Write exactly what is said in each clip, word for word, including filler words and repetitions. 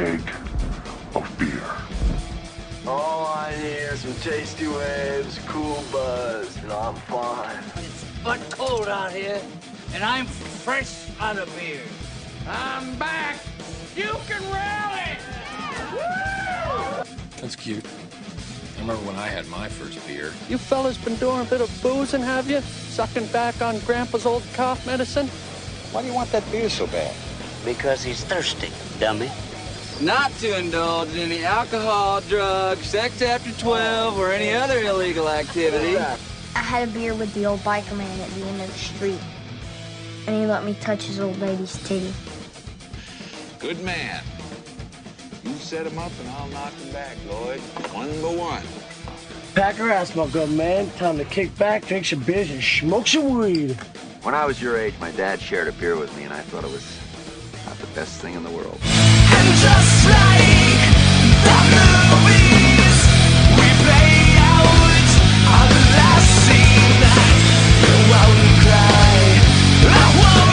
keg of beer. All I need are some tasty waves, cool buzz, and I'm fine. It's but cold out here, and I'm fresh out of beer. I'm back. You can rally. Woo! That's cute. I remember when I had my first beer. You fellas been doing a bit of boozing, have you? Sucking back on Grandpa's old cough medicine? Why do you want that beer so bad? Because he's thirsty, dummy. Not to indulge in any alcohol, drugs, sex after twelve, or any other illegal activity. I had a beer with the old biker man at the end of the street, and he let me touch his old lady's titty. Good man. You set him up and I'll knock him back, Lloyd. One by one. Pack your ass, my good man. Time to kick back, drink some beers, and smoke some weed. When I was your age, my dad shared a beer with me, and I thought it was not the best thing in the world. And just like the movies we play out on the last scene, I won't cry, I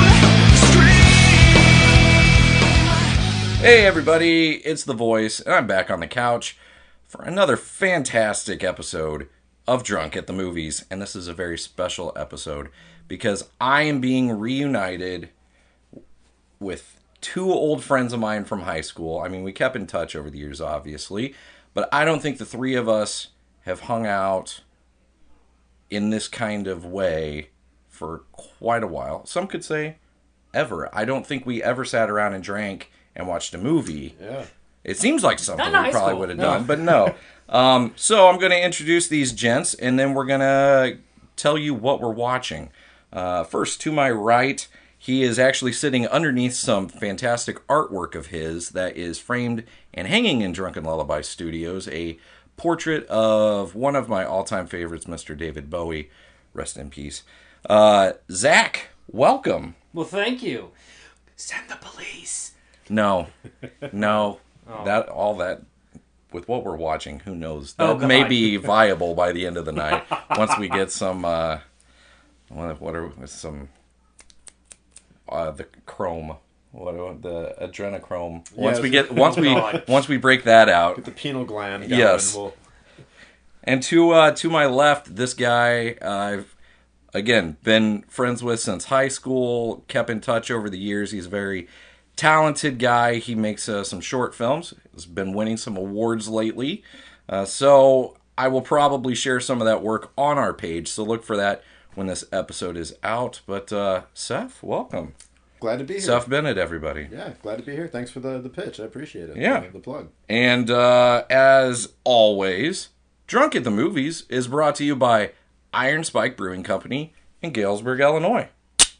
won't scream. Hey everybody, it's The Voice, and I'm back on the couch for another fantastic episode of Drunk at the Movies. And this is a very special episode because I am being reunited with two old friends of mine from high school. I mean, we kept in touch over the years, obviously, but I don't think the three of us have hung out in this kind of way for quite a while. Some could say ever. I don't think we ever sat around and drank and watched a movie. Yeah. It seems like something Not we high probably school. would have No. done, but no. Um, so I'm going to introduce these gents, and then we're going to tell you what we're watching. Uh, first, to my right, he is actually sitting underneath some fantastic artwork of his that is framed and hanging in Drunken Lullaby Studios, a portrait of one of my all-time favorites, Mister David Bowie. Rest in peace. Uh, Zach, welcome. Well, thank you. Send the police. No, no, Oh. that all that with what we're watching, who knows? Oh, That may God. be viable by the end of the night once we get some. Uh, what, what are some uh, the chrome? What are, the adrenochrome? Once Yes. we get once we God. once we break that out. Get the pineal gland going. Yes. We'll... And to uh, to my left, this guy uh, I've again been friends with since high school. Kept in touch over the years. He's a very talented guy. He makes uh, some short films. Has been winning some awards lately. Uh, so I will probably share some of that work on our page. So look for that when this episode is out. But uh, Seth, welcome. Glad to be here. Seth Bennett, everybody. Yeah, glad to be here. Thanks for the, the pitch. I appreciate it. Yeah. The, the plug. And uh, as always, Drunk at the Movies is brought to you by Iron Spike Brewing Company in Galesburg, Illinois.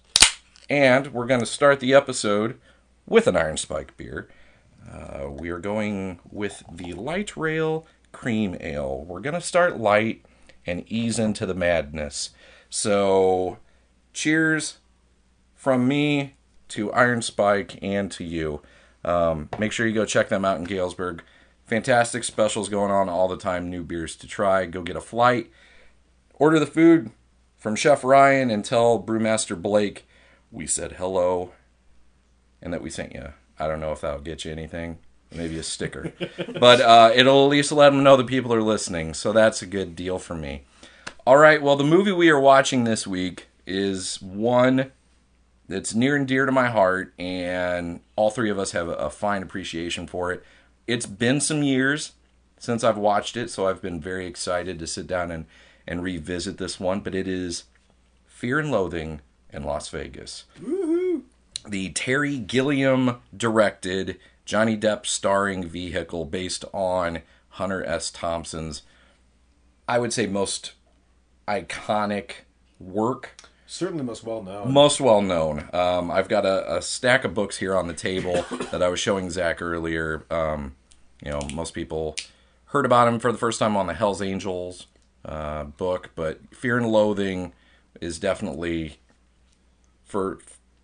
And we're going to start the episode with an Iron Spike beer. Uh, we are going with the Light Rail Cream Ale. We're going to start light and ease into the madness. So, cheers from me to Iron Spike and to you. Um, make sure you go check them out in Galesburg. Fantastic specials going on all the time. New beers to try. Go get a flight. Order the food from Chef Ryan and tell Brewmaster Blake we said hello and that we sent you. I don't know if that'll get you anything. Maybe a sticker. But uh, it'll at least let them know that people are listening. So that's a good deal for me. All right. Well, the movie we are watching this week is one that's near and dear to my heart. And all three of us have a, a fine appreciation for it. It's been some years since I've watched it. So I've been very excited to sit down and, and revisit this one. But it is Fear and Loathing in Las Vegas. Woohoo! The Terry Gilliam directed, Johnny Depp starring vehicle based on Hunter S. Thompson's, I would say, most iconic work. Certainly most well known. Most well known. Um, I've got a, a stack of books here on the table that I was showing Zach earlier. Um, you know, most people heard about him for the first time on the Hells Angels uh, book, but Fear and Loathing is definitely, for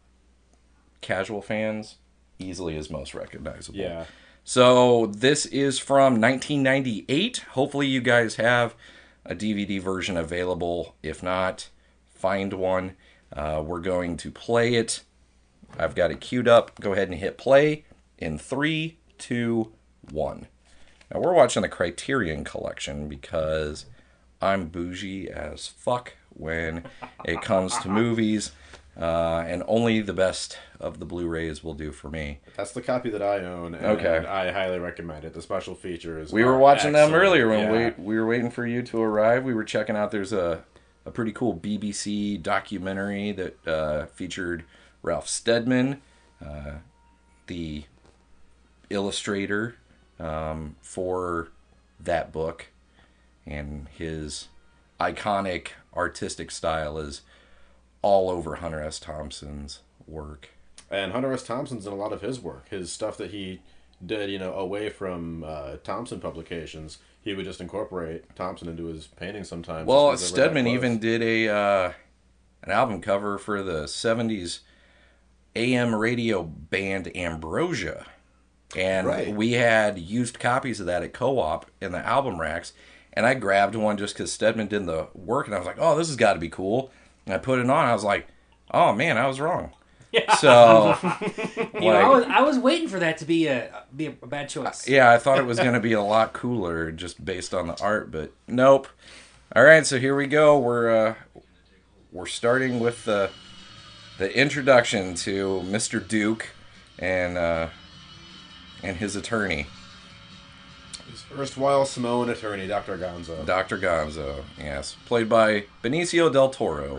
casual fans, easily his most recognizable. Yeah. So this is from nineteen ninety-eight. Hopefully you guys have a D V D version available. If not, find one. Uh, we're going to play it. I've got it queued up. Go ahead and hit play in three, two, one. Now, we're watching the Criterion Collection because I'm bougie as fuck when it comes to movies, uh, and only the best of the Blu-rays will do for me. That's the copy that I own, and Okay. I highly recommend it. The special features We were are watching them excellent. earlier when Yeah. we, we were waiting for you to arrive. We were checking out, there's a, a pretty cool B B C documentary that uh, featured Ralph Steadman, uh, the illustrator um, for that book, and his iconic artistic style is all over Hunter S. Thompson's work. And Hunter S. Thompson's in a lot of his work. His stuff that he did, you know, away from uh, Thompson publications, he would just incorporate Thompson into his paintings sometimes. Well, just because they were that Steadman close. even did a uh, an album cover for the seventies A M radio band Ambrosia. And Right. we had used copies of that at Co-op in the album racks. And I grabbed one just because Steadman did the work. And I was like, oh, this has got to be cool. And I put it on. I was like, oh, man, I was wrong. Yeah. So, You know, I was I was waiting for that to be a be a bad choice. yeah, I thought it was going to be a lot cooler just based on the art, but nope. All right, so here we go. We're uh, we're starting with the the introduction to Mister Duke and uh, and his attorney, His erstwhile Samoan attorney, Doctor Gonzo. Doctor Gonzo. Yes, played by Benicio del Toro.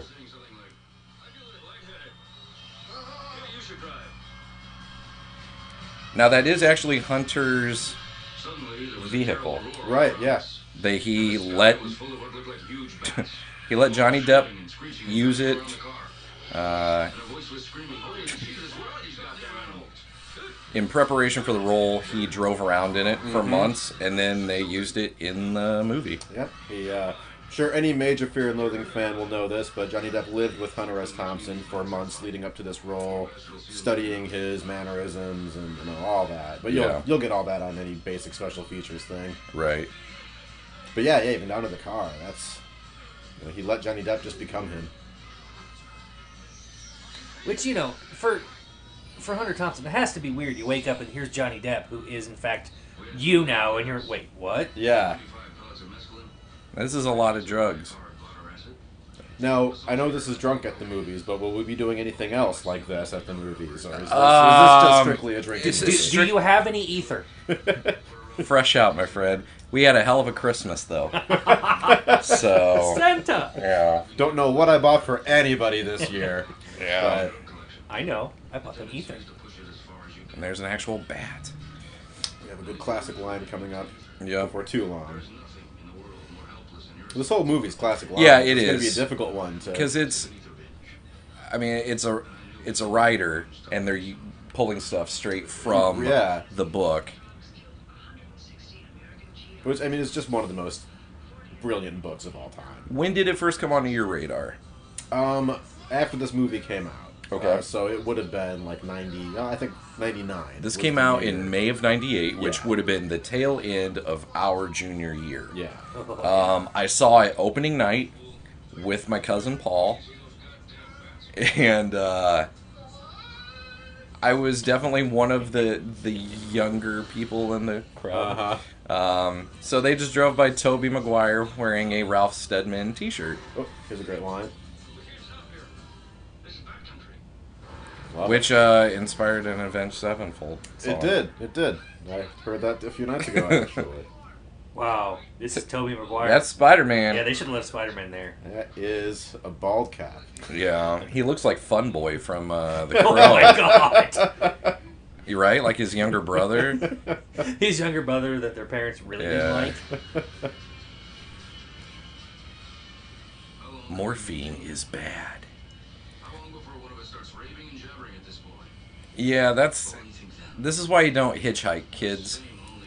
Now that is actually Hunter's vehicle. Right, yeah. They he let he let Johnny Depp use it. Uh, in preparation for the role, he drove around in it for Mhm. months, and then they used it in the movie. Yep. He, uh, sure, any major Fear and Loathing fan will know this, but Johnny Depp lived with Hunter S. Thompson for months leading up to this role, studying his mannerisms and, you know, all that. But you'll Yeah. you'll get all that on any basic special features thing. Right. But yeah, yeah, even down to the car. That's you know, he let Johnny Depp just become him. Which, you know, for for Hunter Thompson, it has to be weird. You wake up and here's Johnny Depp, who is in fact you now, and you're wait, what? Yeah. This is a lot of drugs. Now, I know this is drunk at the movies, but will we be doing anything else like this at the movies? Or is this, is this just Um, strictly a drinking Do, movie? do you have any ether? Fresh out, my friend. We had a hell of a Christmas, though. So Santa. yeah. Don't know what I bought for anybody this year. Yeah. I know. I bought them ether. And there's an actual bat. We have a good classic line coming up Yep. before too long. This whole movie's classic line. Yeah, it it's going to be a is. difficult one to... Because it's, I mean, it's a it's a writer, and they're pulling stuff straight from Yeah. the book. Which, I mean, it's just one of the most brilliant books of all time. When did it first come onto your radar? Um, after this movie came out. Okay. Uh, so it would have been like ninety, uh, I think ninety-nine. This was came the out year. in May of ninety-eight, which Yeah. would have been the tail end of our junior year. Yeah. Um, I saw it opening night with my cousin Paul, and uh, I was definitely one of the the younger people in the crowd. Uh-huh. Um, so they just drove by Tobey Maguire wearing a Ralph Steadman T-shirt, Oh, here's a great line. Love which uh, inspired an Avenged Sevenfold song. It did. It did. I heard that a few nights ago, actually. Wow. This is Tobey Maguire. That's Spider-Man. Yeah, they should have left Spider-Man there. That is a bald cap. Yeah, he looks like Fun Boy from uh, The Crow. Oh my god. You right? Like his younger brother. His younger brother that their parents really Yeah. didn't like. Morphine is bad. Yeah, that's. This is why you don't hitchhike, kids.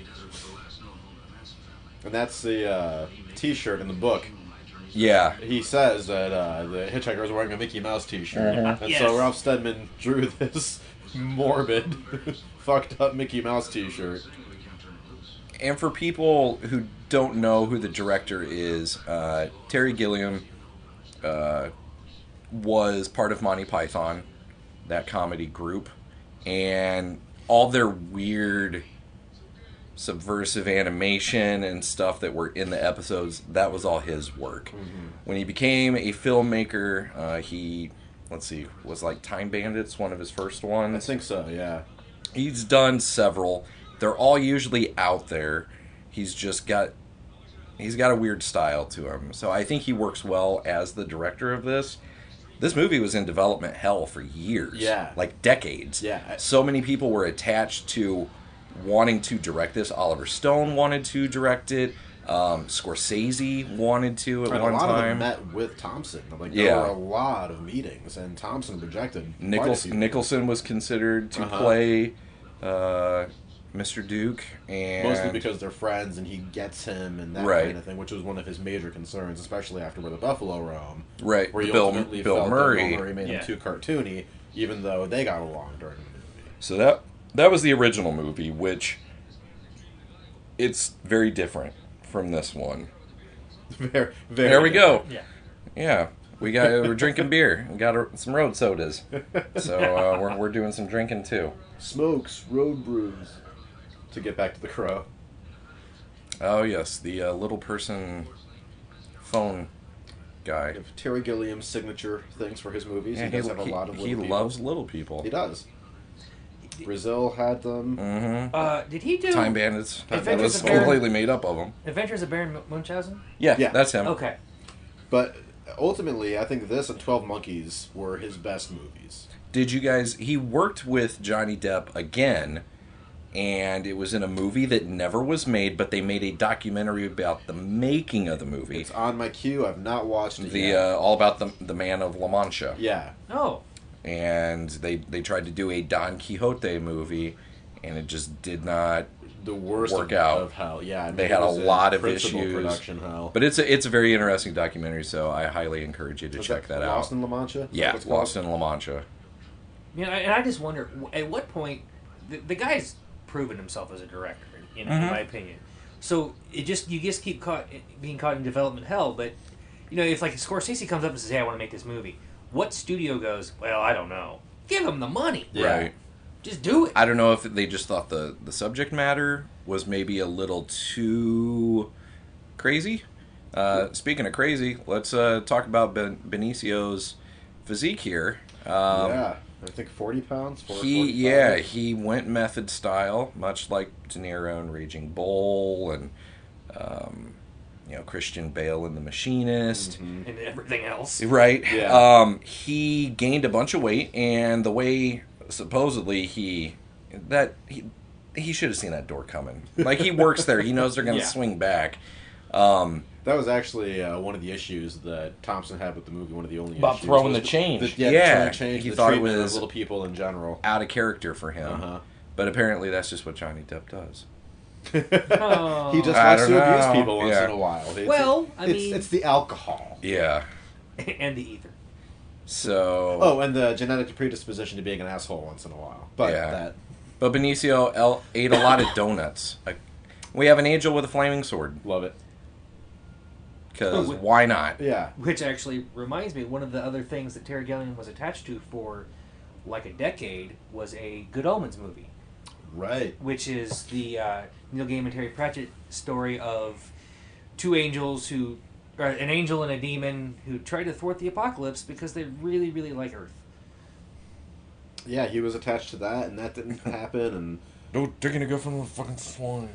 And that's the uh, T-shirt in the book. Yeah. He says that uh, the hitchhiker is wearing a Mickey Mouse T-shirt, Mhm. and Yes. so Ralph Steadman drew this morbid, fucked up Mickey Mouse T-shirt. And for people who don't know who the director is, uh, Terry Gilliam uh, was part of Monty Python, that comedy group, and all their weird subversive animation and stuff that were in the episodes, that was all his work. Mm-hmm. When he became a filmmaker, uh, he, let's see, was like Time Bandits one of his first ones? I think so, yeah. He's done several. They're all usually out there. He's just got, he's got a weird style to him. So I think he works well as the director of this. This movie was in development hell for years. Yeah. Like decades. Yeah. So many people were attached to wanting to direct this. Oliver Stone wanted to direct it. Um, Scorsese wanted to at and one a lot time. of them met with Thompson. Like, there Yeah. were a lot of meetings, and Thompson rejected quite a Nichols- few. Nicholson was considered to Uh-huh. play uh, Mister Duke. And Mostly because they're friends and he gets him and that Right. kind of thing, which was one of his major concerns, especially after Where the Buffalo Roam. Right, Where he Bill- ultimately Bill felt Murray. that Bill Murray made Yeah. him too cartoony, even though they got along during the movie. So that that was the original movie, which it's very different from this one. Very, very there we go. Yeah. Yeah. We got we're drinking beer. We got a, some road sodas. So uh, we're we're doing some drinking too. Smokes, road brews. To get back to the Crow. Oh yes, the uh, little person phone guy. If Terry Gilliam's signature things for his movies. Yeah, he does he- have a he- lot of little he people. loves little people. He does. Brazil had them. Mm-hmm. Uh, did he do Time Bandits? That Adventures was of Baron- completely made up of them. Adventures of Baron Munchausen? Yeah, Yeah. that's him. Okay. But ultimately, I think this and twelve Monkeys were his best movies. Did you guys... He worked with Johnny Depp again, and it was in a movie that never was made, but they made a documentary about the making of the movie. It's on my queue. I've not watched it The yet. uh, all about the the man of La Mancha. Yeah. Oh. And they they tried to do a Don Quixote movie, and it just did not the worst work of, out. of hell. Yeah, I mean, they it had a was in lot of principal issues. Production hell. But it's a it's a very interesting documentary, so I highly encourage you to Was check that that out. Lost in La Mancha? Is that Yeah, what it's called? Lost in La Mancha. You know, and I just wonder, w- at what point, the, the guy's proven himself as a director, in, in Mhm. my opinion. So it just you just keep caught being caught in development hell. But you know, if like Scorsese comes up and says, "Hey, I want to make this movie," what studio goes, "Well, I don't know." Give him the money. Right. Just do it. I don't know if they just thought the, the subject matter was maybe a little too crazy. Uh, speaking of crazy, let's uh, talk about ben- Benicio's physique here. Um, yeah, I think forty pounds. For He forty-five. yeah he went method style, much like De Niro in Raging Bull and um, you know Christian Bale in The Machinist. And everything else. Right. Yeah. Um, he gained a bunch of weight, and the way supposedly he that he he should have seen that door coming. Like he works there, he knows they're going to Yeah. swing back. Um, That was actually uh, one of the issues that Thompson had with the movie. One of the only About issues throwing was the change. The, yeah, Yeah, the throwing change. he the thought it treatment of was- little people in general. out of character for him. Uh-huh. But apparently that's just what Johnny Depp does. Oh. He just I likes don't to abuse know. people once Yeah. in a while. It's, Well, I it's, mean- it's the alcohol. Yeah. and the ether. So Oh, and the genetic predisposition to being an asshole once in a while. But yeah. that But Benicio el- ate a lot of donuts. Like, we have an angel with a flaming sword. Love it. Because Oh, wh- why not? Yeah. Which actually reminds me, one of the other things that Terry Gilliam was attached to for like a decade was a Good Omens movie. Right. Which is the uh, Neil Gaiman, Terry Pratchett story of two angels who, or an angel and a demon who try to thwart the apocalypse because they really, really like Earth. Yeah, he was attached to that, and that didn't happen, and... No, they're gonna go from the fucking swine.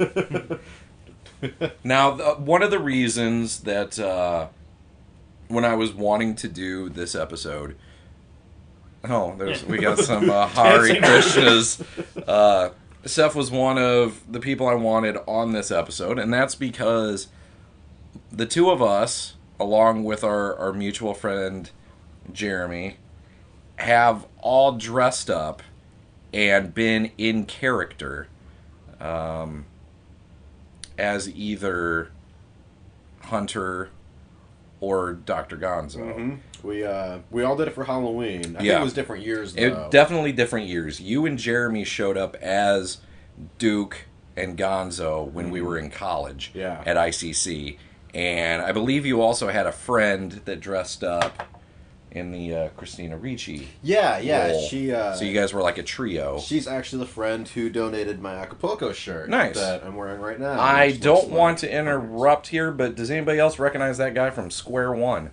Now, the, one of the reasons that uh, when I was wanting to do this episode, oh, there's we got some uh, Hare Krishnas. Uh, Seth was one of the people I wanted on this episode, and that's because the two of us, along with our, our mutual friend Jeremy, have all dressed up and been in character um, as either Hunter or Doctor Gonzo. Mhm. We uh, we all did it for Halloween. I think Yeah. it was different years, though. It, definitely different years. You and Jeremy showed up as Duke and Gonzo when we were in college Yeah. at I C C. And I believe you also had a friend that dressed up in the uh, Christina Ricci. Yeah, yeah. role. She. Uh, so you guys were like a trio. She's actually the friend who donated my Acapulco shirt. Nice. That I'm wearing right now. I don't want to interrupt here, but does anybody else recognize that guy from Square One?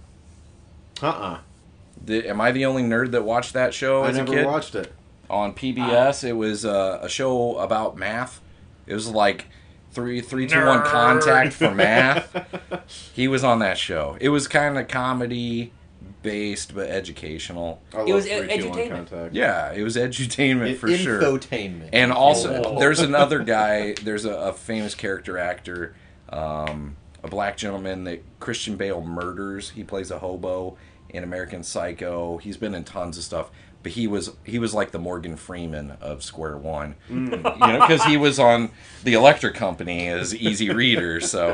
Uh-uh. The, am I the only nerd that watched that show I as a never kid? watched it. On P B S, it was uh, a show about math. It was like three, three, two, one contact for math. He was on that show. It was kind of comedy based, but educational. I love It was three, two, one edutainment. contact. Yeah, it was edutainment for sure. Infotainment. And also, Oh. there's another guy. There's a, a famous character actor, um, a black gentleman that Christian Bale murders. He plays a hobo in American Psycho. He's been in tons of stuff. But he was he was like the Morgan Freeman of Square One, Mm. you know, because he was on the Electric Company as Easy Reader. So,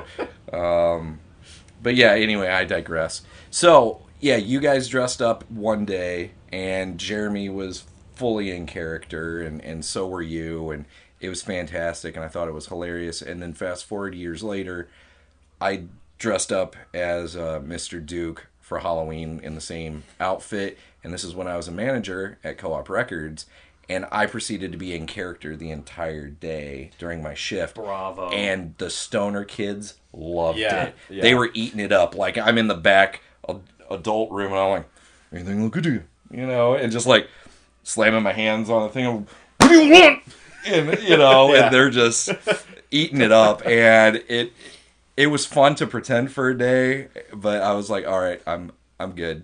um, but yeah. Anyway, I digress. So yeah, you guys dressed up one day, and Jeremy was fully in character, and and so were you, and it was fantastic, and I thought it was hilarious. And then fast forward years later, I dressed up as uh, Mister Duke for Halloween in the same outfit. And this is when I was a manager at Co-op Records, and I proceeded to be in character the entire day during my shift. Bravo. And the stoner kids loved Yeah, it. yeah. They were eating it up. Like, I'm in the back ad- adult room, and I'm like, anything look good to you? You know, and just like slamming my hands on the thing. I'm, what do you want? And, you know, Yeah. and they're just eating it up. And it it was fun to pretend for a day, but I was like, all right, I'm I'm good.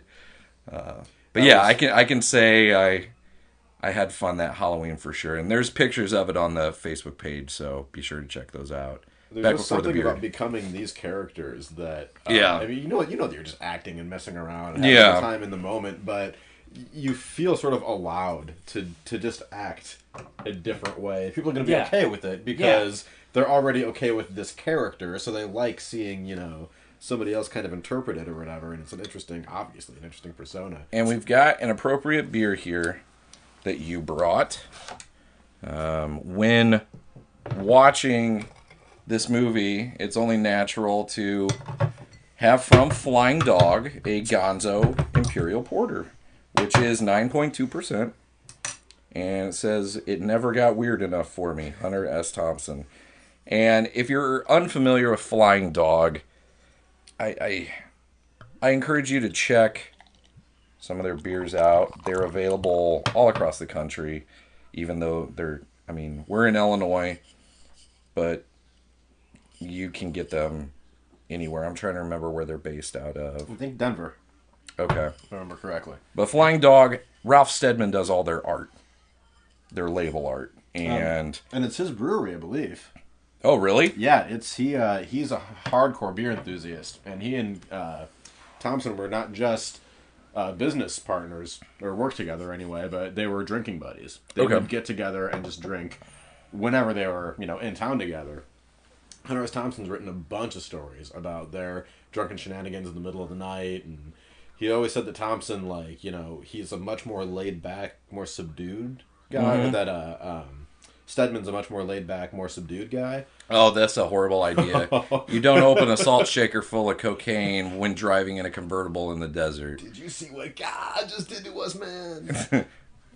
Uh, but That yeah, was- I can I can say I I had fun that Halloween for sure, and there's pictures of it on the Facebook page, so be sure to check those out. There's Back just before the something beard. about becoming these characters that uh, Yeah. I mean, you know, you know that you're just acting and messing around and having Yeah. the time in the moment, but y- you feel sort of allowed to to just act a different way. People are going to be Yeah. okay with it because they're already okay with this character, so they like seeing, you know, somebody else kind of interpret it or whatever, and it's an interesting, obviously, an interesting persona. And we've got an appropriate beer here that you brought. Um, when watching this movie, it's only natural to have from Flying Dog a Gonzo Imperial Porter, which is nine point two percent. And it says, it never got weird enough for me, Hunter S. Thompson. And if you're unfamiliar with Flying Dog, I, I I encourage you to check some of their beers out. They're available all across the country, even though they're, I mean, we're in Illinois, but you can get them anywhere. I'm trying to remember where they're based out of. I think Denver, Okay. if I remember correctly. But Flying Dog, Ralph Steadman does all their art, their label art. And, Um, and it's his brewery, I believe. oh, really? Yeah, it's he. Uh, he's a hardcore beer enthusiast, and he and uh, Thompson were not just uh, business partners or work together anyway, but they were drinking buddies. They Okay. would get together and just drink whenever they were, you know, in town together. Hunter S. Thompson's written a bunch of stories about their drunken shenanigans in the middle of the night, and he always said that Thompson, like, you know, he's a much more laid back, more subdued guy. Mhm. That uh, um, Stedman's a much more laid back, more subdued guy. Oh, that's a horrible idea. You don't open a salt shaker full of cocaine when driving in a convertible in the desert. Did you see what God just did to us, man?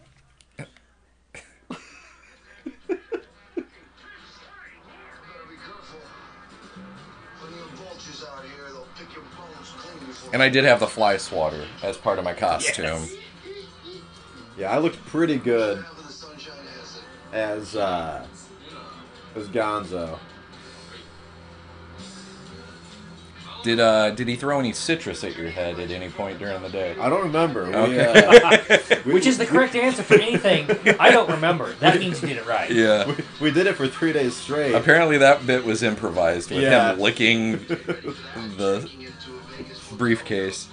And I did have the fly swatter as part of my costume. Yeah, I looked pretty good as uh, as Gonzo. Did uh did he throw any citrus at your head at any point during the day? I don't remember. We, Okay. uh, we- Which is the correct answer for anything. I don't remember. That means you did it right. Yeah. We, we did it for three days straight. Apparently that bit was improvised with Yeah. him licking the briefcase.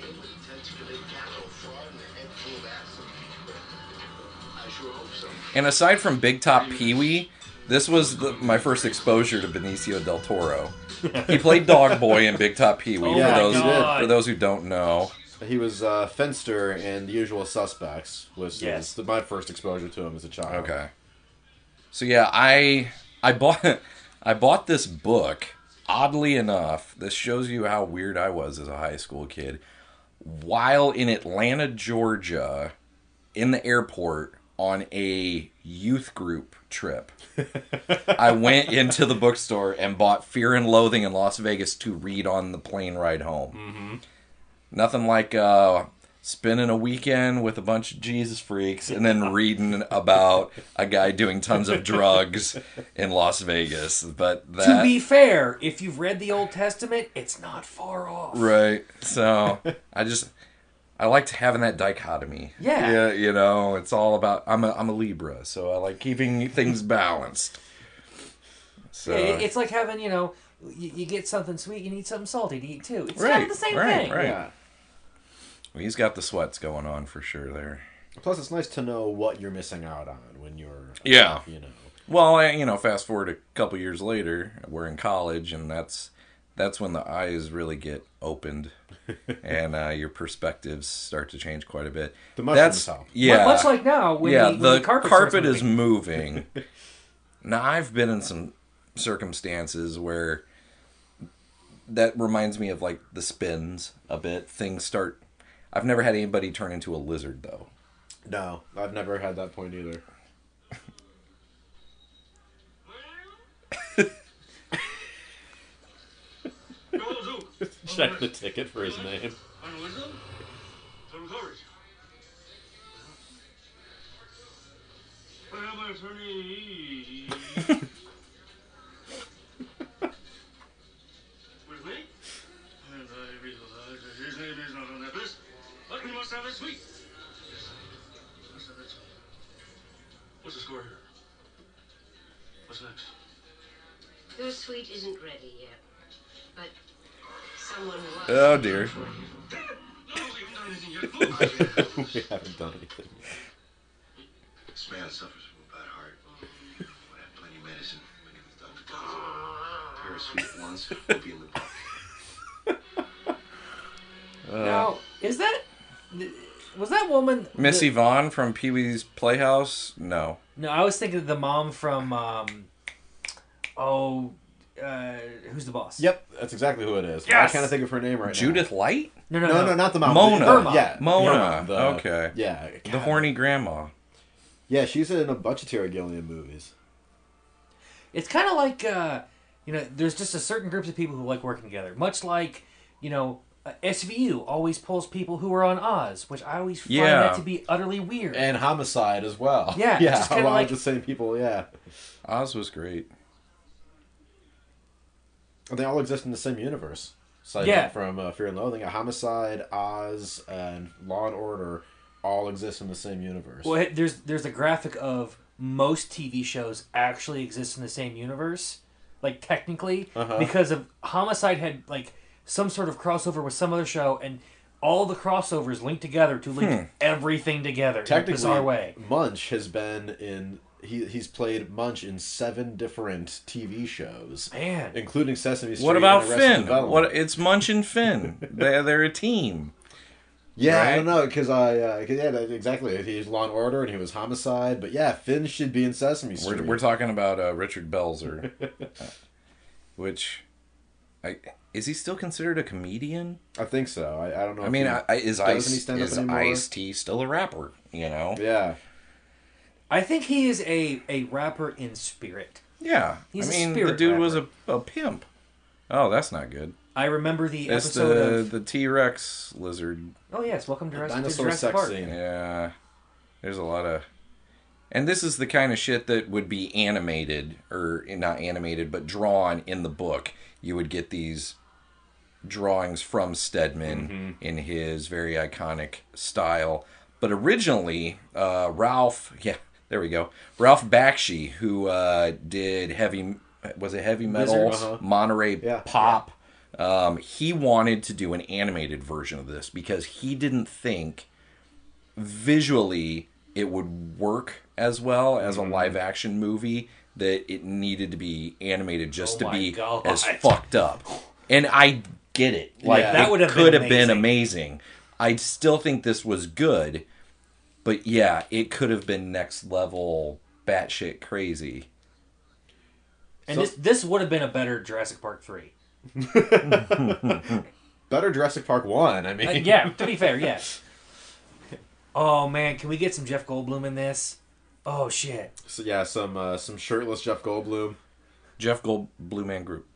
And aside from Big Top Pee-wee, this was the, my first exposure to Benicio del Toro. He played Dog Boy in Big Top Pee-wee, Oh for, my those, God. for those who don't know. He was uh, Fenster in The Usual Suspects. Was, Yes. was my first exposure to him as a child. Okay. So yeah, I I bought I bought this book. Oddly enough, this shows you how weird I was as a high school kid. while in Atlanta, Georgia, in the airport on a youth group trip. I went into the bookstore and bought Fear and Loathing in Las Vegas to read on the plane ride home. Mm-hmm. Nothing like uh, spending a weekend with a bunch of Jesus freaks and then reading about a guy doing tons of drugs in Las Vegas. But that, To be fair, if you've read the Old Testament, it's not far off. right. So I just I liked having that dichotomy. Yeah. yeah. You know, it's all about. I'm a I'm a Libra, so I like keeping things balanced. So Yeah, it- it's like having, you know, you, you get something sweet, you need something salty to eat too. It's right, kind of the same right, thing. right. Yeah. Well, he's got the sweats going on for sure there. Plus, it's nice to know what you're missing out on when you're, Yeah. you know. Well, I- you know, fast forward a couple years later, we're in college, and that's that's when the eyes really get opened, and uh, your perspectives start to change quite a bit. The mushrooms that's help. yeah, Much like now, when yeah, the- when the, the carpet carpet, starts is moving. Now, I've been in some circumstances where that reminds me of like the Spins a bit. Things start. I've never had anybody turn into a lizard though. No, I've never had that point either. Check the ticket for his name. What's the score here? What's next? Your suite isn't ready yet, but someone was. Oh dear. We haven't done anything. This man suffers from a bad heart. Would have plenty of medicine when he was done with the Pair of sweet ones will be in the box. Now, is that was that woman Missy the- Vaughn from Pee Wee's Playhouse? No. No, I was thinking of the mom from um, oh, uh, Who's the Boss? Yep, that's exactly who it is. Yes! I can't think of her name right Judith Light? No, now. no, No, no, no, not the mom. Mona. Her mom. Yeah, Mona. her mom, the- okay. Yeah. The horny grandma. Yeah, she's in a bunch of Terry Gilliam movies. It's kind of like uh, you know, there's just a certain groups of people who like working together, much like you know. Uh, S V U always pulls people who are on Oz, which I always find Yeah. that to be utterly weird. And Homicide as well. Yeah, yeah, just a kinda lot like- of the same people, yeah. Oz was great. And they all exist in the same universe. Aside Yeah. from uh, Fear and Loathing, a Homicide, Oz, and Law and Order all exist in the same universe. Well, it- there's there's a graphic of most T V shows actually exist in the same universe, like technically, Uh-huh. because of Homicide had like some sort of crossover with some other show, and all the crossovers linked together to link Hmm. everything together in a Technically, bizarre way. Munch has been in... He, he's played Munch in seven different T V shows. Man. Including Sesame Street What about and Arrested Finn? Development. What? It's Munch and Finn. they they're a team. Yeah, I Right? don't know, because I... Uh, 'cause, yeah, that- exactly. He was Law and Order, and he was Homicide. But yeah, Finn should be in Sesame Street. We're, we're talking about uh, Richard Belzer, uh, which, I, is he still considered a comedian? I think so. I, I don't know. I if mean, he- I, I- is doesn't Ice he stand up is anymore? Ice-T still a rapper? You know? Yeah. I think he is a, a rapper in spirit. Yeah. He's I a mean, the spirit dude rapper. was a, a pimp. Oh, that's not good. I remember the It's episode the of... the T Rex lizard. Oh yes, welcome to Jurassic, to dinosaur Jurassic sex Park. scene. Yeah. There's a lot of... And this is the kind of shit that would be animated, or not animated, but drawn in the book. You would get these drawings from Stedman Mm-hmm. in his very iconic style. But originally, uh, Ralph... Yeah, there we go. Ralph Bakshi, who uh, did heavy... Was it heavy metal? Wizard, uh-huh. Monterey Yeah. Pop. Um, he wanted to do an animated version of this because he didn't think visually it would work as well as Mm-hmm. a live action movie, that it needed to be animated just Oh to my be God. as fucked up. And I get it. Like, Yeah. That it would have could been have been amazing. amazing. I still think this was good, but yeah, it could have been next level batshit crazy. And So- this this would have been a better Jurassic Park three. Better better Jurassic Park one. I mean, Uh, yeah, to be fair, yes. Oh man, can we get some Jeff Goldblum in this? Oh shit. So yeah, some uh, some shirtless Jeff Goldblum. Jeff Goldblum and Group.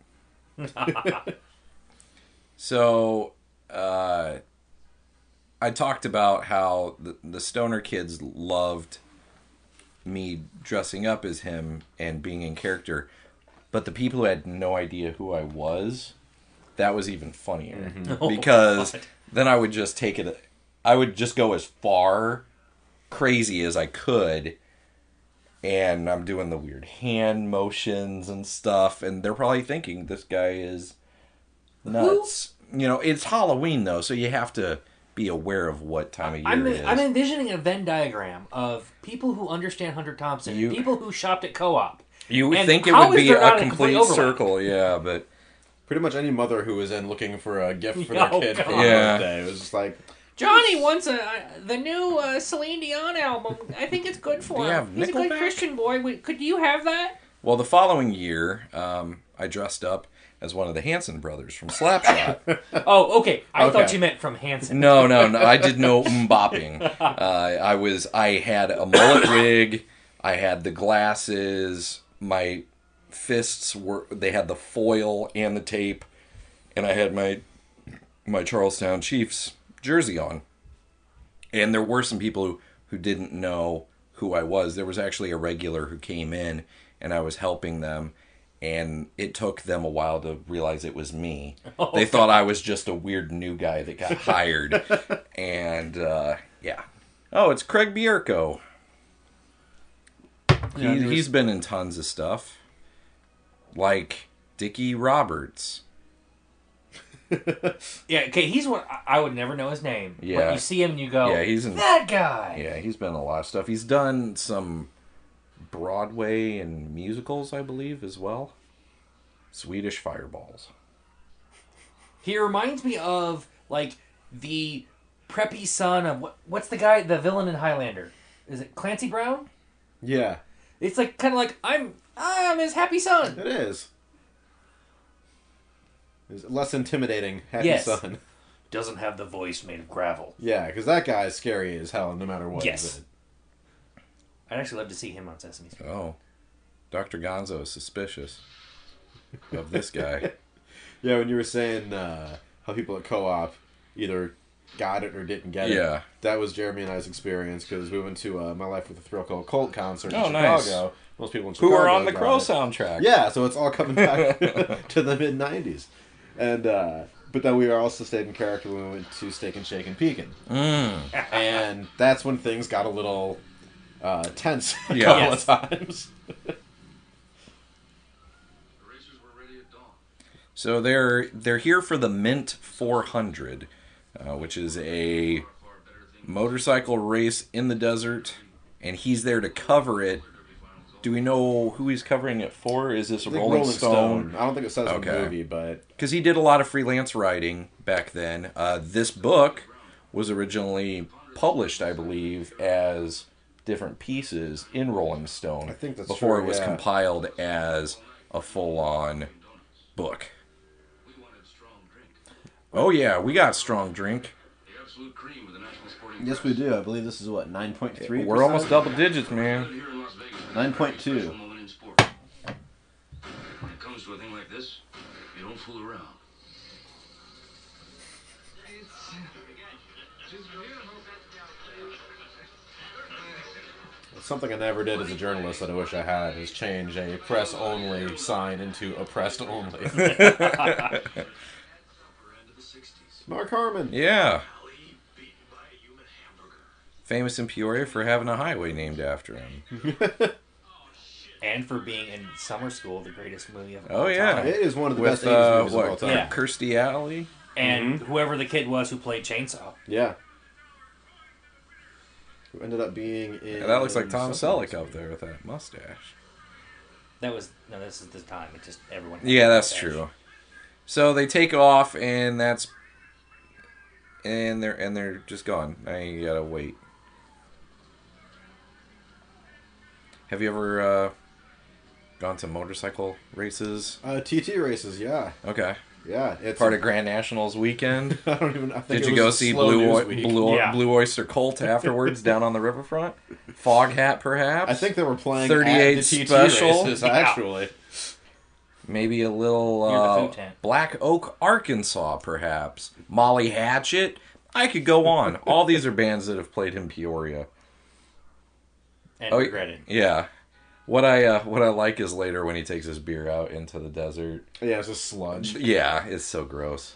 So, uh, I talked about how the, the stoner kids loved me dressing up as him and being in character, but the people who had no idea who I was, that was even funnier. Mm-hmm. Oh, because God. then I would just take it, I would just go as far crazy as I could, and I'm doing the weird hand motions and stuff, and they're probably thinking this guy is nuts. Who? You know, it's Halloween though, so you have to be aware of what time of year I'm, it is. I'm envisioning a Venn diagram of people who understand Hunter Thompson You- and people who shopped at Co-op. You would And think it how would is be there a not complete overlap? circle, yeah, but Pretty much any mother who was in looking for a gift for Oh, their kid for God. their Yeah. birthday, it was just like, Johnny wants a, the new uh, Celine Dion album. I think it's good for Do you him. have He's a good Nickelback? Christian boy. Wait, could you have that? well, the following year, um, I dressed up as one of the Hanson brothers from Slapshot. Oh, okay. I Okay. thought you meant from Hanson. No, no, no. I did no mbopping. Uh, I was. I had a mullet wig. I had the glasses. My fists were. They had the foil and the tape, and I had my my Charlestown Chiefs jersey on. And there were some people who, who didn't know who I was. There was actually a regular who came in, and I was helping them. And it took them a while to realize it was me. Oh, they thought I was just a weird new guy that got hired. and, uh, yeah. Oh, it's Craig Bierko. He, Yeah, there's- he's been in tons of stuff. Like Dickie Roberts. Yeah, okay, he's one, I- I would never know his name. Yeah. But you see him and you go, Yeah, he's in, that guy! Yeah, he's been in a lot of stuff. He's done some Broadway and musicals, I believe, as well. Swedish Fireballs. He reminds me of, like, the preppy son of, what, what's the guy, the villain in Highlander? Is it Clancy Brown? yeah, It's like, kind of like, I'm, I'm his happy son. it is. It's less intimidating, happy Yes. son. Doesn't have the voice made of gravel. Yeah, because that guy is scary as hell, no matter what. Yes. he's in. I'd actually love to see him on Sesame Street. Oh. Doctor Gonzo is suspicious of this guy. Yeah, when you were saying uh, how people at Co-op either got it or didn't get it. Yeah. That was Jeremy and I's experience, because we went to uh, My Life with a Thrill called Cult concert Oh, in nice. Chicago. Most people in Who Chicago are on the got Crow it. soundtrack. Yeah, so it's all coming back to the mid nineties. And, uh, but then we also stayed in character when we went to Steak and Shake and Pekin. Mm. And that's when things got a little uh, tense a Yeah. couple Yes. of times. So they're they're here for the Mint four hundred, uh, which is a motorcycle race in the desert, and he's there to cover it. Do we know who he's covering it for? Is this a I think Rolling, Stone? I don't think it says in the Okay. movie, but Because he did a lot of freelance writing back then. Uh, this book was originally published, I believe, as different pieces in Rolling Stone. I think that's before true, it was yeah. compiled as a full-on book. Oh yeah, we got strong drink. Yes, we do. I believe this is what, nine point three? We're almost double digits, man. nine point two. When it comes to a thing like this, you don't fool around. something I never did as a journalist that I wish I had is change a press only sign into oppressed only. Mark Harmon. Yeah. Famous in Peoria for having a highway named after him. And for being in Summer School, the greatest movie of Oh all yeah, time. It is one of the With, best eighties uh, movies of what, all time. Yeah. Kirstie Alley. And Mm-hmm. whoever the kid was who played Chainsaw. Yeah. Who ended up being in... Yeah, that looks like Tom something Selleck up there with that mustache. That was no. This is the time. It just everyone. had Yeah, a that's mustache. true. So they take off, and that's and they're and they're just gone. Now you gotta wait. Have you ever uh, gone to motorcycle races? Uh, T T races, yeah. Okay. Yeah, it's part of Grand Nationals weekend. I don't even. I think Did it you was go a see slow Blue, news Oy- week. Blue, Yeah. Blue Oyster Cult afterwards down on the riverfront? Fog Hat, perhaps? I think they were playing thirty-eight at the T T special. races, Yeah. actually. Maybe a little Near the uh, food tent. Black Oak, Arkansas, perhaps. Molly Hatchet. I could go on. All these are bands that have played in Peoria. And Oh, regretted. Yeah. What I uh, what I like is later when he takes his beer out into the desert. Yeah, it's a sludge. Yeah, it's so gross.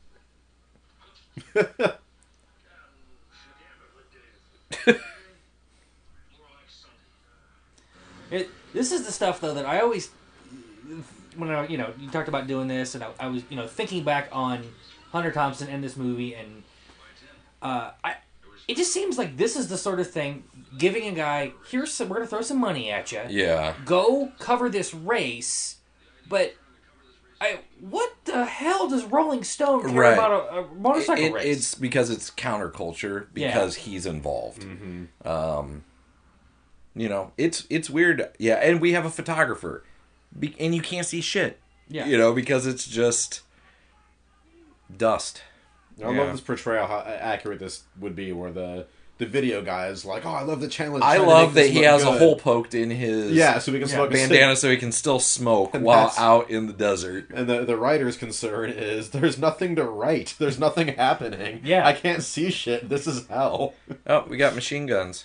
It, this is the stuff though that I always, when I, you know, you talked about doing this, and I, I was, you know, thinking back on Hunter Thompson and this movie, and uh, I, it just seems like this is the sort of thing, giving a guy, here's some, we're gonna throw some money at you, Yeah. go cover this race, but. I, what the hell does Rolling Stone care Right. about a, a motorcycle It- race? It's because it's counterculture because he's involved. Mm-hmm. Um, you know, it's it's weird. Yeah, and we have a photographer, Be- and you can't see shit. Yeah. You know, because it's just dust. I Yeah. love this portrayal, how accurate this would be, where the the video guy is like, "Oh, I love the challenge." I trying to love make that this he look has a good." hole poked in his Yeah, so he can smoke a bandana, cig- so he can still smoke And while that's- out in the desert. And the the writer's concern is there's nothing to write. There's nothing happening. Yeah. I can't see shit. This is hell. Oh, we got machine guns.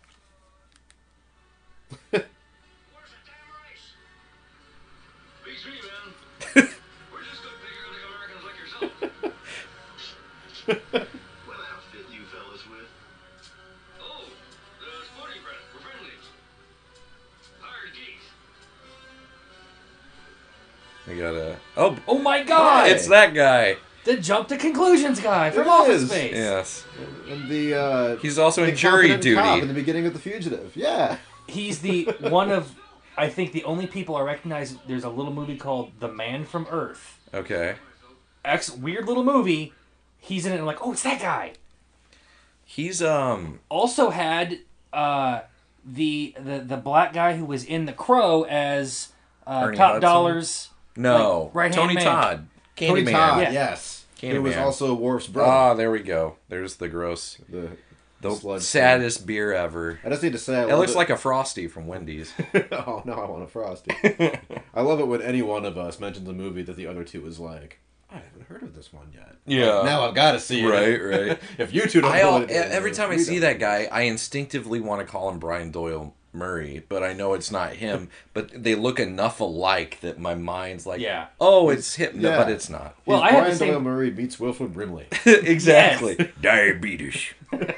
Beats me, man. We're just good patriotic Americans like yourself. What outfit you fellas with? Oh, the sporting press. We're friendly. Hired geeks. We got a oh oh my god! it's that guy. The jump to conclusions guy from It Office is. Space. Yes. And the uh, He's also the in jury competent cop duty. in the beginning of The Fugitive. Yeah. He's the one of, I think, the only people I recognize. There's a little movie called The Man from Earth. Okay. Ex weird little movie. He's in it. And I'm like, oh, it's that guy. He's um Also had uh, the the the black guy who was in The Crow as uh, Ernie Top Hudson? Dollars. No, like, right-hand Tony man. Todd. Tony Candyman. Todd, Yeah. yes. Candyman. Who was also Worf's brother. Ah, there we go. There's the gross, the the sludge saddest beer ever. I just need to say, I It love looks it- like a Frosty from Wendy's. Oh, no, I want a Frosty. I love it when any one of us mentions a movie that the other two is like, I haven't heard of this one yet. Yeah. Like, now I've got to see it. Right, right. If you two don't I know al- what it is, every then time I we see don't. that guy, I instinctively want to call him Brian Doyle Murray, but I know it's not him. But they look enough alike that my mind's like, Yeah. oh, it's him, no, Yeah. but it's not. Well, He's I have Brian the same- Doyle Murray meets Wilford Brimley. Exactly. Diabetes.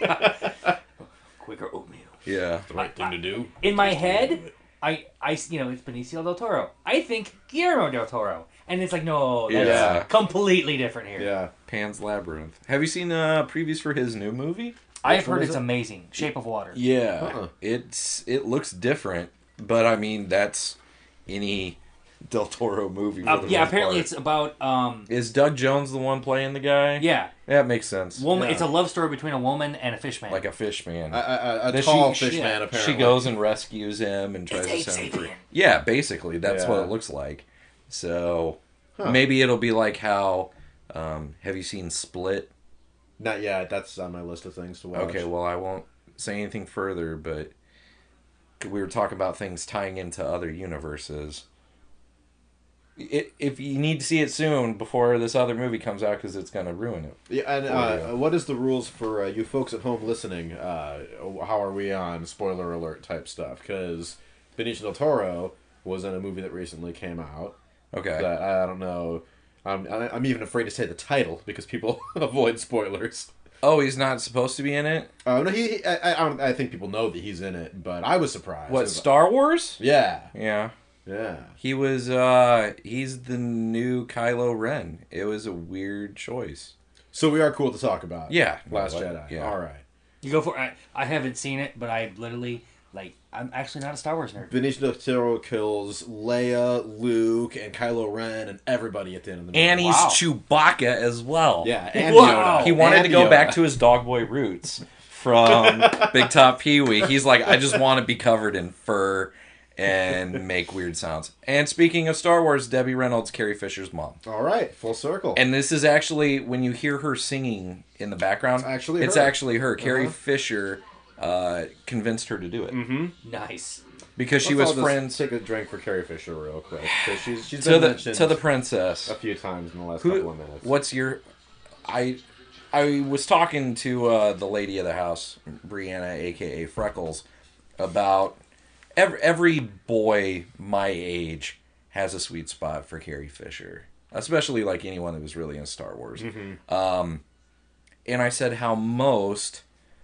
Quicker oatmeal. Yeah. The right thing to do. In my head, I, I, you know, it's Benicio del Toro. I think Guillermo del Toro, and it's like, no, that's Yeah. completely different here. Yeah. Pan's Labyrinth. Have you seen uh, previews for his new movie? I've Which one heard is it's it? amazing. Shape of Water. Yeah, Uh-uh. it's it looks different, but I mean that's any Del Toro movie. For Uh, the yeah, most apparently part. it's about um, Is Doug Jones the one playing the guy? yeah, that makes sense. woman. Yeah. It's a love story between a woman and a fish man. Like a fish man. A, a, a Then tall she- fish she- man, apparently. She goes and rescues him and tries It's to set him Abe free. Sapien. Yeah, basically that's what Yeah. it looks like. So Huh. maybe it'll be like how. Um, have you seen Split? Not yet. That's on my list of things to watch. Okay, well, I won't say anything further, but we were talking about things tying into other universes. It, if you need to see it soon before this other movie comes out, because it's going to ruin it. Yeah, and for uh, you. what is the rules for uh, you folks at home listening? Uh, how are we on spoiler alert type stuff? Because Benicio del Toro was in a movie that recently came out. Okay. That I don't know. I'm I'm even afraid to say the title because people avoid spoilers. Oh, he's not supposed to be in it? Oh no, he. he- I, I don't. I think people know that he's in it, but I was surprised. What, It was- Star Wars? Yeah. Yeah. Yeah. He was, uh, he's the new Kylo Ren. It was a weird choice. So we are cool to talk about. Yeah. Last No, Jedi. yeah. All right. You go for it. I, I haven't seen it, but I literally like. I'm actually not a Star Wars nerd. Benicio del Toro kills Leia, Luke, and Kylo Ren, and everybody at the end of the movie. And he's Wow. Chewbacca as well. Yeah, and Wow. Yoda. He wanted And to go Yoda. back to his dog boy roots from Big Top Pee Wee. He's like, I just want to be covered in fur and make weird sounds. And speaking of Star Wars, Debbie Reynolds, Carrie Fisher's mom. All right, full circle. And this is actually, when you hear her singing in the background, It's actually it's her. actually her. Carrie Uh-huh. Fisher uh, convinced her to do it. Mm-hmm. Nice. Because she Let's was all just friends. Take a drink for Carrie Fisher real quick. 'Cause she's, she's To been the- mentioned to the princess. a few times in the last Who, couple of minutes. what's your... I I was talking to uh, the lady of the house, Brianna, a k a. Freckles, about... Every, every boy my age has a sweet spot for Carrie Fisher. Especially like anyone that was really in Star Wars. Mhm. Um, and I said how most...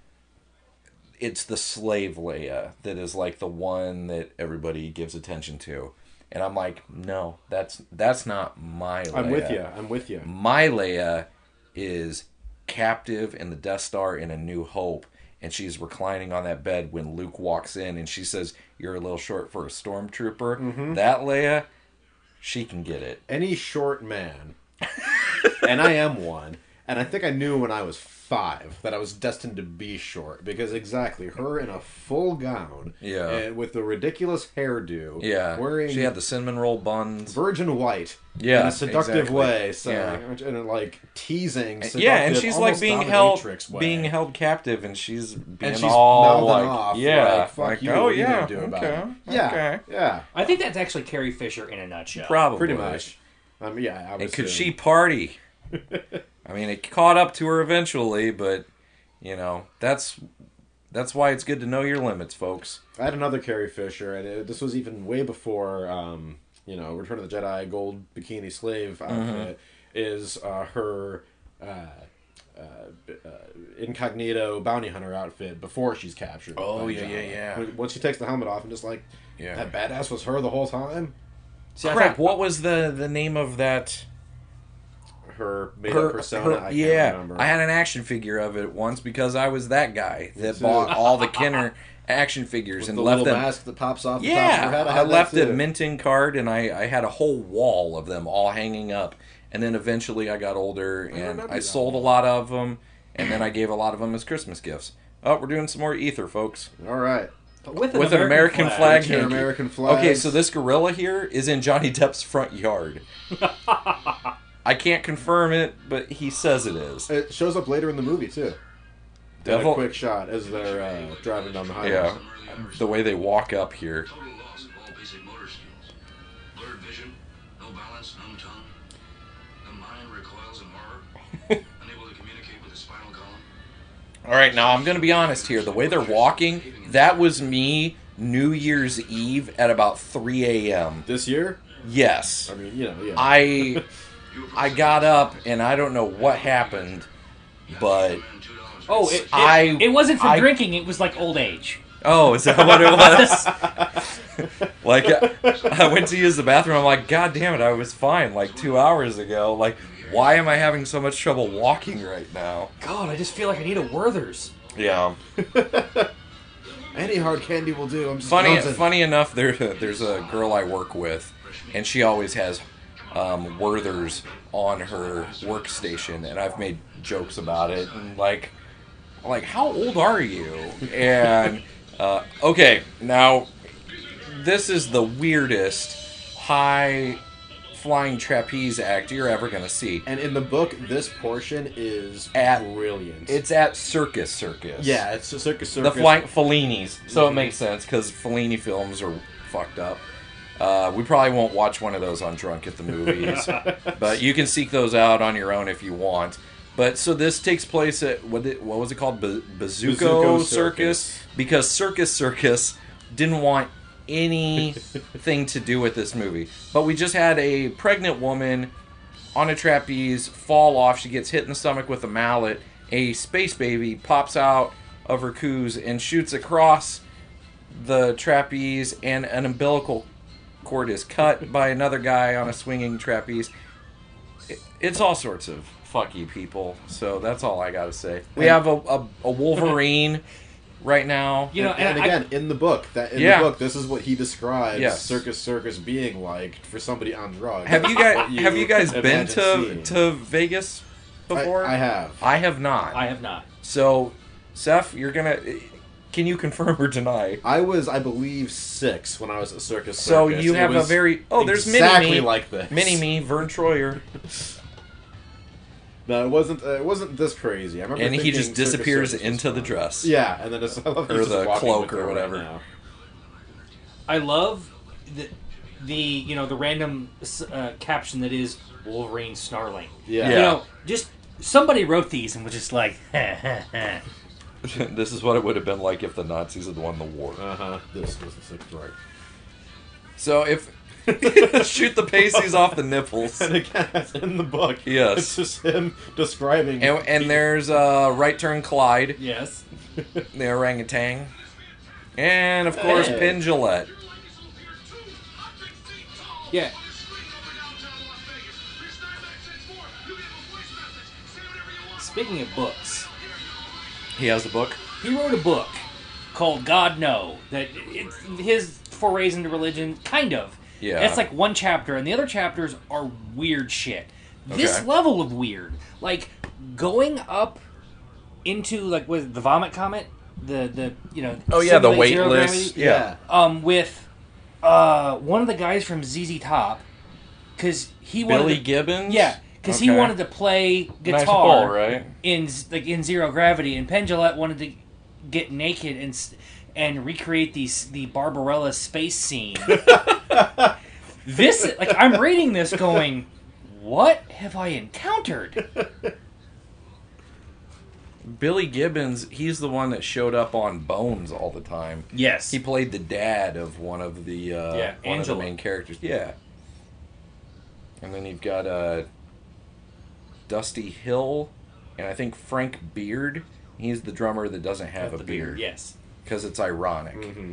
It's the slave Leia that is like the one that everybody gives attention to. And I'm like, no, that's that's not my Leia. I'm with you. I'm with you. My Leia is captive in the Death Star in A New Hope. And she's reclining on that bed when Luke walks in and she says, "You're a little short for a stormtrooper." Mhm. That Leia, she can get it. Any short man, and I am one, and I think I knew when I was five that I was destined to be short, because exactly, her in a full gown, Yeah. and with the ridiculous hairdo, Yeah. wearing She had the cinnamon roll buns. virgin white, Yeah, in a seductive exactly. way, so Yeah. and like teasing, seductive, Yeah, and she's like almost being held, dominatrix way. being held captive, and she's being and she's all mouthing like, off, yeah, like, fuck like, you, oh what are you yeah, gonna do about okay, it? Yeah, okay. yeah, I think that's actually Carrie Fisher in a nutshell. Probably. pretty much. Um, yeah, I And would could assume. she party? I mean, it caught up to her eventually, but you know, that's that's why it's good to know your limits, folks. I had another Carrie Fisher, and it, this was even way before, um, you know, Return of the Jedi gold bikini slave outfit. Is uh, her uh, uh, uh, incognito bounty hunter outfit before she's captured. Oh, by yeah, Jabba. yeah, yeah. When- Once she takes the helmet off, and just like, Yeah. that badass was her the whole time. See, Crap! What was the the name of that? Her made Her- up persona. her- I can't yeah, remember. I had an action figure of it once because I was that guy that too. bought all the Kenner action figures With and the left little them. mask that pops off the yeah, top of her head. I, I, had that left too. it minting card, and I, I had a whole wall of them all hanging up. And then eventually I got older, and remember I that sold a lot of them, and then I gave a lot of them as Christmas gifts. Oh, we're doing some more ether, folks. All right. With an With an American American flag. With your hanky. American flag. Okay, so this gorilla here is in Johnny Depp's front yard. I can't confirm it, but he says it is. It shows up later in the movie too. Devil- A quick shot as they're uh, driving down the highway. Yeah, the way they walk up here. Total loss of all basic motor skills. Blurred vision, no balance, numb tongue. The mind recoils in horror. Unable to communicate with the spinal column. All right, now I'm going to be honest here. The way they're walking, that was me New Year's Eve at about three a.m. This year? Yes. I mean, you know, yeah. I I got up and I don't know what happened, but Oh, it, it, I it wasn't from I- drinking. It was like old age. Oh, is that what it was? Like, I went to use the bathroom. I'm like, God damn it, I was fine like two hours ago. Like, why am I having so much trouble walking right now? God, I just feel like I need a Werther's. Yeah. Any hard candy will do. I'm just Funny, bouncing. funny enough, there, there's a girl I work with, and she always has um, Werther's on her workstation, and I've made jokes about it, and like, like, how old are you? And uh, okay, now this is the weirdest high flying trapeze act you're ever gonna see. And in the book, this portion is At- brilliant. It's at Circus Circus. yeah, it's a circus The circus. flying Fellini's, so it Mhm. makes sense because Fellini films are fucked up. Uh, we probably won't watch one of those on Drunk at the Movies, but you can seek those out on your own if you want. But so this takes place at what, it, what was it called, Ba- Bazooko, Bazooko Circus? Circus. Because Circus Circus didn't want anything to do with this movie. But we just had a pregnant woman on a trapeze fall off. She gets hit in the stomach with a mallet. A space baby pops out of her coos and shoots across the trapeze, and an umbilical cord is cut by another guy on a swinging trapeze. It, it's all sorts of fucky people, so that's all I gotta say. We have a, a, a Wolverine right now. You know, and, and I- again, in the book, that in Yeah. the book, this is what he describes Yes. circus circus being like for somebody on drugs. Have you What guys have you guys been imagine to seeing. to Vegas before? I, I have. I have not. I have not. So, Seth, you're gonna Can you confirm or deny? I was, I believe, six when I was at Circus So Circus. you It have a was very oh, there's exactly mini me like this. mini me, Vern Troyer, No, it wasn't. Uh, it wasn't this crazy. I remember. and he thinking just Circus disappears Circus was into the fun. dress. Yeah, and then it's, I love that Or he's just the walking cloak with or her right whatever. now. I love the, the you know the random uh, caption that is Wolverine snarling. Yeah. You Yeah. know, just somebody wrote these and was just like, This is what it would have been like if the Nazis had won the war. Uh huh. This was the sixth right. So if shoot the pasties off the nipples, And again, that's in the book. Yes. It's just him describing. and, and there's uh, Right Turn Clyde, yes. the orangutan, and of course Hey. Penn Jillette. Yeah. Speaking of books, He has a book. he wrote a book called God No. That it's his forays into religion, kind of. Yeah. That's like one chapter, and the other chapters are weird shit. This Okay. level of weird, like going up into like with the vomit comet, the the you know. Oh yeah, the simulate wait zero list. gravity. Yeah. Um, with uh one of the guys from Z Z Top, because he wanted Billy to, Gibbons. yeah, because he Okay. wanted to play guitar Nice pull, right? in like in Zero Gravity, and Penn Jillette wanted to get naked and s- and recreate these the Barbarella space scene. This like I'm reading this going, what have I encountered? Billy Gibbons, he's the one that showed up on Bones all the time. Yes. He played the dad of one of the uh, Yeah, one of the Angela. main characters. Yeah. And then you've got uh, Dusty Hill, and I think Frank Beard. He's the drummer that doesn't have Have a the beard, beard. yes. Because it's ironic. Mm-hmm.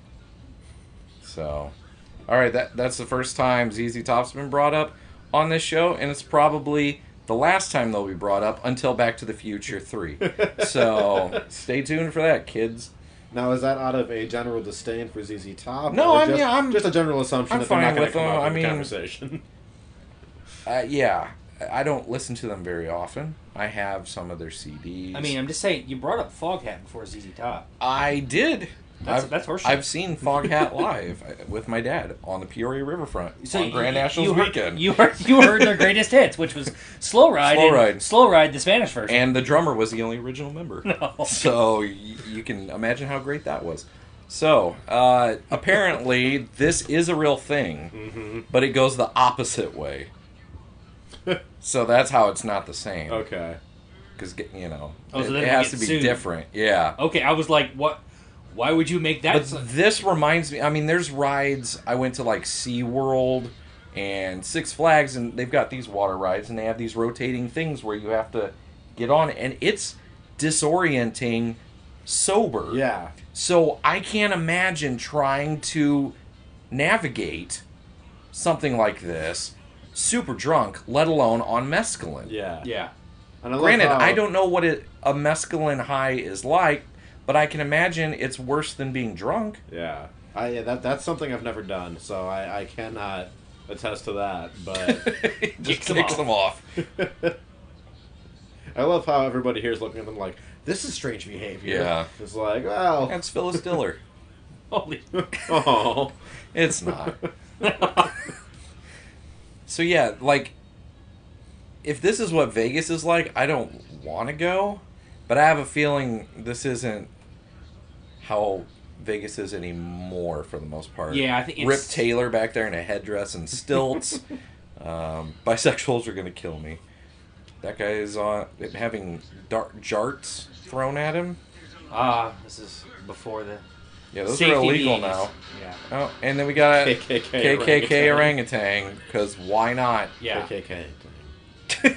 So, all right, that that's the first time Z Z Top's been brought up on this show, and it's probably the last time they'll be brought up until Back to the Future three. So, stay tuned for that, kids. Now, is that out of a general disdain for Z Z Top? No, or I just, mean, I'm- just a general assumption I'm that they're fine not going with to come them. up I in the mean- conversation. Uh, yeah, I don't listen to them very often. I have some of their C Ds. I mean, I'm just saying, you brought up Foghat before Z Z Top. I did. That's- I've, that's horseshit. I've seen Foghat live with my dad on the Peoria Riverfront So on you- Grand you, Nationals you heard, weekend. You heard, you heard their greatest hits, which was Slow Ride. Slow and Ride. Slow Ride, the Spanish version. And the drummer was the only original member. No. So y- you can imagine how great that was. So, uh, apparently, this is a real thing, Mm-hmm. but it goes the opposite way. So that's how it's not the same. Okay. Because, you know, Oh, so it, then it we has get to be sued. different. Yeah. Okay, I was like, what? Why would you make that? But so- this reminds me, I mean, there's rides. I went to like SeaWorld and Six Flags, and they've got these water rides, and they have these rotating things where you have to get on, and it's disorienting sober. Yeah. So I can't imagine trying to navigate something like this super drunk, let alone on mescaline. Yeah. Yeah. And I love Granted, how- I don't know what it, a mescaline high is like, but I can imagine it's worse than being drunk. Yeah. I, yeah, that that's something I've never done, so I, I cannot attest to that. But Just kicks them off. I love how everybody here is looking at them like, this is strange behavior. Yeah. It's like, well, That's Phyllis Diller. Holy. oh, It's not. So yeah, like, if this is what Vegas is like, I don't want to go, but I have a feeling this isn't how Vegas is anymore for the most part. Yeah, I think it's- Rip Taylor back there in a headdress and stilts. um, bisexuals are gonna kill me. That guy is on having dart jarts thrown at him. Ah, this is before the. Yeah, those safety are illegal needs. now. Yeah. Oh, and then we got a K K K K K K orangutan, because why not? Yeah. K K K.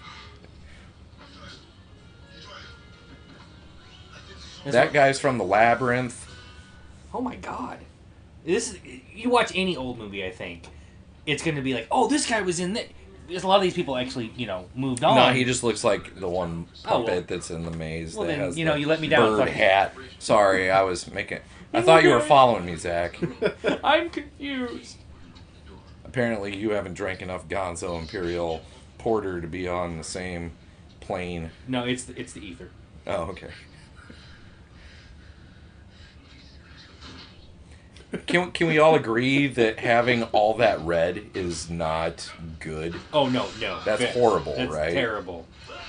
That guy's from the Labyrinth. Oh my god. This is, you watch any old movie, I think, it's going to be like, oh, this guy was in that. Because a lot of these people actually, you know, moved on. No, he just looks like the one Oh, puppet well. that's in the maze Well, that then, has you know, the you let me down, bird fucking- hat. Sorry, I was making... I thought you were following me, Zach. I'm confused. Apparently you haven't drank enough Gonzo Imperial Porter to be on the same plane. No, it's the, it's the ether. Oh, okay. can can we all agree that having all that red is not good? Oh no, no, that's That's- horrible, that's right? terrible.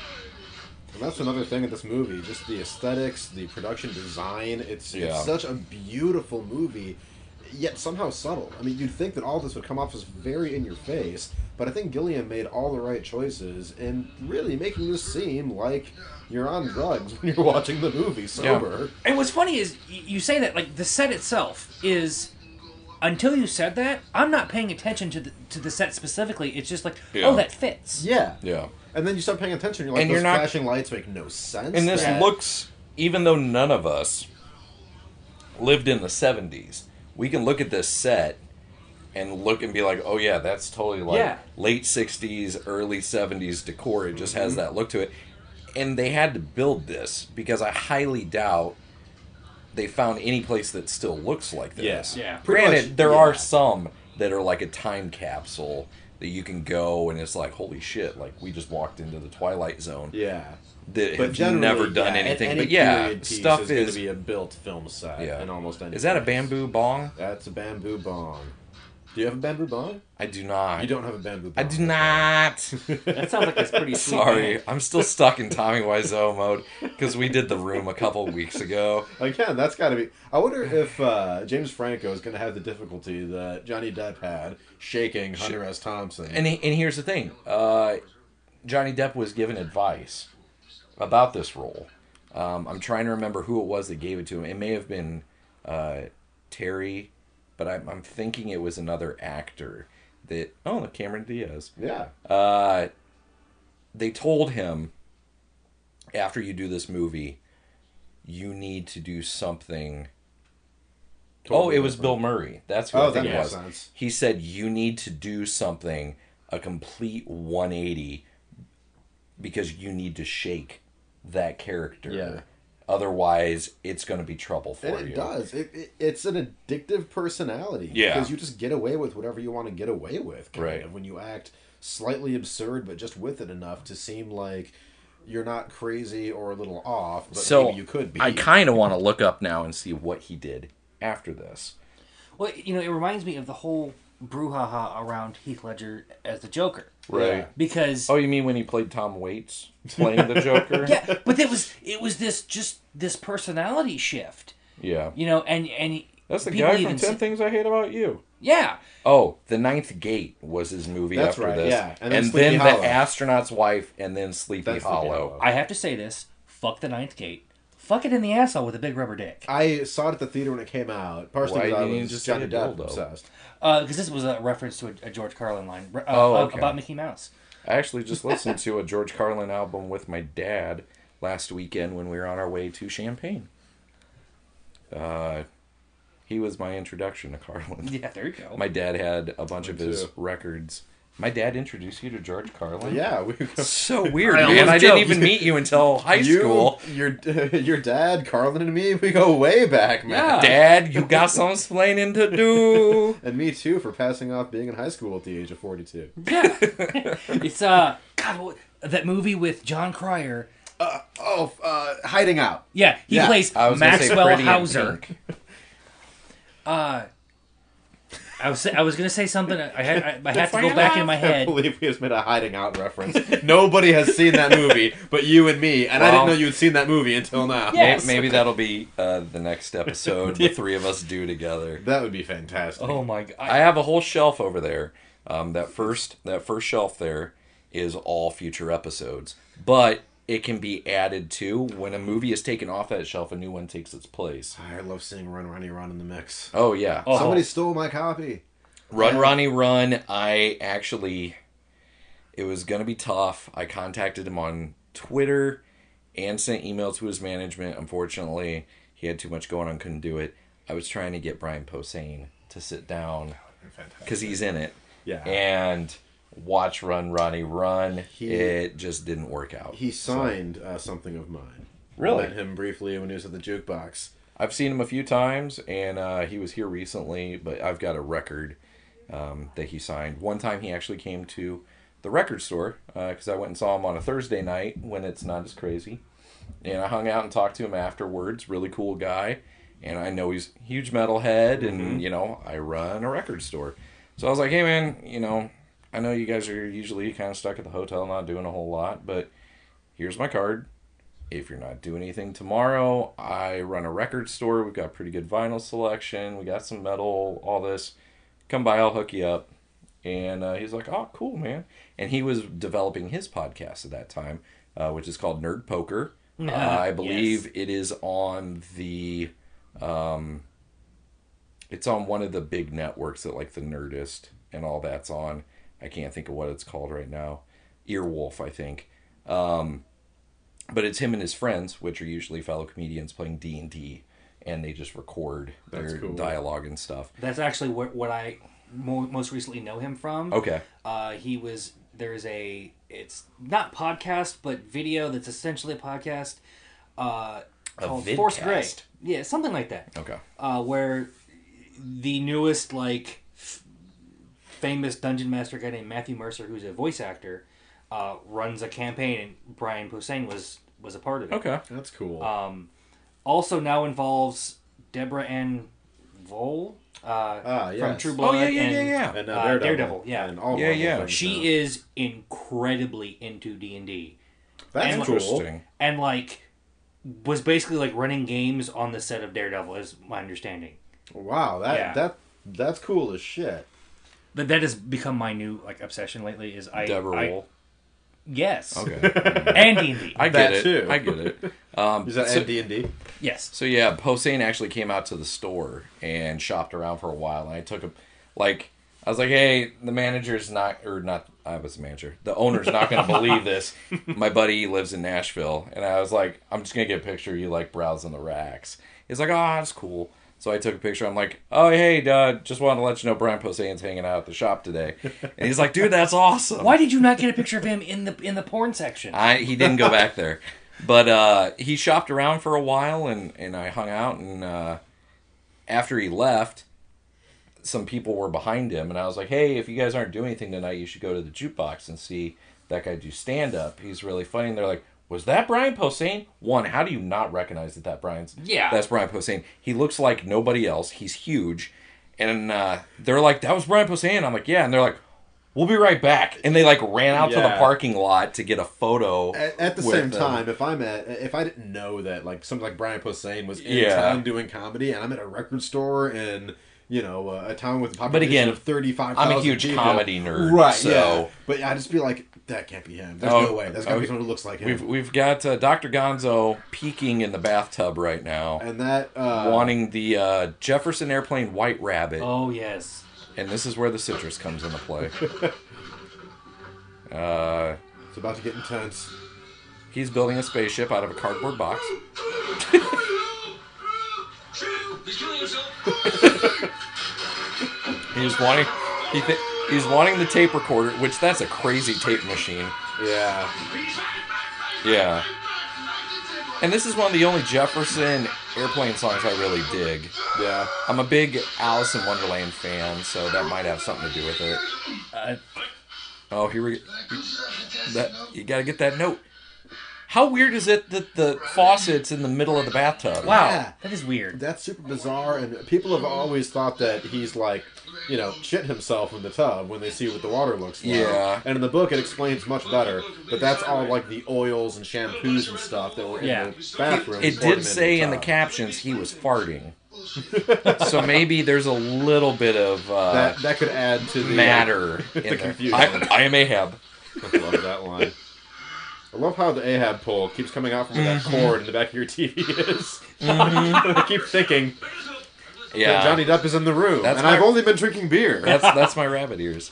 And that's another thing in this movie, just the aesthetics, the production design. It's, Yeah. it's such a beautiful movie, yet somehow subtle. I mean, you'd think that all this would come off as very in your face, but I think Gilliam made all the right choices in really making this seem like you're on drugs when you're watching the movie sober. And what's funny is y- you say that like the set itself is. Until you said that, I'm not paying attention to the to the set specifically. It's just like, Yeah. oh, that fits. Yeah. Yeah. And then you start paying attention, you're like, And those you're not- flashing lights make no sense. And this That- looks, even though none of us lived in the seventies, we can look at this set and look and be like, oh yeah, that's totally like Yeah. late sixties, early seventies decor. It just has Mhm. that look to it. And they had to build this because I highly doubt they found any place that still looks like this. Yeah. Yeah. Pretty Granted, much, there yeah. are some that are like a time capsule that you can go and it's like, holy shit, like we just walked into the Twilight Zone. Yeah. That But have generally, never done yeah, anything. any But yeah, period piece stuff is, is, going to be a built film set Yeah. in almost any Is that a place. bamboo bong? That's a bamboo bong. Do you have a bamboo bong? I do not. You don't have a bamboo I bong. do not. That sounds like it's pretty sweet. Sorry, I'm still stuck in Tommy Wiseau mode because we did The Room a couple weeks ago. Again, that's got to be. I wonder if uh, James Franco is going to have the difficulty that Johnny Depp had shaking Hunter S. Thompson. And he- and here's the thing: uh, Johnny Depp was given advice about this role. Um, I'm trying to remember who it was that gave it to him. It may have been uh, Terry, but I'm, I'm thinking it was another actor. That oh, the Cameron Diaz. Yeah. Uh, they told him after you do this movie, you need to do something. Totally oh, it was different. Bill Murray. That's who Oh, I think that it makes was. sense. He said you need to do something, a complete one eighty, because you need to shake that character. Yeah. Otherwise, it's going to be trouble for And you. it does. It, it, it's an addictive personality. Yeah. Because you just get away with whatever you want to get away with. Kind Right. of, when you act slightly absurd, but just with it enough to seem like you're not crazy or a little off, but So maybe you could be. I kind of want to look up now and see what he did after this. Well, you know, it reminds me of the whole brouhaha around Heath Ledger as the Joker. Right. Because Oh, you mean when he played Tom Waits playing the Joker? yeah, but it was it was this just this personality shift. Yeah. You know, and and That's the people guy from even ten say- Things I Hate About You. Yeah. Oh, The Ninth Gate was his movie That's after right, this. yeah. And And then, then Sleepy The Hollow. Astronaut's Wife, and then Sleepy That's Sleepy Hollow. Hollow. I have to say this: fuck the Ninth Gate. Fuck it in the asshole with a big rubber dick. I saw it at the theater when it came out, partially Why because I didn't you was just Johnny say Depp dildo? obsessed. Because Uh, this was a reference to a, a George Carlin line uh, Oh, uh, okay. about Mickey Mouse. I actually just listened to a George Carlin album with my dad last weekend when we were on our way to Champaign. Uh, he was my introduction to Carlin. Yeah, there you go. My dad had a bunch of Me his too. records. My dad introduced you to George Carlin? Yeah, we So weird, I man. almost I didn't joked. even meet you until high You, school. Your your dad, Carlin, and me, we go way back, man. Dad, you got some explaining to do. And me too for passing off being in high school at the age of forty-two. Yeah. It's uh God, what, that movie with John Cryer. Uh, oh, uh, Hiding Out. Yeah, he Yeah. plays I was gonna say Maxwell Pretty in Hauser. Pink. Uh, I was I was gonna say something. I had I, I had to Define go back it. in my I head. believe we just made a Hiding Out reference. Nobody has seen that movie but you and me, and I Well- didn't know you had seen that movie until now. Yes. Maybe that'll be uh, the next episode the three of us do together. That would be fantastic. Oh my God! I have a whole shelf over there. Um, that first that first shelf there is all future episodes, but it can be added to when a movie is taken off that shelf. A new one takes its place. I love seeing Run Ronnie Run in the mix. Oh yeah, Oh. Somebody stole my copy. Run Ronnie Run. I actually, it was gonna be tough. I contacted him on Twitter and sent email to his management. Unfortunately, he had too much going on, couldn't do it. I was trying to get Brian Posehn to sit down because he's in it. Yeah. And watch Run Ronnie Run. He- it just didn't work out. He So, signed uh, something of mine. Really? I met him briefly when he was at the jukebox. I've seen him a few times, and uh, he was here recently, but I've got a record um, that he signed. One time he actually came to the record store because I went and saw him on a Thursday night when it's not as crazy. And I hung out and talked to him afterwards. Really cool guy. And I know he's a huge metalhead, and, Mhm. you know, I run a record store. So I was like, hey, man, you know, I know you guys are usually kind of stuck at the hotel, not doing a whole lot, but here's my card. If you're not doing anything tomorrow, I run a record store. We've got pretty good vinyl selection. We got some metal, all this. Come by, I'll hook you up. And uh, he's like, oh, cool, man. And he was developing his podcast at that time, uh, which is called Nerd Poker. Uh, I believe Yes. it is on the... Um, it's on one of the big networks that, like, the Nerdist and all that's on. I can't think of what it's called right now. Earwolf, I think. Um, but it's him and his friends, which are usually fellow comedians playing D and D, and they just record That's their cool. dialogue and stuff. That's actually what, what I mo- most recently know him from. Okay. Uh, he was, there's a, it's not podcast, but video that's essentially a podcast uh, A called vidcast. Force Grey. Yeah, something like that. Okay. Uh, where the newest, like, f- famous dungeon master guy named Matthew Mercer, who's a voice actor, uh, runs a campaign, and Brian Posehn was, was a part of it. Okay. That's cool. Um, also now involves Deborah Ann Vole uh, Ah, from yes. True Blood Oh, yeah, yeah, and, yeah, yeah. And, uh, uh, Daredevil. Daredevil. Yeah, And all Yeah, Marvel yeah. things she now. is incredibly into D and D. That's and, cool. Interesting. And like was basically like running games on the set of Daredevil, is my understanding. Wow, that Yeah. that that's cool as shit. But that has become my new like obsession lately. Is I Deborah I- Wool. Yes. Okay. And D and D. I get That it. too. I get it. Um, Is that so, D and D? Yes. so yeah, Posehn actually came out to the store and shopped around for a while, and I took a, like, I was like, hey, the manager's not, or not, I was the manager. The owner's not going to believe this. My buddy lives in Nashville, and I was like, I'm just going to get a picture of you, like, browsing the racks. He's like, oh, that's cool. So I took a picture. I'm like, oh, hey, Dad, just wanted to let you know Brian Posehn's hanging out at the shop today. And he's like, dude, that's awesome. Why did you not get a picture of him in the in the porn section? I he didn't go back there, but uh, he shopped around for a while, and, and I hung out. And uh, after he left, some people were behind him, and I was like, "Hey, if you guys aren't doing anything tonight, you should go to the jukebox and see that guy do stand up. He's really funny." And they're like, "Was that Brian Posehn?" One, how do you not recognize that that Brian's Yeah. that's Brian Posehn? He looks like nobody else. He's huge, and uh, they're like, "That was Brian Posehn." I'm like, "Yeah," and they're like, we'll be right back. And they like ran out to the Yeah. parking lot to get a photo. At, at the with same them. time, if I'm at, if I didn't know that like something like Brian Posehn was in Yeah. town doing comedy, and I'm at a record store in you know uh, a town with a population But again, of thirty-five. I'm a huge comedy nerd, right? so- Yeah, but I just be like, that can't be him. There's Oh, no way. That's gotta oh, be someone who looks like him. We've we've got uh, Doctor Gonzo peeking in the bathtub right now, and that uh, wanting the uh, Jefferson Airplane White Rabbit. Oh yes. And this is where the citrus comes into play. uh, it's about to get intense. He's building a spaceship out of a cardboard box. He's killing himself. He's wanting he th- he's wanting the tape recorder, which that's a crazy tape machine. Yeah. Yeah. And this is one of the only Jefferson Airplane songs I really dig. Yeah. I'm a big Alice in Wonderland fan, so that might have something to do with it. Uh, oh, here we go. That, you gotta get that note. How weird is it that the faucet's in the middle of the bathtub? Wow, Yeah. that is weird. That's super bizarre, and people have always thought that he's like, you know, shit himself in the tub when they see what the water looks like. Yeah. And in the book, it explains much better. But that's all like the oils and shampoos and stuff that were in Yeah. the bathroom. It did say in the captions he was farting. So maybe there's a little bit of uh, that that could add to the matter the in there. confusion. I, I am Ahab. I love that line. I love how the Ahab pole keeps coming out from where that Mhm. cord in the back of your T V is. Mhm. I keep thinking, Yeah. that Johnny Depp is in the room, That's and my- I've only been drinking beer. That's that's my rabbit ears.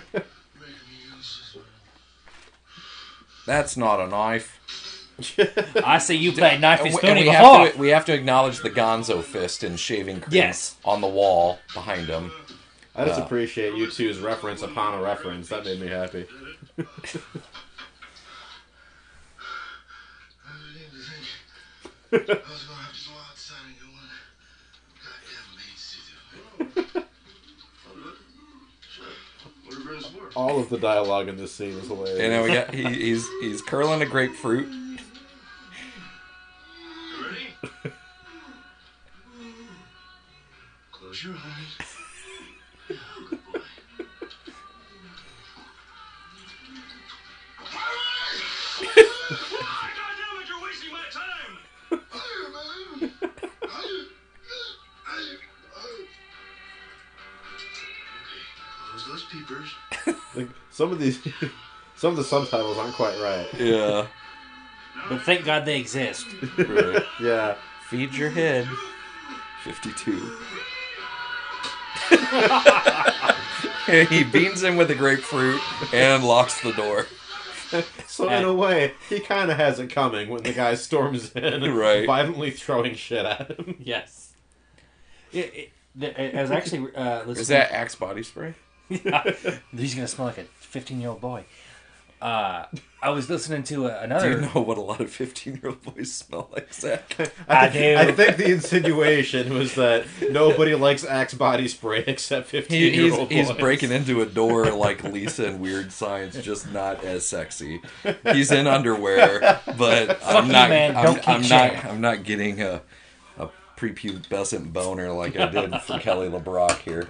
That's not a knife. I say you play knife and And we, spoony and we before. have to we have to acknowledge the Gonzo fist and shaving cream Yes. on the wall behind him. I just Uh, appreciate you two's reference upon a reference. That made me happy. I was gonna have to go outside and get one of them goddamn maids to do it. What are birds for? All of the dialogue in this scene is hilarious. And then we got he, he's he's curling a grapefruit. You ready? Close your eyes. You're wasting my time. Close those peepers. Like, some of these, some of the subtitles aren't quite right. Yeah. But thank God they exist. Right. Yeah. Feed your head. fifty-two. He beans him with a grapefruit and locks the door. So in a way, he kind of has it coming when the guy storms in, Right. violently throwing shit at him. Yes. It, it, the- I was actually uh, listening. Is that Axe body spray? Yeah. He's gonna smell like a fifteen-year-old boy. Uh, I was listening to a, another. Do you know what a lot of fifteen-year-old boys smell like, Zach? I, I do. think, I think the insinuation was that nobody likes Axe body spray except He, he's, fifteen-year-old he's boys. breaking into a door like Lisa in Weird Science, just not as sexy. He's in underwear, but Fuck I'm you, not. man. I'm, Don't keep I'm shame. not. I'm not getting a a prepubescent boner like I did for Kelly LeBrock here.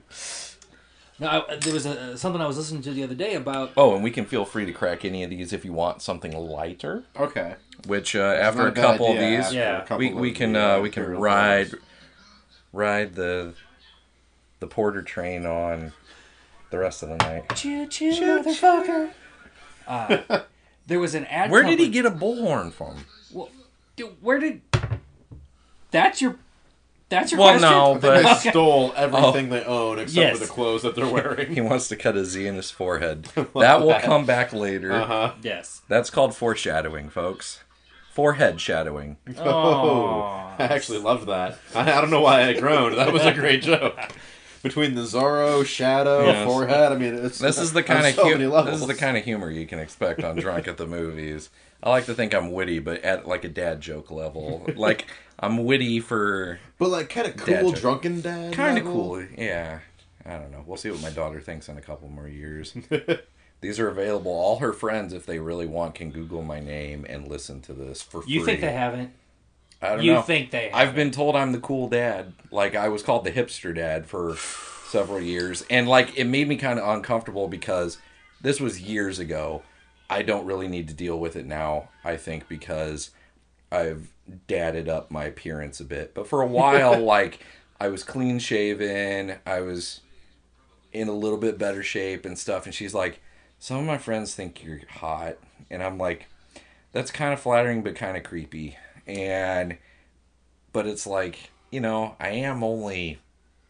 No, I, there was a, something I was listening to the other day about. Oh, and we can feel free to crack any of these if you want something lighter. Okay. Which uh, after not a a bad couple of idea these, after a couple we we of can the, uh, uh, we can Imperial ride Films. ride the the porter train on the rest of the night. Choo choo, motherfucker. Uh, there was an ad. Where did cover- he get a bullhorn from? Well, dude, where did? That's your. That's your Well, question. no, I think but- they Okay. stole everything Oh. they own except Yes. for the clothes that they're wearing. He wants to cut a Z in his forehead. That will come back later. Uh-huh. Yes. That's called foreshadowing, folks. Forehead shadowing. Oh, I actually loved that. I, I don't know why I groaned. That was a great joke. Between the Zorro, Shadow, Yes. forehead, I mean, it's This is the on kind of so hu- many levels. this is the kind of humor you can expect on Drunk at the Movies. I like to think I'm witty, but at like a dad joke level. Like I'm witty for, But like kind of dad cool joke. drunken dad. kind of level? cool. Yeah, I don't know. We'll see what my daughter thinks in a couple more years. These are available. All her friends, if they really want, can Google my name and listen to this for free. You think they haven't? I don't you know. think they I've been told I'm the cool dad. Like, I was called the hipster dad for several years. And, like, it made me kind of uncomfortable because this was years ago. I don't really need to deal with it now, I think, because I've dadded up my appearance a bit. But for a while, like, I was clean shaven. I was in a little bit better shape and stuff. And she's like, some of my friends think you're hot. And I'm like, that's kind of flattering, but kind of creepy. And, but it's like, you know, I am only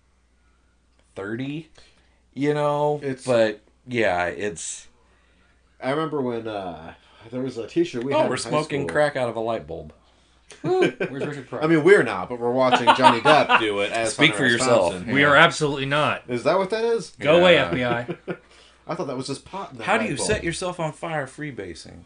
thirty, you know, It's- but yeah, it's, I remember when uh, there was a T-shirt we oh, had in we're high smoking school. crack out of a light bulb. Where's Richard Pryor? I mean, we're not, but we're watching Johnny Depp do it as Speak Hunter for S. yourself. Thompson. We are absolutely not. Is that what that is? Go away, Yeah. F B I. I thought that was just pot. In that How do light you bulb. set yourself on fire freebasing?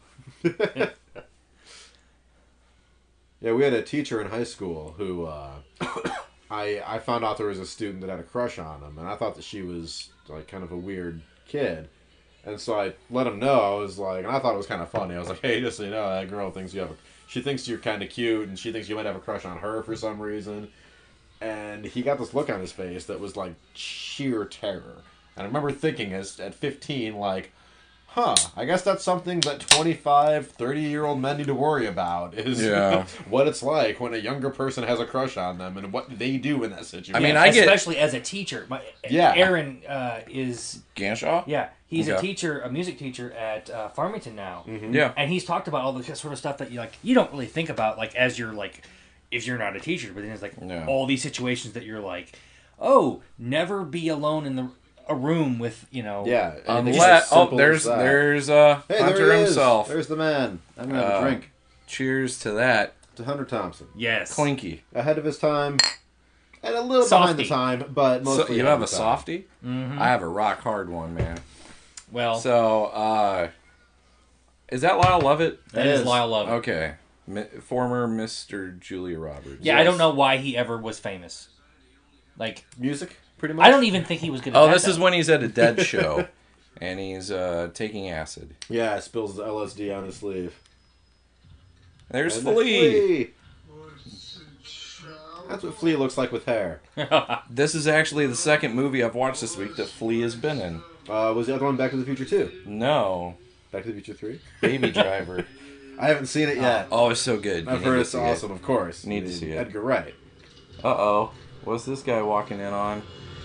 Yeah, we had a teacher in high school who uh, I I found out there was a student that had a crush on him, and I thought that she was like kind of a weird kid, and so I let him know. I was like, and I thought it was kind of funny. I was like, hey, just so you know, that girl thinks you have a, she thinks you're kind of cute, and she thinks you might have a crush on her for some reason. And he got this look on his face that was like sheer terror. And I remember thinking as at fifteen, like, huh, I guess that's something that twenty-five, thirty-year-old men need to worry about, is Yeah. what it's like when a younger person has a crush on them and what they do in that situation. I mean, I get- especially as a teacher. My, Yeah. Aaron uh, is Ganshaw? Yeah, he's a Okay. teacher, a music teacher at uh, Farmington now. Mhm. Yeah. and he's talked about all the sort of stuff that you like. You don't really think about like as you're like if you're not a teacher, but then it's like Yeah. all these situations that you're like, oh, never be alone in the a room with you know. Yeah, anything Unless, as oh, simple there's as that. there's uh, Hey, there Hunter he is. himself. There's the man. I'm gonna have Uh, a drink. Cheers to that. To Hunter Thompson. Yes. Clinky. Ahead of his time, and a little Softy. behind the time, but mostly So you ahead have a of the time. softie? Mhm. I have a rock hard one, man. Well, So, uh, is that Lyle Lovett? that is Lyle Lovett. Okay. Mi- former Mister Julia Roberts. Yeah, I don't know why he ever was famous. Like Music, pretty much. I don't even think he was good at Oh, that, this is though. when he's at a dead show and he's uh, taking acid. Yeah, spills the L S D on his sleeve. There's And the Flea. flea. That's what Flea looks like with hair. This is actually the second movie I've watched this week that Flea has been in. Uh, was the other one Back to the Future two? No. Back to the Future three? Baby Driver. I haven't seen it yet. Oh, it's so good. I've You heard need it's to see awesome, it. of course. Need to see it. Edgar Wright. Uh-oh. What's this guy walking in on?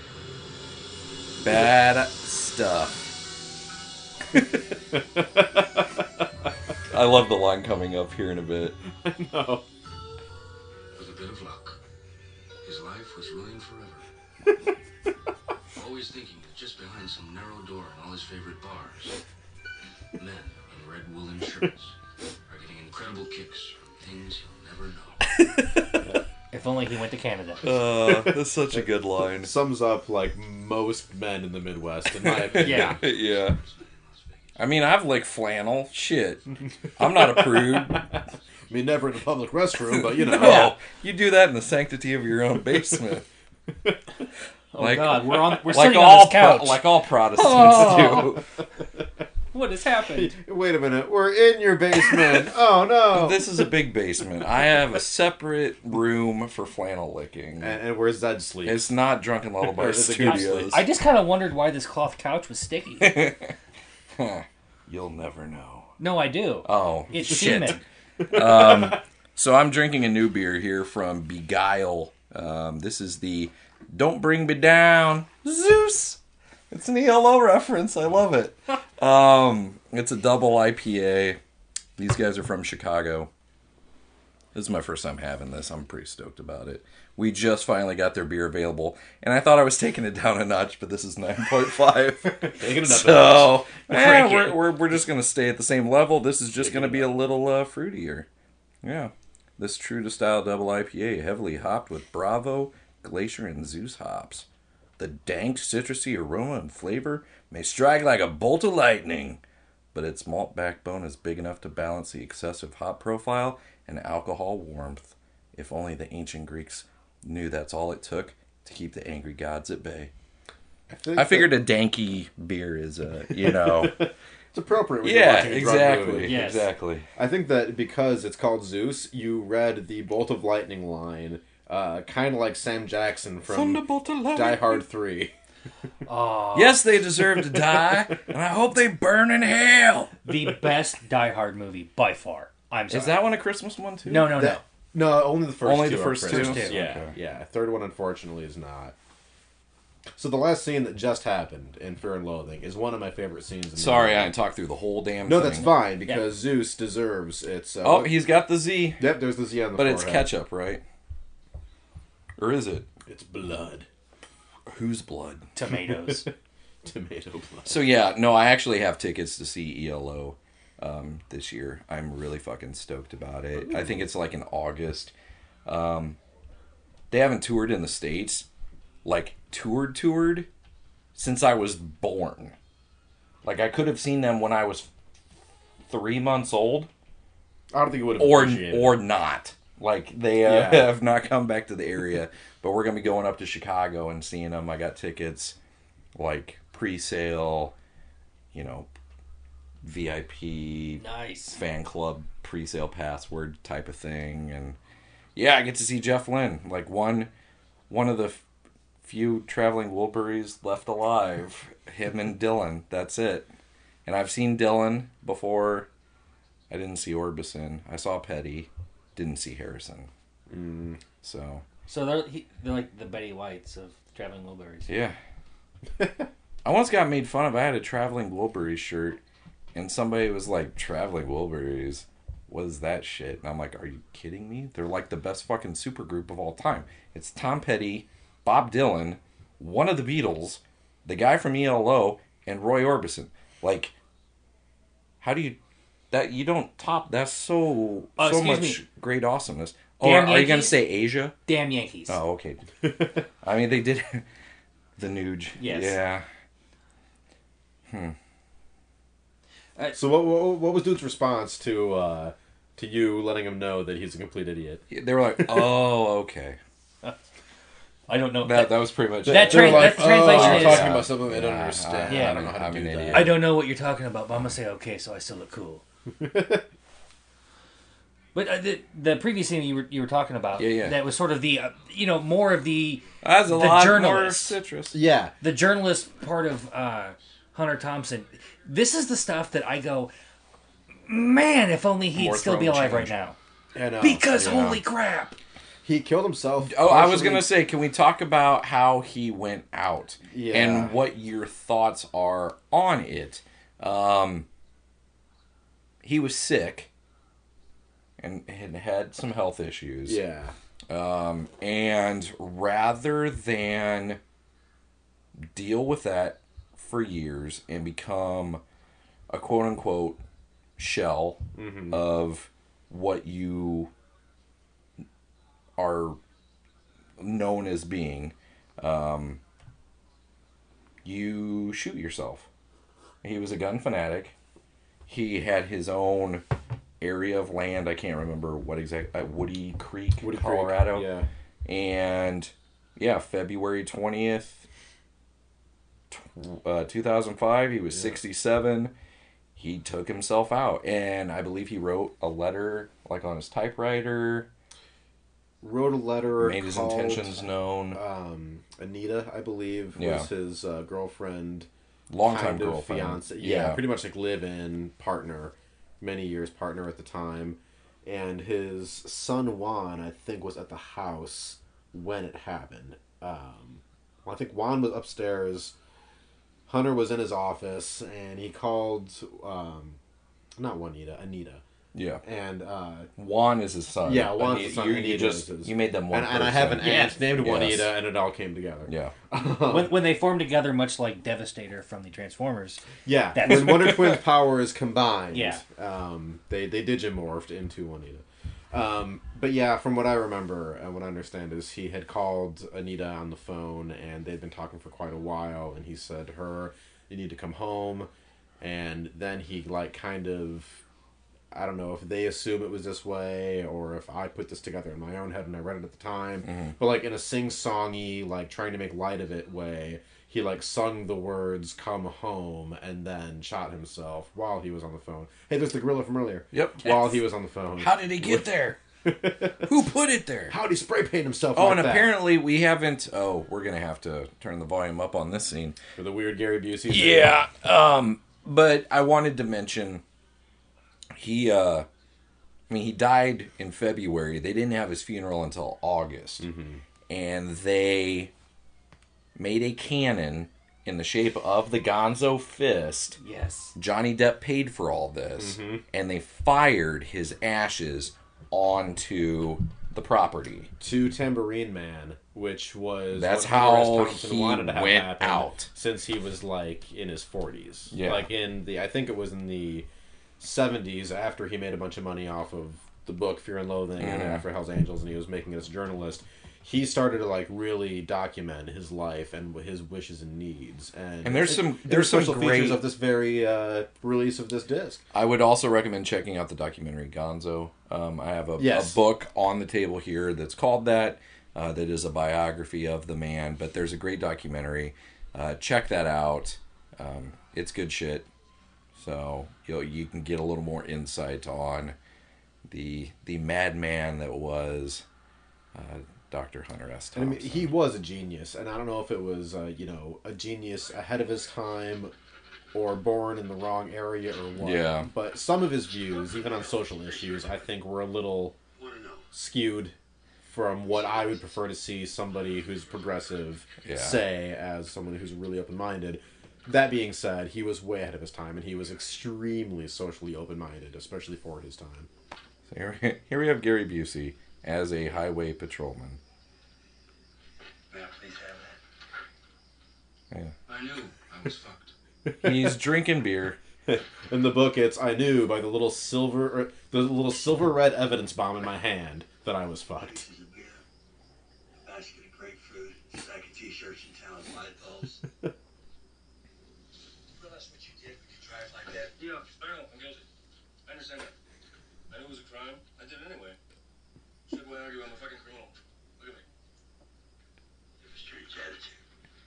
Bad stuff. I love the line coming up here in a bit. I know. With a bit of luck, his life was ruined forever. Always thinking that just behind some narrow door in all his favorite bars, men in red woolen shirts are getting incredible kicks from things he'll never know. If only he went to Canada. Uh, that's such a good line. Sums up, like, most men in the Midwest, in my opinion. Yeah. Yeah. I mean, I've licked flannel. Shit. I'm not a prude. I mean, never in a public restroom, but, you know. No, you do that in the sanctity of your own basement. Oh, God, we're on. We're like sitting all on this couch. Pro- like all Protestants Oh. do. What has happened? Wait a minute, we're in your basement. Oh, no. This is a big basement. I have a separate room for flannel licking. And, and where Zed sleeps. It's not Drunken Lullaby Or is it the Studios. I just kind of wondered why this cloth couch was sticky. You'll never know. No, I do. Oh, It's shit. semen. um, so I'm drinking a new beer here from Beguile. Um, this is the Don't Bring Me Down Zeus. It's an E L O reference. I love it. Um, it's a double I P A. These guys are from Chicago. This is my first time having this. I'm pretty stoked about it. We just finally got their beer available, and I thought I was taking it down a notch, but this is nine point five. Taking it up so, a notch. eh, we're, we're, we're just going to stay at the same level. This is just going to be a little uh, fruitier. Yeah. This true to style double I P A, heavily hopped with Bravo, Glacier, and Zeus hops. The dank, citrusy aroma and flavor may strike like a bolt of lightning, but its malt backbone is big enough to balance the excessive hop profile and alcohol warmth. If only the ancient Greeks knew that's all it took to keep the angry gods at bay. I, I figured that... a danky beer is, a, you know... It's appropriate when yeah, you're watching a drug exactly, movie. Yes. Exactly. I think that because it's called Zeus, you read the Bolt of Lightning line, uh, kind of like Sam Jackson from Die Hard three. Oh. Yes, they deserve to die, and I hope they burn in hell. The best Die Hard movie, by far. I'm sorry. Is that one a Christmas one, too? No, no, that, no. No, only the first only two. the first two? First two. Yeah, okay. Yeah. Third one, unfortunately, is not. So the last scene that just happened in Fear and Loathing is one of my favorite scenes. In the Sorry, movie. I didn't talk through the whole damn no, thing. No, that's fine, because yeah. Zeus deserves its... Uh, oh, he's got the Z. Yep, there's the Z on the But forehead. it's ketchup, right? Or is it? It's blood. Whose blood? Tomatoes. Tomato blood. So yeah, no, I actually have tickets to see E L O um, this year. I'm really fucking stoked about it. Ooh. I think it's like in August. Um, they haven't toured in the States, like toured toured, since I was born. Like I could have seen them when I was three months old. I don't think it would have or appreciated. or not. Like they uh, yeah. have not come back to the area, but we're gonna be going up to Chicago and seeing them. I got tickets, like pre-sale, you know, V I P, nice fan club pre-sale password type of thing, and yeah, I get to see Jeff Lynne, like one one of the f- few traveling Wilburys left alive. Him and Dylan, that's it. And I've seen Dylan before. I didn't see Orbison. I saw Petty. Didn't see Harrison. Mm. So. So they're he, they're like the Betty Whites of Traveling Wilburys. Yeah. I once got made fun of. I had a Traveling Wilburys shirt, and somebody was like, "Traveling Wilburys, what is that shit?" And I'm like, "Are you kidding me? They're like the best fucking supergroup of all time. It's Tom Petty, Bob Dylan, one of the Beatles, the guy from E L O, and Roy Orbison. Like, how do you that you don't top? That's so uh, so much me. great awesomeness." Oh, are, are you gonna say Asia? Damn Yankees. Oh, okay. I mean, they did the Nuge. Yes. Yeah. Hmm. Uh, so what, what what was Dude's response to uh, to you letting him know that he's a complete idiot? They were like, "Oh, okay." I don't know. That that was pretty much that. it. Tra- like, that translation oh, is you're talking about something they don't yeah, understand. Yeah. I don't know how to I'm do an that. idiot. I don't know what you're talking about, but I'm gonna say okay, so I still look cool. But uh, the the previous scene you were you were talking about, Yeah, yeah. that was sort of the uh, you know more of the That's a the lot journalist, more citrus. Yeah, the journalist part of uh, Hunter Thompson. This is the stuff that I go, man, if only he'd More still be throne alive change. right now. I know. Because Yeah. holy crap, He killed himself. Oh, I was partially- gonna say, can we talk about how he went out Yeah. and what your thoughts are on it? Um, he was sick and had had some health issues. Yeah. Um, and rather than deal with that for years and become a quote unquote shell Mhm. of what you are known as being, um, you shoot yourself. He was a gun fanatic. He had his own area of land. I can't remember what exact. Uh, Woody Creek, Woody Creek, Colorado. yeah. And yeah, February twentieth, uh, two thousand five. He was Yeah. sixty-seven. He took himself out, and I believe he wrote a letter, like on his typewriter. Wrote a letter. Made his called, intentions known. Um, Anita, I believe, was Yeah. his uh, girlfriend. Longtime kind of girlfriend. Fiance. Yeah, Yeah. pretty much like live-in partner, many years partner at the time, and his son Juan, I think, was at the house when it happened. Um, well, I think Juan was upstairs. Hunter was in his office, and he called, um, not Juanita, Anita. Yeah. And uh, Juan is his son. Yeah, Juan's Ani- his son. you- you Anita just- is his- you made them one And, and I have an person. aunt Yes. named Yes. Juanita, and it all came together. Yeah. when when they form together, much like Devastator from the Transformers. Yeah, that's when Wonder Twins' powers combined, Yeah. um, they they digimorphed into Juanita. Um, but yeah, from what I remember and what I understand is he had called Anita on the phone, and they'd been talking for quite a while, and he said to her, "You need to come home," and then he like kind of. I don't know if they assume it was this way or if I put this together in my own head and I read it at the time. Mm-hmm. But like in a sing-songy, like trying to make light of it way, he like sung the words "come home" and then shot himself while he was on the phone. Hey, there's the gorilla from earlier. Yep. While Yes. he was on the phone. How did he get there? Who put it there? How did he spray paint himself Oh, like and that? apparently we haven't. Oh, we're gonna have to turn the volume up on this scene For the weird Gary Busey. Yeah. Um. But I wanted to mention he. uh I mean, he died in February. They didn't have his funeral until August, Mm-hmm. and they made a cannon in the shape of the Gonzo fist. Yes. Johnny Depp paid for all this, Mhm. and they fired his ashes onto the property. To Tambourine Man, which was That's what Hunter S. how Thompson he wanted to have went happen out. since he was like in his forties. Yeah. Like in the, I think it was in the seventies after he made a bunch of money off of the book Fear and Loathing and Mhm. After Hell's Angels, and he was making it as a journalist. He started to like really document his life and his wishes and needs. And, And there's it- some- and there's some special great- features of this very uh, release of this disc. I would also recommend checking out the documentary Gonzo. Um, I have a, Yes. a book on the table here that's called that. Uh, that is a biography of the man, but there's a great documentary. Uh, check that out. Um, it's good shit. So you you can get a little more insight on the the madman that was uh, Doctor Hunter S. And I Thompson. mean, he was a genius, and I don't know if it was, uh, you know, a genius ahead of his time or born in the wrong area or what. Yeah. But some of his views, even on social issues, I think were a little skewed from what I would prefer to see somebody who's progressive Yeah. say as someone who's really open-minded. That being said, he was way ahead of his time, and he was extremely socially open-minded, especially for his time. So here, here we have Gary Busey as a highway patrolman. May I please have that? Yeah. I knew I was fucked. He's drinking beer. In the book, it's I knew by the little silver, or the little silver red evidence bomb in my hand that I was fucked. A basket of grapefruit, a sack of t-shirts and talent light bulbs. Realize what you did when you drive like that? Yeah, I know, I'm guilty. I understand that. I knew it was a crime. I did it anyway. Should we argue I'm a fucking criminal? Look at me. You have a strange attitude.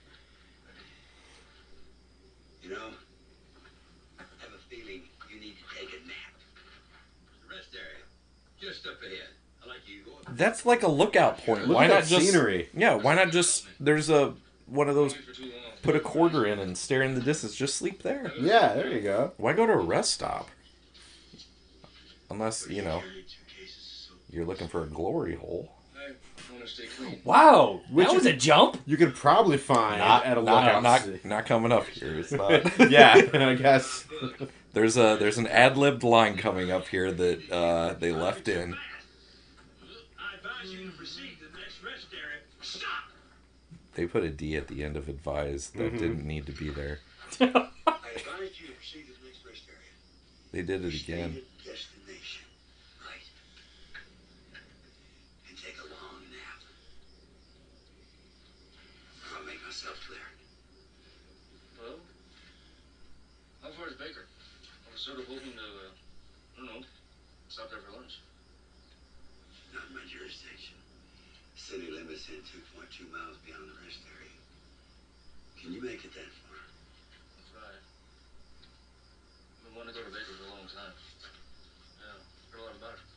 You know, I have a feeling you need to take a nap. The rest area. Get just up ahead. I like you going. That's like a lookout point. Look why at not that just scenery? Yeah, why not just there's a one of those put a quarter in and stare in the distance. Just sleep there. Yeah, there you go. Why go to a rest stop? Unless, you know, you're looking for a glory hole. Wow, Which that was you- a jump. You could probably find Not, at a not, lookout. not, not coming up here. It's not. Yeah, I guess. There's a there's an ad-libbed line coming up here that uh, they left in. I advise you to proceed to the next rest area. Stop! They put a D at the end of advise that Mhm. didn't need to be there. I advise you to proceed to the next rest area. They did it again. Destination. Right. And take a long nap. I'll make myself clear. Well, how far is Baker? I was sort of hoping to, uh, I don't know, stop there for lunch. Not in my jurisdiction. City limits in two point two miles beyond the rest area. Can you make it that far? I'll try. I've been wanting to go to Baker for a long time. Yeah, heard a lot about it.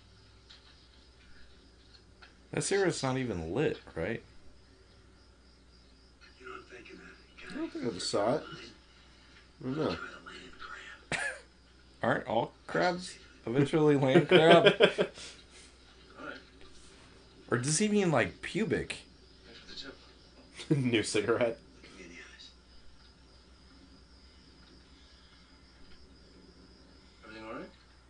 That area's not even lit, right? You know what I'm thinking of? I don't think I ever saw it. I don't know. Aren't all crabs eventually land crab? Or does he mean like pubic? New cigarette. Everything alright?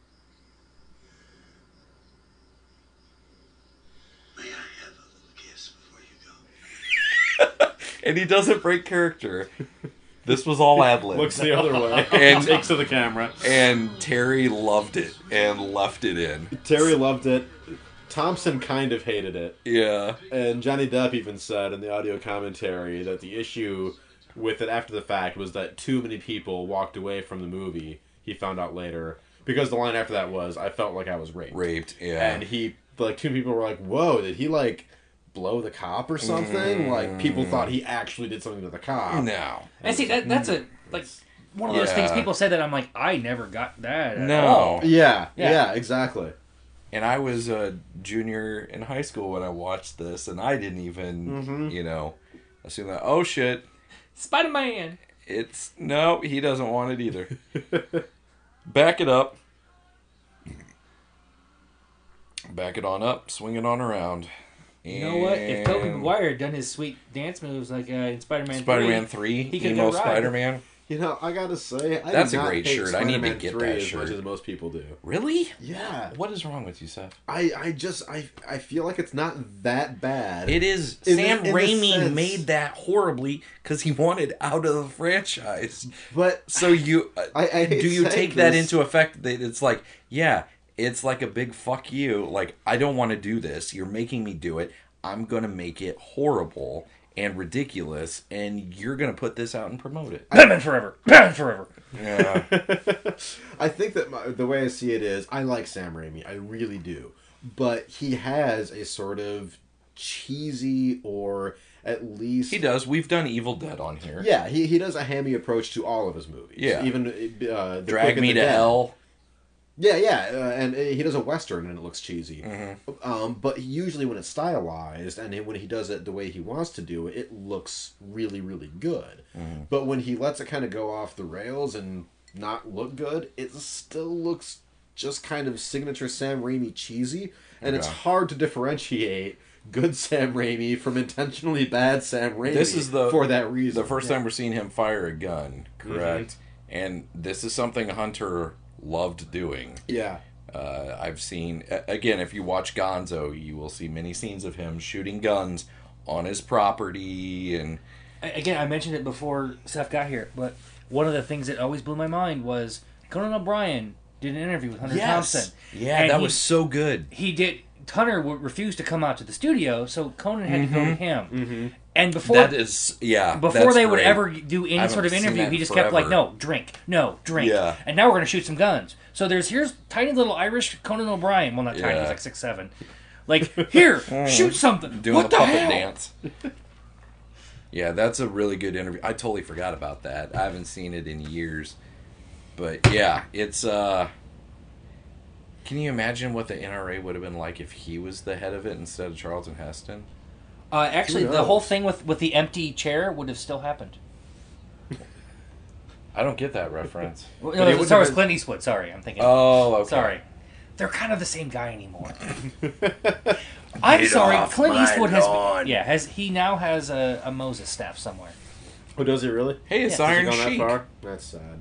May I have a little kiss before you go? And he doesn't break character. This was all ad-lib. Looks the other way. And Takes to the camera. And Terry loved it and left it in. Terry loved it. Thompson kind of hated it. Yeah. And Johnny Depp even said in the audio commentary that the issue with it after the fact was that too many people walked away from the movie, he found out later. Because the line after that was, I felt like I was raped. Raped, yeah. And he, like, two people were like, whoa, did he, like, blow the cop or something? Mm. Like, people thought he actually did something to the cop. No. And see, that that's a, like, one of those things Yeah. people say that I'm like, I never got that at No. all. Yeah, Yeah. yeah, exactly. And I was a junior in high school when I watched this, and I didn't even, Mhm. you know, assume that, oh shit, Spider-Man. it's, no, he doesn't want it either. Back it up. Back it on up, swing it on around. You know what? If Tobey Maguire had done his sweet dance moves like uh, in Spider-Man Spider-Man three, he could emo go ride. Spider-Man. You know, I gotta say, I That's do a not great hate shirt. I need to Spider-Man get three that as shirt. much as most people do. Really? Yeah. What is wrong with you, Seth? I, I just I I feel like it's not that bad. It is. In Sam the- in the Raimi sense- made that horribly because he wanted out of the franchise. But so you uh, I, I hate do you saying take that this. into effect that it's like, yeah, it's like a big fuck you. Like, I don't want to do this. You're making me do it. I'm gonna make it horrible and ridiculous, and you're gonna put this out and promote it. Batman forever. Batman forever. Yeah. I think that my, the way I see it is, I like Sam Raimi, I really do, but he has a sort of cheesy, or at least He does. We've done Evil Dead on here. Yeah, he he does a hammy approach to all of his movies. Yeah. even uh, The Drag Quick and Me the to Dead. Hell. Yeah, yeah, uh, and uh, he does a western and it looks cheesy. Mm-hmm. Um, but usually when it's stylized and when he does it the way he wants to do it, it looks really, really good. Mm-hmm. But when he lets it kind of go off the rails and not look good, it still looks just kind of signature Sam Raimi cheesy, and it's Yeah. hard to differentiate good Sam Raimi from intentionally bad Sam Raimi. This is the for that reason. The first Yeah. time we're seeing him fire a gun, correct? And this is something Hunter loved doing. Yeah. Uh, I've seen, a- again, if you watch Gonzo, you will see many scenes of him shooting guns on his property. And Again, I mentioned it before Seth got here, but one of the things that always blew my mind was Conan O'Brien did an interview with Hunter Yes. Thompson. Yeah, And that he- was so good. He did. Hunter would refuse to come out to the studio, so Conan had to go to Mhm. him. Mhm. And before That is- yeah, before that's they would great. ever do I any haven't sort of seen interview, that he in just kept like, forever. "No, drink, no, drink." Yeah. And now we're going to shoot some guns. So there's here's tiny little Irish Conan O'Brien. Well, not tiny, Yeah. he's like six seven. Like, here, shoot something. Doing what the puppet hell? dance. Yeah, that's a really good interview. I totally forgot about that. I haven't seen it in years. But yeah, it's uh Can you imagine what the N R A would have been like if he was the head of it instead of Charlton Heston? Uh, actually, the whole thing with, with the empty chair would have still happened. I don't get that reference. Well, no, it was, sorry, it was Clint Eastwood. Sorry, I'm thinking. Oh, okay. Sorry. They're kind of the same guy anymore. I'm Get sorry, off Clint my Eastwood has lawn. yeah has he now has a, a Moses staff somewhere. Oh, does he really? Hey, it's Yeah. Iron Has he gone Sheik. that far? That's sad.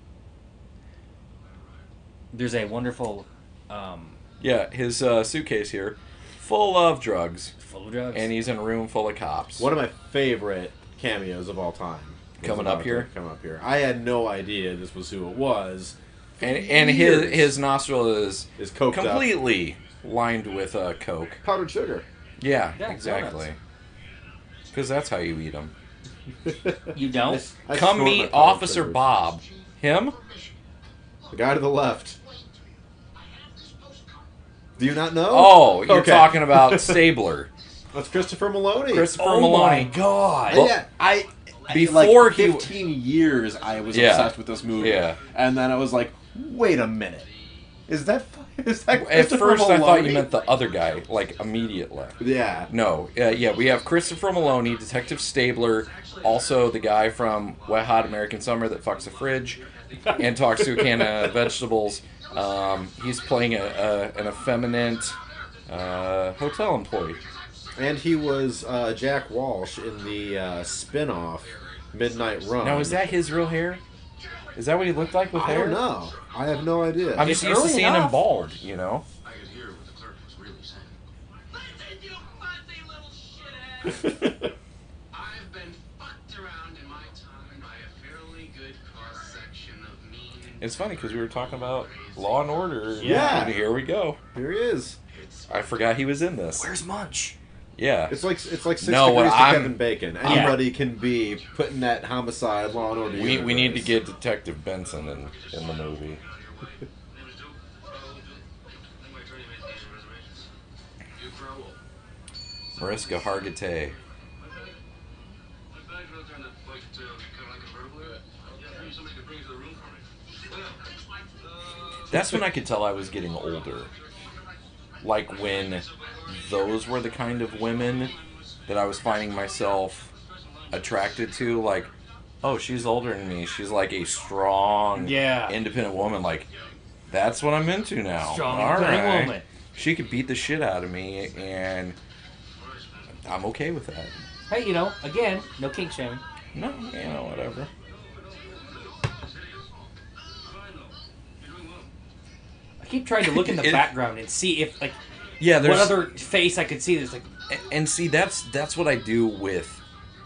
There's a wonderful um, Yeah, his uh, suitcase here, full of drugs. Full of drugs. And he's in a room full of cops. One of my favorite cameos of all time. was Coming about up here? to Come up here. I had no idea this was who it was. And and his Years. his nostril is Is coked up. completely lined with uh, coke. Powdered sugar. Yeah, Yeah, exactly. Because that's how you eat them. You don't? I Come snort my meet powdered Officer sugar. Bob. Him? The guy to the left. Do you not know? Oh, you're Okay. talking about Stabler. That's Christopher Maloney. Christopher Oh Maloney. my god! Well, yeah, I before like he- fifteen years I was Yeah. obsessed with this movie. Yeah. And then I was like, wait a minute. Is that is that At Christopher first, I thought Maloney? you meant the other guy, like immediately. Yeah. No, uh, yeah, we have Christopher Maloney, Detective Stabler, also the guy from Wet Hot American Summer that fucks a fridge and talks to a can of vegetables. Um, he's playing a, a an effeminate uh, hotel employee. And he was uh, Jack Walsh in the uh, spin-off Midnight Run. Now, is that his real hair? Is that what he looked like with I hair? don't know. I have no idea. I'm just It's used to early seeing him enough. bald, you know? I could hear what the clerk was really saying. I've been fucked around in my time by a fairly good cross-section of mean... It's funny because we were talking about Law and Order. Yeah. And here we go. Here he is. I forgot he was in this. Where's Munch? Yeah. It's like it's like six No, what degrees to I'm- Kevin Bacon. Anybody can be put in that homicide Law and Order. We we need to universe. get Detective Benson in, in the movie. Mariska Hargitay. That's when I could tell I was getting older. Like when those were the kind of women that I was finding myself attracted to. Like, oh, she's older than me. She's like a strong, Yeah. independent woman. Like, that's what I'm into now. Strong, All independent right. woman. She could beat the shit out of me, and I'm okay with that. Hey, you know, again, no kink shaming. No, you know, whatever. I keep trying to look in the It- background and see if, like, Yeah, what there's other face I could see that's like, and, and see that's that's what I do with.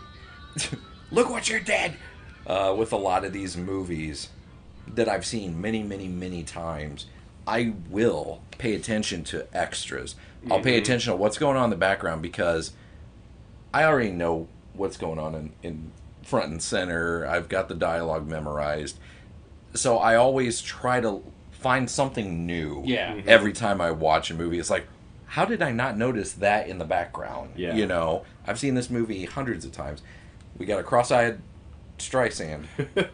Look what you did. Uh, with a lot of these movies that I've seen many, many, many times, I will pay attention to extras. I'll pay Mhm. attention to what's going on in the background because I already know what's going on in, in front and center. I've got the dialogue memorized. So I always try to find something new Yeah. Mhm. every time I watch a movie. It's like, how did I not notice that in the background? Yeah. You know, I've seen this movie hundreds of times. We got a cross-eyed Streisand.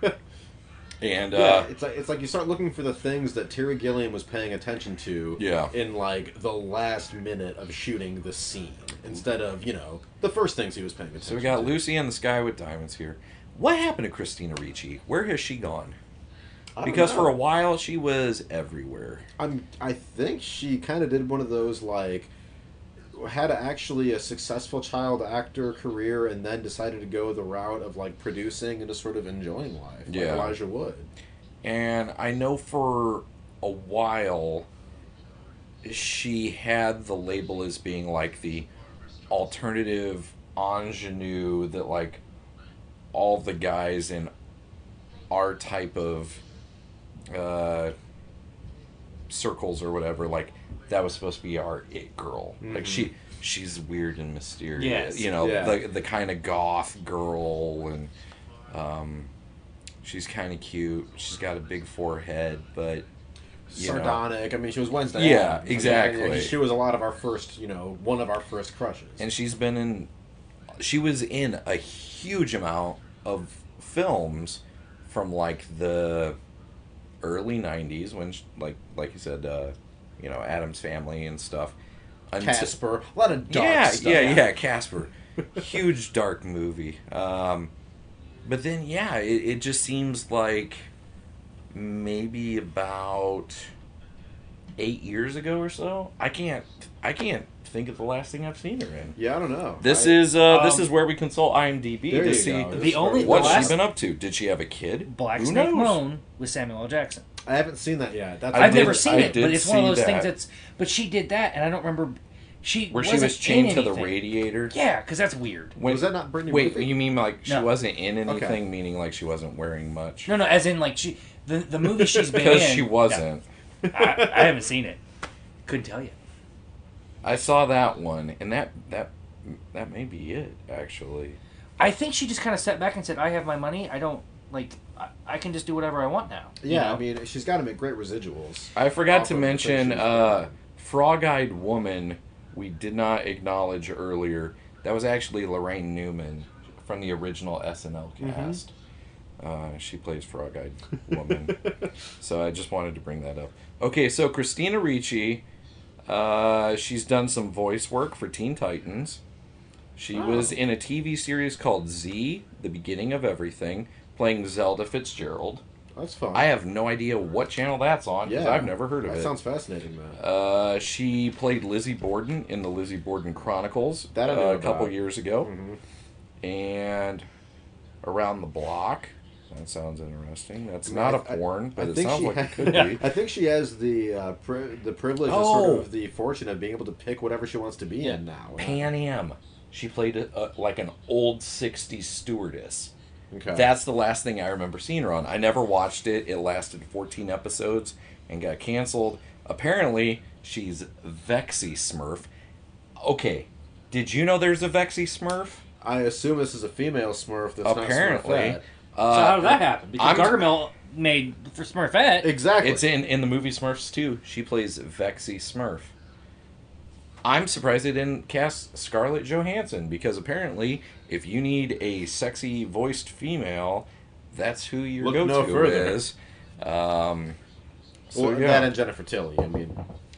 And, yeah, uh, it's like it's like you start looking for the things that Terry Gilliam was paying attention to Yeah. in like the last minute of shooting the scene instead of, you know, the first things he was paying attention so we got to. Lucy in the Sky with Diamonds here. What happened to Christina Ricci? Where has she gone? I don't Because know. for a while she was everywhere. I'm I think she kind of did one of those like had actually a successful child actor career and then decided to go the route of like producing and just sort of enjoying life, like Yeah. Elijah Wood. And I know for a while she had the label as being like the alternative ingenue that like all the guys in our type of uh, circles or whatever, like that was supposed to be our it girl. Like Mhm. she she's weird and mysterious. Yes. You know, Yeah. the the kind of goth girl, and um she's kind of cute. She's got a big forehead, but you know. Sardonic. I mean, she was Wednesday. Yeah, Addams. I mean, exactly. she was a lot of our first, you know, one of our first crushes. And she's been in she was in a huge amount of films from like the early nineties when she, like like you said uh you know, Adam's Family and stuff. Casper, a lot of dark yeah, stuff. Yeah, yeah, Casper, huge dark movie. Um, but then, yeah, it, it just seems like maybe about eight years ago or so. I can't, I can't think of the last thing I've seen her in. Yeah, I don't know. This I, is uh, um, this is where we consult IMDb there to you see go. The only- what's the last- she been up to. Did she have a kid? Black Who Snake knows? Moan with Samuel L. Jackson. I haven't seen that yet. That's I've did- never seen I it, did but it's one of see those things that. that's. But she did that, and I don't remember. She Where she wasn't was chained in to the anything. radiator. Yeah, because that's weird. When- Was that not Brittany Wait, Murphy? you mean like she No. wasn't in anything, Okay. meaning like she wasn't wearing much? No, no, as in like she the the movie she's been in. Because she wasn't. No, I, I haven't seen it. Couldn't tell you. I saw that one, and that that that may be it, actually. I think she just kind of stepped back and said, "I have my money. I don't like. I, I can just do whatever I want now." you Yeah, know? I mean, she's got to make great residuals. I forgot off to of the thing mention she's uh, doing. Frog-Eyed Woman. We did not acknowledge earlier. That was actually Lorraine Newman from the original S N L cast. Uh, she plays Frog-Eyed Woman. So I just wanted to bring that up. Okay, so Christina Ricci, uh, she's done some voice work for Teen Titans. She Oh. was in a T V series called Z, The Beginning of Everything, playing Zelda Fitzgerald. That's fun. I have no idea what channel that's on because Yeah, I've never heard of that it. sounds fascinating, man. Uh, she played Lizzie Borden in the Lizzie Borden Chronicles That I uh, knew a couple about. years ago. Mhm. And Around the Block. That sounds interesting. That's I mean, not I- a porn, but I it think sounds she like ha- it could be. I think she has the uh, pri- the privilege, and Oh. sort of the fortune of being able to pick whatever she wants to be in now. Pan Am. She played a, a, like an old sixties stewardess. Okay. That's the last thing I remember seeing her on. I never watched it. It lasted fourteen episodes and got canceled. Apparently, she's Vexy Smurf. Okay, did you know there's a Vexy Smurf? I assume this is a female Smurf that's Apparently. not Smurfette. Uh, So how did that happen? Because I'm- Gargamel made for Smurfette. Exactly. It's in, in the movie Smurfs too. She plays Vexy Smurf. I'm surprised they didn't cast Scarlett Johansson because apparently, if you need a sexy voiced female, that's who your Look go-to no further. is. Um, so Well, yeah. that and Jennifer Tilly. I mean,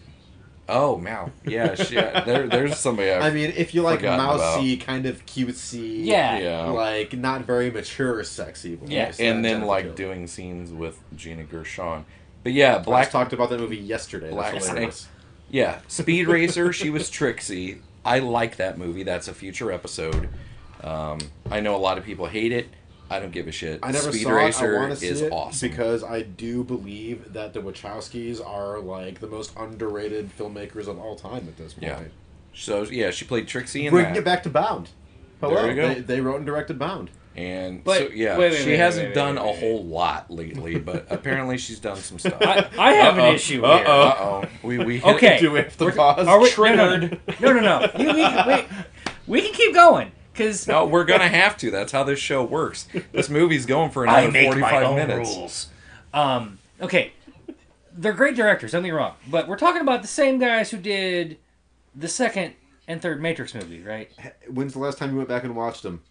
Oh, Mal. Yeah, she, there, there's somebody I've I mean, if you like forgotten mousy, about. kind of cutesy, Yeah. Yeah. like not very mature, sexy voice. Yeah. that's And then, Jennifer like, Tilly. doing scenes with Gina Gershon. But yeah, Black Black... talked about that movie yesterday. Black That's Snake. hilarious. Yeah, Speed Racer, she was Trixie. I like that movie. That's a future episode. Um, I know a lot of people hate it. I don't give a shit. I never Speed saw Racer it. I want to see is it awesome. because I do believe that the Wachowskis are like the most underrated filmmakers of all time at this point. Yeah. So yeah, she played Trixie in Bringing that. it back to Bound. Hello. There you go. They, they wrote and directed Bound. And But- so yeah, wait, wait, she wait, hasn't wait, wait, done wait, a wait. whole lot lately, but apparently she's done some stuff. I, I have Uh-oh. an issue here. Uh-oh. Uh-oh. We we hit Okay. Do we have to We're- pause? Are we, Triggered. No, no, no. no. You, we, wait, we can keep going because No, we're gonna have to. That's how this show works. This movie's going for another I make forty-five my own minutes. rules. Um, okay, they're great directors. Don't get me wrong, but we're talking about the same guys who did the second and third Matrix movie, right? When's the last time you went back and watched them?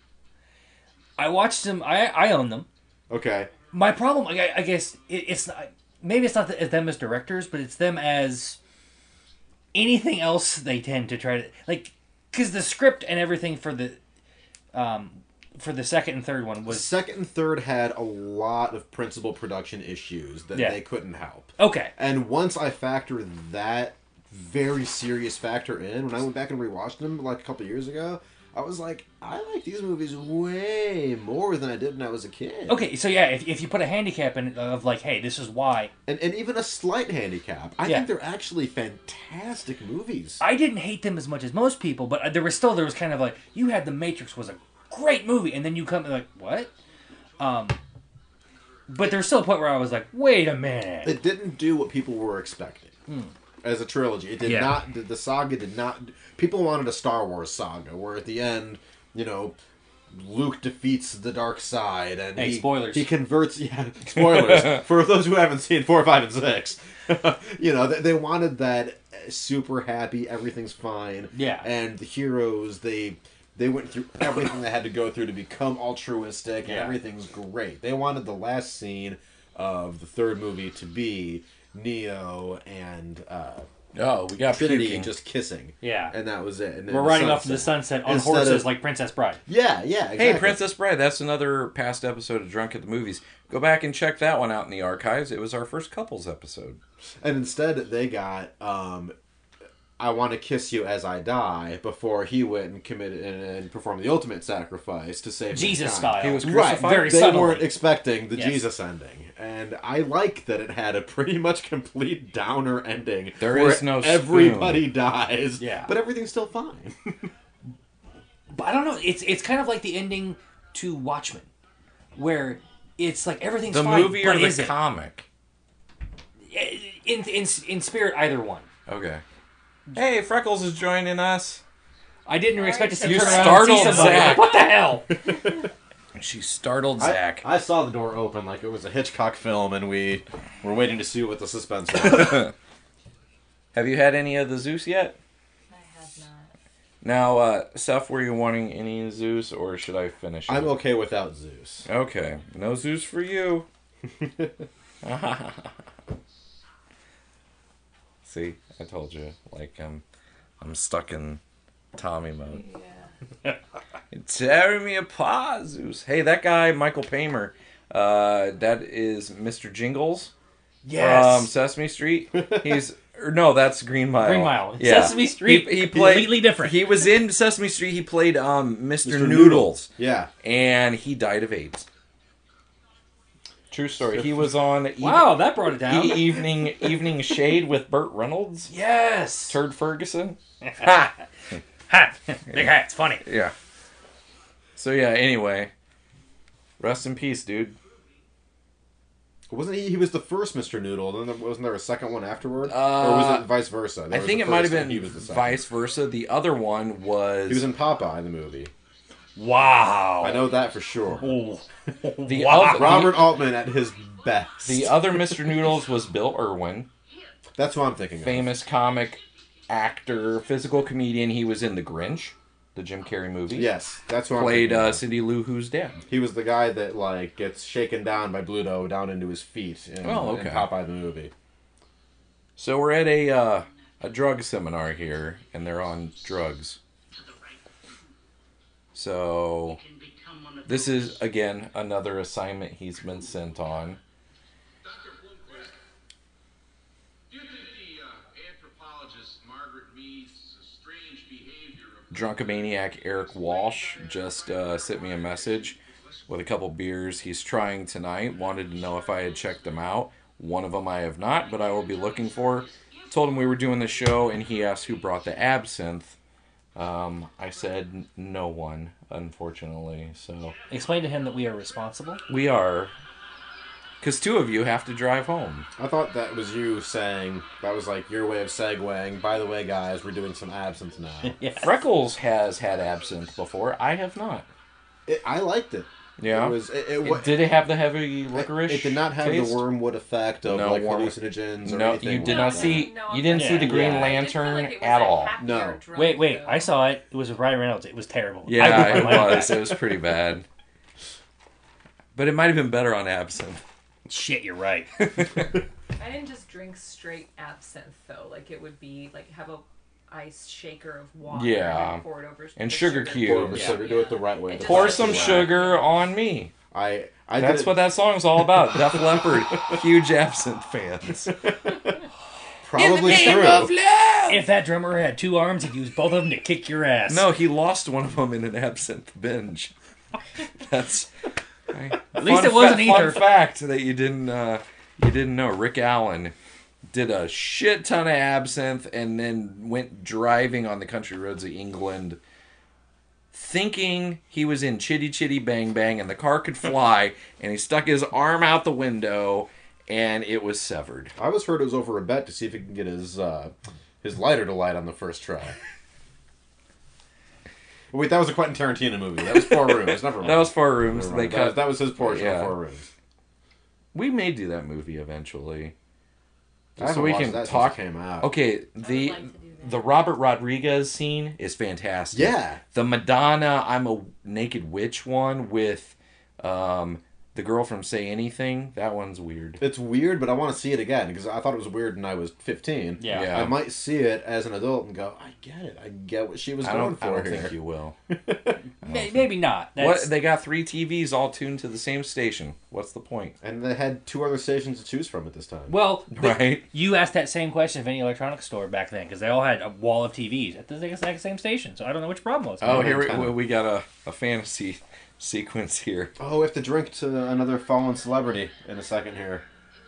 I watched them. I I own them. Okay. My problem, I, I guess, it, it's not. Maybe it's not the, them as directors, but it's them as anything else. They tend to try to like because the script and everything for the um for the second and third one The was second and third had a lot of principal production issues that Yeah. they couldn't help. okay. And once I factor that very serious factor in, when I went back and rewatched them like a couple years ago, I was like, I like these movies way more than I did when I was a kid. Okay, so yeah, if, if you put a handicap in it of like, hey, this is why. And, and even a slight handicap. I Yeah. think they're actually fantastic movies. I didn't hate them as much as most people, but there was still there was kind of like you had The Matrix was a great movie, and then you come like what? Um, but there's still a point where I was like, wait a minute. It didn't do what people were expecting. As a trilogy. It did Yeah. not, the, the saga did not, people wanted a Star Wars saga, where at the end, you know, Luke defeats the dark side, and Hey, he, spoilers. he converts, yeah, spoilers, for those who haven't seen four, five, and six. You know, they, they wanted that super happy, everything's fine. Yeah. And the heroes, they... They went through everything they had to go through to become altruistic, and Yeah. everything's great. They wanted the last scene of the third movie to be Neo and uh, Oh, we got Trinity puking. just kissing. Yeah. And that was it. And then We're the riding off sunset. to the sunset on Instead horses of- like Princess Bride. Yeah, yeah, exactly. Hey, Princess Bride, that's another past episode of Drunk at the Movies. Go back and check that one out in the archives. It was our first couples episode. And instead, they got um, "I Want to Kiss You as I Die" before he went and committed and, and performed the ultimate sacrifice to save Jesus mankind. style. He was Right. crucified. Very They subtly. weren't expecting the Yes. Jesus ending, and I like that it had a pretty much complete downer ending. There where is no everybody dies. Yeah. but everything's still fine. But I don't know. It's it's kind of like the ending to Watchmen, where it's like everything's The fine, movie but or the is it? comic? In, in in spirit, either one. Okay. Hey, Freckles is joining us. I didn't expect to see You turn around and see startled somebody. Zach. What the hell? She startled I, Zach. I saw the door open like it was a Hitchcock film, and we were waiting to see what the suspense was. Have you had any of the Zeus yet? I have not. Now, uh, Seth, were you wanting any Zeus, or should I finish it? I'm okay without Zeus. Okay. No Zeus for you. See, I told you. Like, I'm, I'm stuck in Tommy mode. Yeah. You're tearing me apart, Zeus. Hey, that guy, Michael Paymer, uh, that is Mister Jingles Yes. from Sesame Street. He's... Or no, that's Green Mile. Green Mile. Yeah. Sesame Street, He, he played completely different. He was in Sesame Street. He played um, Mister Mister Noodles. Noodles. Yeah. And he died of AIDS. True story. He was on. Wow, that brought it down. E- evening Evening Shade with Burt Reynolds. Yes. Turd Ferguson. Ha! Ha! Big hat. It's funny. Yeah. So yeah. Anyway, rest in peace, dude. Wasn't he? He was the first Mister Noodle. Then there, wasn't there a second one afterward, Uh, or was it vice versa? There I was think the it might have first and been he was the second. vice versa. The other one was. He was in Popeye the movie. Wow. I know that for sure. The Wow. other, Robert Altman at his best. The other Mister Noodles was Bill Irwin. That's who I'm thinking of. Famous comic actor, physical comedian. He was in The Grinch, the Jim Carrey movie. Yes, that's who I'm Played thinking uh, of. Cindy Lou Who's Dead. He was the guy that like gets shaken down by Bluto down into his feet in, Oh, in okay. Popeye the movie. So we're at a uh, a drug seminar here, and they're on drugs. So this is again another assignment he's been sent on. Drunkomaniac Eric Walsh just uh, sent me a message with a couple beers he's trying tonight. Wanted to know if I had checked them out. One of them I have not, but I will be looking for. Told him we were doing the show, and he asked who brought the absinthe. Um, I said n- no one, unfortunately. So Explain to him that we are responsible. we are, because two of you have to drive home. I thought that was you saying that was like your way of segueing. By the way, guys, we're doing some absinthe now. Yeah. Freckles has had absinthe before. I have not. It, I liked it. Yeah. It was. It, it, wa- Did it have the heavy licorice? It did not have taste? the wormwood effect of No like worm- hallucinogens or No, anything. you did like not that. see. No, You didn't yeah. see the Green Yeah. Lantern at all. No. Wait, wait. I saw it. It was with Ryan Reynolds. It was terrible. I Yeah, wouldn't it mind was. that. It was pretty bad. But it might have been better on absinthe. Shit, you're right. I didn't just drink straight absinthe though. Like it would be like have a ice shaker of water Yeah. and pour it over And the sugar sugar. cube. Pour the Yeah. sugar. Do it the right way. It the Pour right some way. sugar on me. I. I That's did it what that song's all about. Def Leppard, huge absinthe fans. Probably true. If that drummer had two arms, he'd use both of them to kick your ass. No, he lost one of them in an absinthe binge. That's At least it wasn't fa- either. Fun fact that you didn't uh, you didn't know. Rick Allen did a shit ton of absinthe and then went driving on the country roads of England, thinking he was in Chitty Chitty Bang Bang and the car could fly, and he stuck his arm out the window and it was severed. I was heard it was over a bet to see if he can get his uh, his lighter to light on the first try. Wait, that was a Quentin Tarantino movie. That was Four Rooms. Never mind. That was Four Rooms. Never They mind. cut. That, was, that was his portion Yeah. of Four Rooms. We may do that movie eventually. I haven't so we watched can that since it talk. came out. Okay, the the Robert Rodriguez scene is fantastic. Yeah. The Madonna "I'm a Naked Witch" one with um, The girl from Say Anything, that one's weird. It's weird, but I want to see it again because I thought it was weird when I was fifteen. Yeah. Yeah. I might see it as an adult and go, I get it. I get what she was I going don't, for I don't here. think you will. May- Maybe not. That's, What? They got three T Vs all tuned to the same station. What's the point? And they had two other stations to choose from at this time. Well, but Right. you asked that same question of any electronics store back then because they all had a wall of T Vs at the exact same station. So I don't know which problem was. Oh, here we, we got a, a fantasy sequence here. Oh, we have to drink to another fallen celebrity in a second here.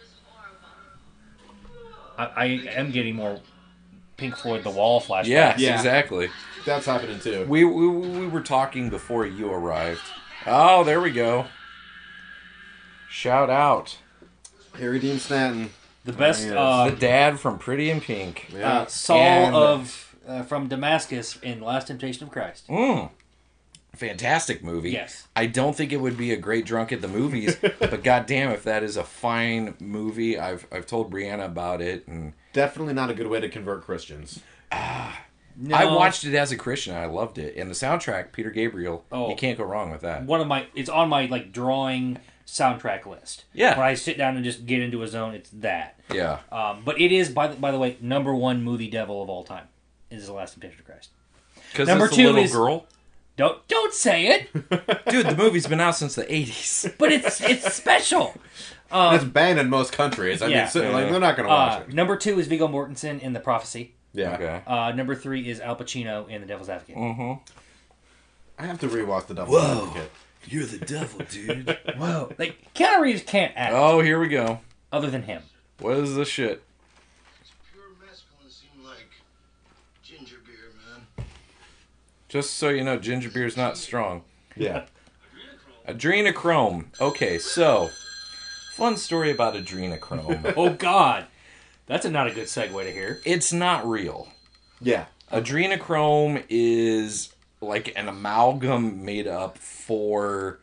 I, I am getting more Pink Floyd The Wall flashbacks. Yeah, Yeah. exactly. That's happening too. We, we we were talking before you arrived. Oh, there we go. Shout out. Harry Dean Stanton. The best There he is. uh, The dad from Pretty in Pink. Yeah. uh, Saul And- of uh, from Damascus in Last Temptation of Christ. Mm. Fantastic movie. Yes. I don't think it would be a great drunk at the movies, but goddamn, if that is a fine movie, I've I've told Brianna about it, and Definitely not a good way to convert Christians. No. I watched it as a Christian. I loved it, and the soundtrack, Peter Gabriel. Oh. You can't go wrong with that. One of my it's on my like drawing soundtrack list. Yeah. When I sit down and just get into a zone, it's that. Yeah. Um, but it is by the, by the way number one movie devil of all time is The Last Temptation of Christ. Because Number it's two a little is- girl. Don't don't say it, Dude, the movie's been out since the eighties. but it's it's special. Um, it's banned in most countries. I yeah. mean, so, like Yeah. they're not going to watch uh, it. number two is Viggo Mortensen in The Prophecy. Yeah. Okay. Uh, number three is Al Pacino in The Devil's Advocate. Mm-hmm. I have to rewatch the Devil's Whoa. Advocate. You're the devil, dude. Whoa, like Keanu Reeves can't act Oh, here we go. other than him. What is this shit? Pure masculine seem like ginger beer, man. Just so you know, ginger beer's not strong. Yeah. Adrenochrome. Okay, so fun story about adrenochrome. Oh God, that's a, not a good segue to hear. It's not real. Yeah. Adrenochrome is like an amalgam made up for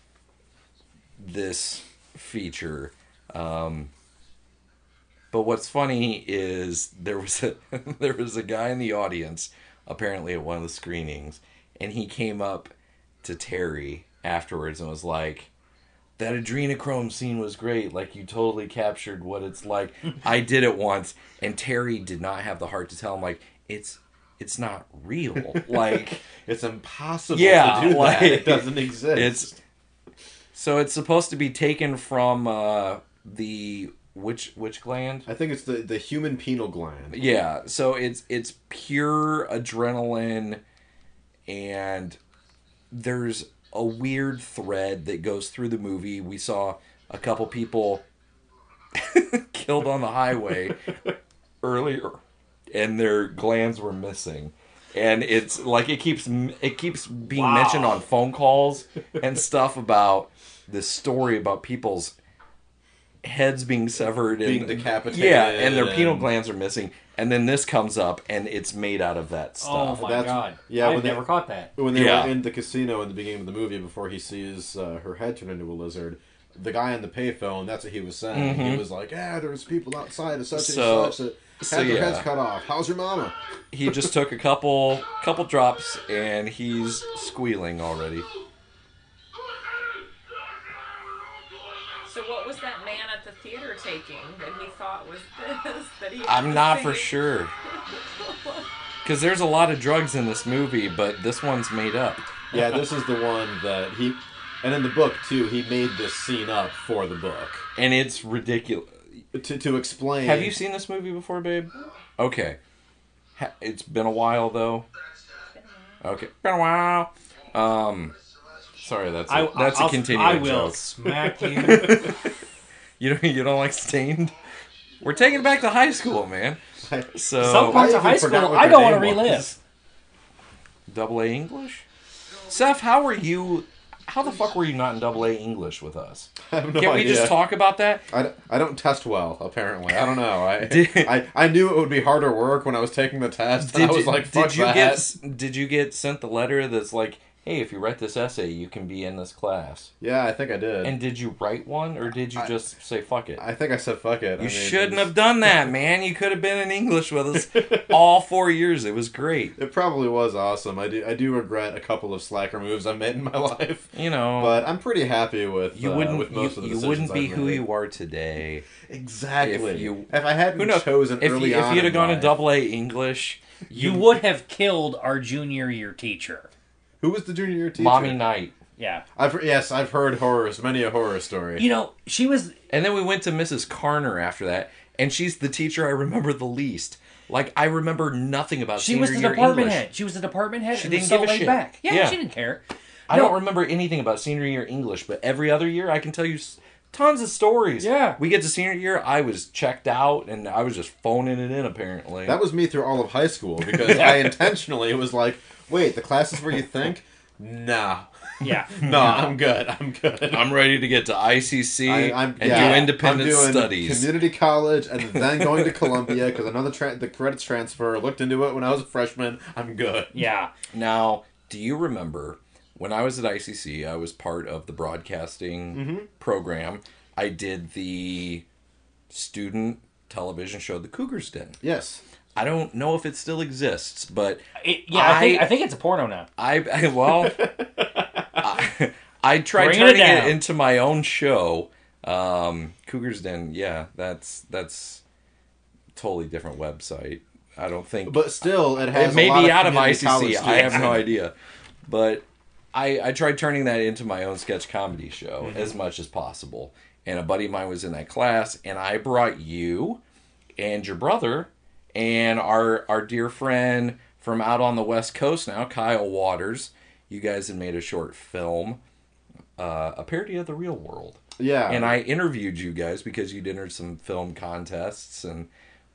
this feature. Um, but what's funny is there was a there was a guy in the audience apparently at one of the screenings, and he came up to Terry afterwards and was like, that adrenochrome scene was great. Like, you totally captured what it's like. I did it once, and Terry did not have the heart to tell him, like, it's it's not real. Like, it's impossible yeah, to do like, that. It doesn't exist. It's so it's supposed to be taken from uh, the which which gland? I think it's the, the human pineal gland. Yeah, so it's it's pure adrenaline, and there's a weird thread that goes through the movie. We saw a couple people killed on the highway earlier, and their glands were missing. And it's like it keeps it keeps being Wow. mentioned on phone calls and stuff about this story about people's heads being severed and Being decapitated yeah, and their and- pineal glands are missing. And then this comes up, and it's made out of that stuff. Oh my That's- God! yeah, I've when they- never caught that. When they Yeah. were in the casino in the beginning of the movie, before he sees uh, her head turn into a lizard, the guy on the payphone, that's what he was saying. He Mhm. was like, yeah, there's people outside of such So- and such that had so, their yeah. heads cut off. How's your mama? He just took a couple couple drops, and he's squealing already. So what was that man at the theater taking that he thought was this? That he I'm not for thinking- sure. Because there's a lot of drugs in this movie, but this one's made up. Yeah, this is the one that he... And in the book, too, he made this scene up for the book. And it's ridiculous. To, to explain... Have you seen this movie before, babe? Okay. Ha- It's been a while, though. Okay. Been a while. Um, sorry, that's a, I- that's I'll- a continuing I will joke. smack you. you don't you don't like Stained? We're taking it back to high school, man. So Some parts of high school I don't want to relive. Double A English? Seth, how were you? How the fuck were you not in double A English with us? I have no Can't we idea. just talk about that? I, I don't test well, apparently. I don't know. I, Did- I I knew it would be harder work when I was taking the test. And I was you, like, fuck did you that. get did you get sent the letter that's like, hey, if you write this essay, you can be in this class. Yeah, I think I did. And did you write one, or did you I, just say fuck it? I think I said fuck it. You I mean, shouldn't was... have done that, man. You could have been in English with us all four years. It was great. It probably was awesome. I do I do regret a couple of slacker moves I've made in my life. You know. But I'm pretty happy with, you uh, wouldn't, with most you, of the you decisions wouldn't be I've who made. you are today. Exactly. If, you, if I hadn't who knows, chosen if early you, on If you'd have in gone life, to double A English... You would have killed our junior year teacher. Who was the junior year teacher? Mommy Knight. Yeah. I've yes, I've heard horrors, many a horror story. You know, she was... And then we went to Missus Carner after that, and she's the teacher I remember the least. Like, I remember nothing about She senior was the year department English. head. She was the department head. She and didn't was so give a laid shit. back. Yeah, Yeah. she didn't care. I No. don't remember anything about senior year English, but every other year I can tell you s- tons of stories. Yeah. We get to senior year, I was checked out, and I was just phoning it in, apparently. That was me through all of high school, because I intentionally was like, wait, the classes where you think? Nah. Yeah. No, I'm good. I'm good. I'm ready to get to I C C I, I'm, and yeah, do independent I'm doing studies. Community college, and then going to Columbia, because I know the, tra- the credits transfer. Looked into it when I was a freshman. I'm good. Yeah. Now, do you remember when I was at I C C, I was part of the broadcasting Mhm. program. I did the student television show, The Cougar's Den. Yes. I don't know if it still exists, but It, yeah, I, think I think it's a porno now. I, I well, I, I tried Bringing it turning it, down. into my own show. Um, Cougar's Den, yeah, that's that's totally different website. I don't think, But still, it has it may a lot be of out of I community C college C. I have students. no idea, but I I tried turning that into my own sketch comedy show Mhm. as much as possible. And a buddy of mine was in that class, and I brought you and your brother and our our dear friend from out on the West Coast now, Kyle Waters. You guys had made a short film, uh, a parody of The Real World. Yeah. And I interviewed you guys because you'd entered some film contests, and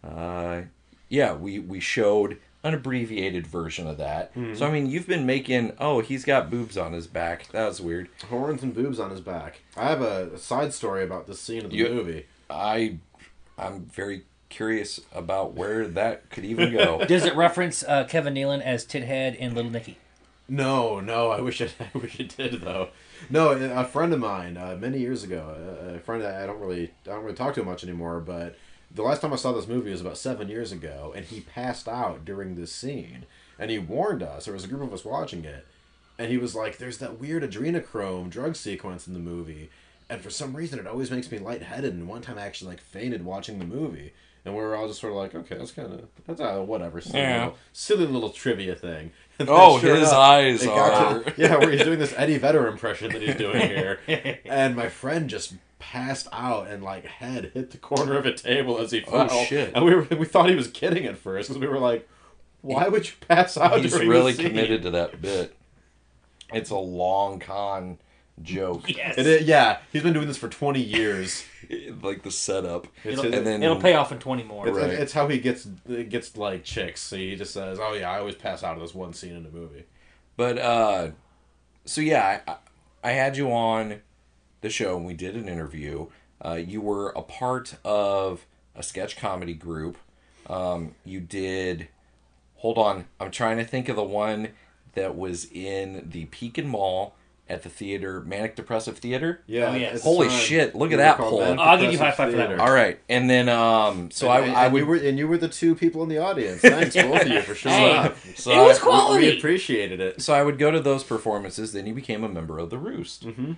uh, yeah, we, we showed an abbreviated version of that. Mhm. So, I mean, you've been making, oh, he's got boobs on his back. That was weird. Horns and boobs on his back. I have a, a side story about this scene of the You- movie. I, I'm very curious about where that could even go. Does it reference uh, Kevin Nealon as Tithead in Little Nicky? No, no, I wish it, I wish it did though. No, a friend of mine uh, many years ago, a, a friend that I don't really, I don't really talk to much anymore. But the last time I saw this movie was about seven years ago, and he passed out during this scene, and he warned us. There was a group of us watching it, and he was like, "There's that weird adrenochrome drug sequence in the movie, and for some reason it always makes me lightheaded." And one time I actually like fainted watching the movie. And we were all just sort of like, okay, that's kind of, that's uh, whatever. Silly, Yeah. little, silly little trivia thing. And Oh, then sure his enough, eyes it got are- to- yeah, where he's doing this Eddie Vedder impression that he's doing here. And my friend just passed out and, like, head hit the corner of a table as he Oh, fell. shit. And we were, we thought he was kidding at first, because we were like, why would you pass out He's during really the scene? committed to that bit. It's a long con joke. Yes. It is, yeah, he's been doing this for twenty years. Like the setup. It'll, and then it'll pay off in twenty more. It's, Right. it's how he gets gets like chicks. So he just says, "Oh yeah, I always pass out of this one scene in the movie." But uh, so yeah, I, I had you on the show and we did an interview. Uh, you were a part of a sketch comedy group. Um, you did. Hold on, I'm trying to think of the one that was in the Pekin Mall at the theater, Manic Depressive Theater. Yeah. Oh, yes. at the Holy time, shit! Look we at were that called poll. Manic I'll give you Depressive high five for that Theater. one. All right, and then um, so and, I, I and would. you were and you were the two people in the audience. Thanks, both of you, for showing Hey, up. So it was I- quality. We appreciated it. So I would go to those performances. Then you became a member of the Roost, Mhm.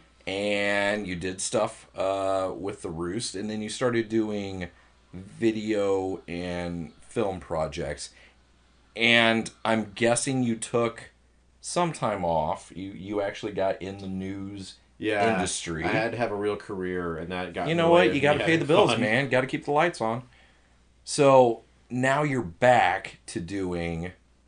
and you did stuff uh, with the Roost, and then you started doing video and film projects. And I'm guessing you took some time off. You you actually got in the news Yeah, industry. I had to have a real career, and that got. You in know the way what? of You me got to pay having the bills, fun. man. Got to keep the lights on. So now you're back to doing,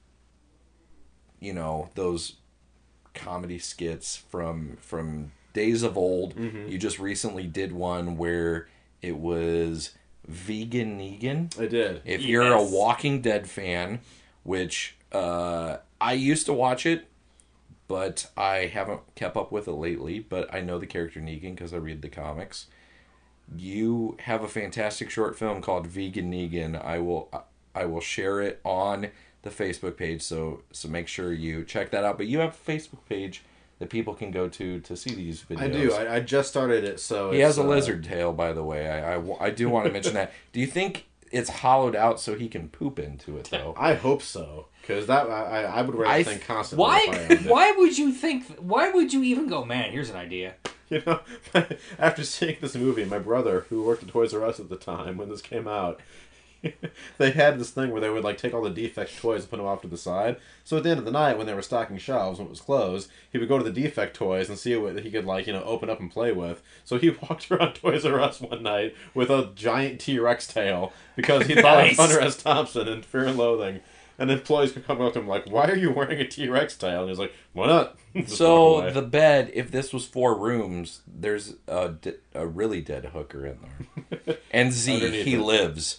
you know, those comedy skits from from days of old. Mhm. You just recently did one where it was Vegan Negan. I did. If you're a Yes. Walking Dead fan, which uh, I used to watch it, but I haven't kept up with it lately. But I know the character Negan because I read the comics. You have a fantastic short film called Vegan Negan. I will I will share it on the Facebook page, so so make sure you check that out. But you have a Facebook page that people can go to to see these videos. I do. I, I just started it, so he it's, has a uh, lizard tail, by the way. I, I, I do want to mention that. Do you think it's hollowed out so he can poop into it, though? I hope so, because that I, I would wear I that thing th- constantly. Why? if I owned it. Why would you think? Why would you even go? Man, here's an idea. You know, after seeing this movie, my brother, who worked at Toys R Us at the time when this came out, they had this thing where they would like take all the defect toys and put them off to the side. So at the end of the night, when they were stocking shelves when it was closed, he would go to the defect toys and see what he could like you know open up and play with. So he walked around Toys R Us one night with a giant T-Rex tail because he thought Nice. of Hunter S. Thompson in Fear and Loathing. And then employees could come up to him like, "Why are you wearing a T-Rex tail?" And he's like, "Why not?" Just walk So away. the bed, if this was four rooms, there's a, de- a really dead hooker in there. And Z, Underneath he it. lives.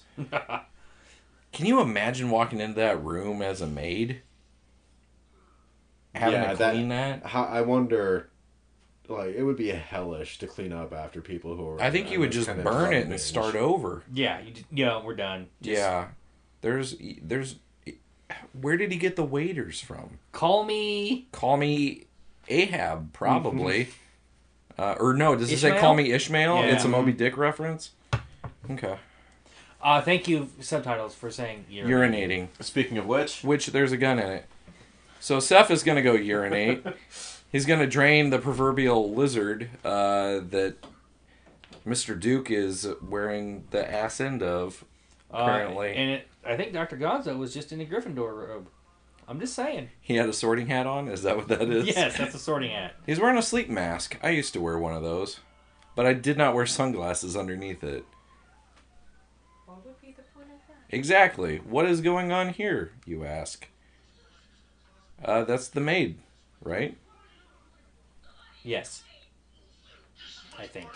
Can you imagine walking into that room as a maid? Having Yeah, to clean that? How, I wonder, like, it would be hellish to clean up after people who are. I think you would just burn it and start over. Yeah, you, just- yeah, we're done. Just Yeah. There's, there's, where did he get the waiters from? Call me. Call me Ahab, probably. uh, or no, does it say Ishmael? call me Ishmael? Yeah. It's a Moby Dick reference? Okay. Uh, thank you, subtitles, for saying urinating. Urinating. Speaking of which. Which, there's a gun in it. So Seth is going to go urinate. He's going to drain the proverbial lizard uh, that Mister Duke is wearing the ass end of currently. Uh, and it, I think Doctor Gonzo was just in a Gryffindor robe. I'm just saying. He had a sorting hat on? Is that what that is? Yes, that's a sorting hat. He's wearing a sleep mask. I used to wear one of those. But I did not wear sunglasses underneath it. What would be the point of that? Exactly. What is going on here, you ask? Uh, that's the maid, right? Yes. I think.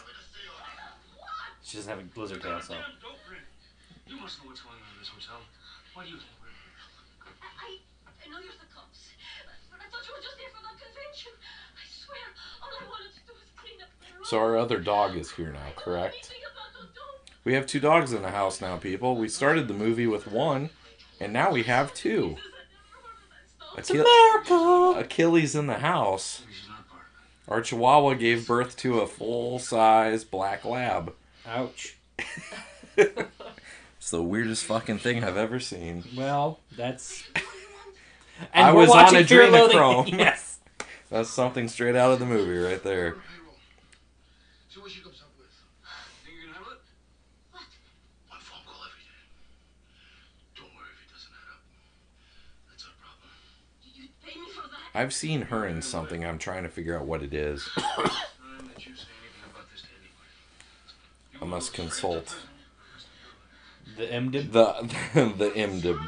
She doesn't have a lizard tail, so. You must know what's going on in this hotel. Why do you think we're here? I, I know you're the cops, but I thought you were just here for that convention. I swear, all I wanted to do was clean up the room. So our other dog is here now, correct? We have two dogs in the house now, people. We started the movie with one, and now we have two. Achille- America! Achilles in the house. Our Chihuahua gave birth to a full-size black lab. Ouch. It's the weirdest fucking thing I've ever seen. Well, that's. And I we're was on watching a Fear and Loathing. Adrenochrome. Yes. That's something straight out of the movie right there. See what she comes up with. Think you can handle it? What? One phone call every day. Don't worry if it doesn't add up. That's our problem. You'd pay me for that? I've seen her in something. I'm trying to figure out what it is. It's not that you say anything about this to anybody. I must consult. The M D B? The, the M D B.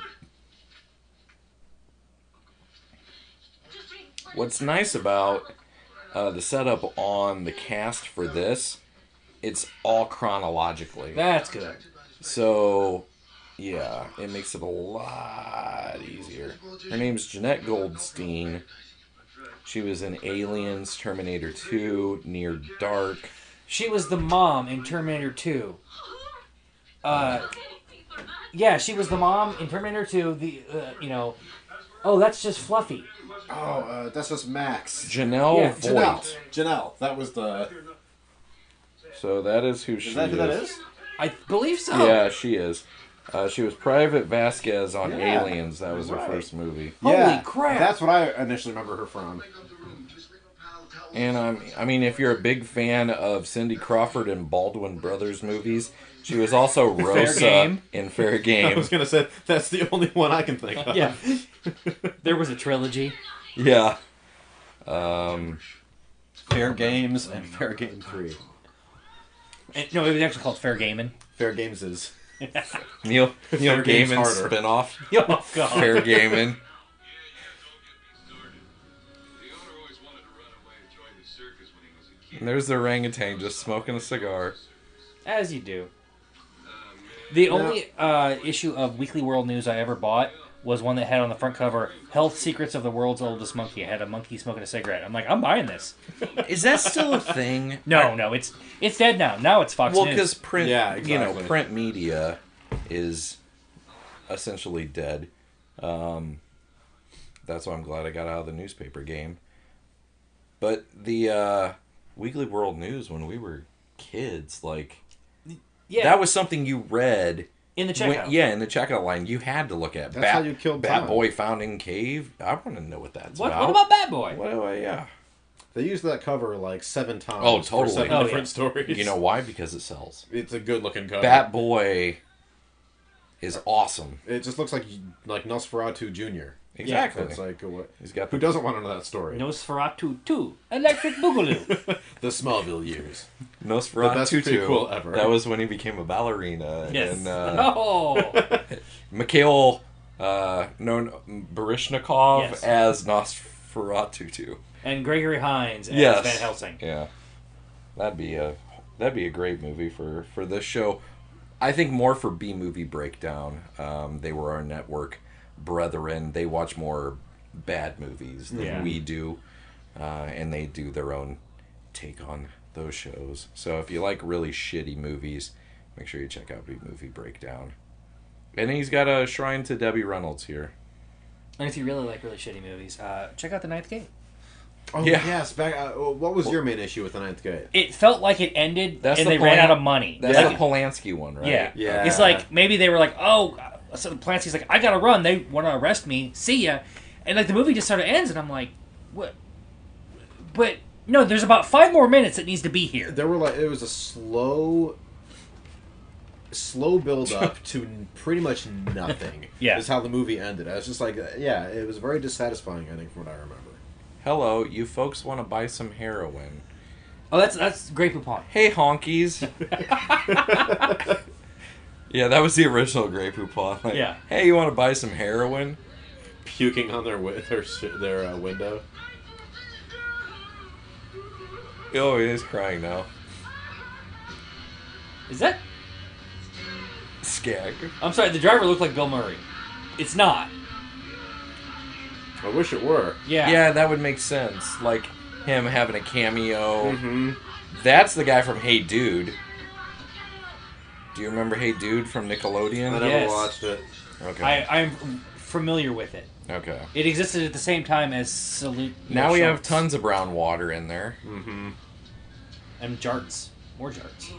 What's nice about uh, the setup on the cast for this, it's all chronologically. That's good. So, yeah, it makes it a lot easier. Her name's Jeanette Goldstein. She was in Aliens, Terminator two, Near Dark. She was the mom in Terminator two. Uh, yeah, she was the mom in Terminator two. The uh, you know, oh, that's just Fluffy. Oh, uh, that's just Max. Janelle Yeah, Voight. Janelle. Janelle. That was the. So that is who she Is that who is. that is? I believe so. Yeah, she is. Uh, she was Private Vasquez on Yeah. Aliens. That was her Right. first movie. Yeah, crap. That's what I initially remember her from. And um, I mean, if you're a big fan of Cindy Crawford and Baldwin Brothers movies, she was also Rosa Game. in Fair I Game. was gonna say that's the only one I can think of. Yeah. There was a trilogy. Yeah. Um, Fair Games and Fair Game three. And, no, it was actually called Fair Gamin'. Fair Games is. Neil Neil Fair Game's Gaiman harder. spinoff. Oh, God. Fair Gaiman. And there's the orangutan just smoking a cigar. As you do. The only uh, issue of Weekly World News I ever bought was one that had on the front cover Health Secrets of the World's Oldest Monkey. It had a monkey smoking a cigarette. I'm like, I'm buying this. Is that still a thing? No, no, it's it's dead now. Now it's Fox Well, News. because print, Yeah, you know, exactly. print media is essentially dead. Um, that's why I'm glad I got out of the newspaper game. But the uh, Weekly World News when we were kids, like, Yeah. that was something you read In the checkout. when- yeah, in the checkout line. You had to look at. That's Bat, how you killed Bat time. Boy found in cave. I want to know what that's What, about. what about Bat Boy? What do I, yeah. They used that cover like seven times. Oh, For totally. seven Oh, different yeah. stories. You know why? Because it sells. It's a good looking cover. Bat Boy is awesome. It just looks like like Nosferatu Junior Exactly. It's like what? He's got Who the- doesn't want to know that story? Nosferatu two, Electric Boogaloo. The Smallville years. Nosferatu The best two. prequel ever. That was when he became a ballerina. Yes. And, uh, Oh. Mikhail uh, known Baryshnikov Yes. as Nosferatu two. And Gregory Hines as Yes. Van Helsing. Yeah. That'd be a that'd be a great movie for, for this show. I think more for B Movie Breakdown. Um, they were our network brethren. They watch more bad movies than Yeah. we do. Uh, and they do their own take on those shows. So if you like really shitty movies, make sure you check out B Movie Breakdown. And he's got a shrine to Debbie Reynolds here. And if you really like really shitty movies, uh, check out The Ninth Gate. Oh Yeah. yes. Back. Uh, what was your main issue with the Ninth Gate? It felt like it ended That's and the they ran Polan- out of money. That's Like, the Polanski one, right? Yeah. Yeah. It's like maybe they were like, oh, so Polanski's like, I gotta run. They want to arrest me. See ya. And like the movie just sort of ends, and I'm like, what? But no, there's about five more minutes that needs to be here. There were like it was a slow, slow build up to pretty much nothing. Yeah. Is how the movie ended. I was just like, yeah, it was a very dissatisfying ending from what I remember. Hello, you folks want to buy some heroin? Oh, that's that's Grey Poupon. Hey, honkies. Yeah, that was the original Grey Poupon. Like, Yeah. Hey, you want to buy some heroin? Puking on their wi- their sh- their uh, window. Oh, he is crying now. Is that? Skag. I'm sorry. The driver looked like Bill Murray. It's not. I wish it were. Yeah. Yeah, that would make sense. Like him having a cameo. Mm-hmm. That's the guy from Hey Dude. Do you remember Hey Dude from Nickelodeon? I never Yes. watched it. Okay. I, I'm familiar with it. Okay. It existed at the same time as Salute. Now we have Schultz. tons of brown water in there. Mm-hmm. And jarts. More jarts.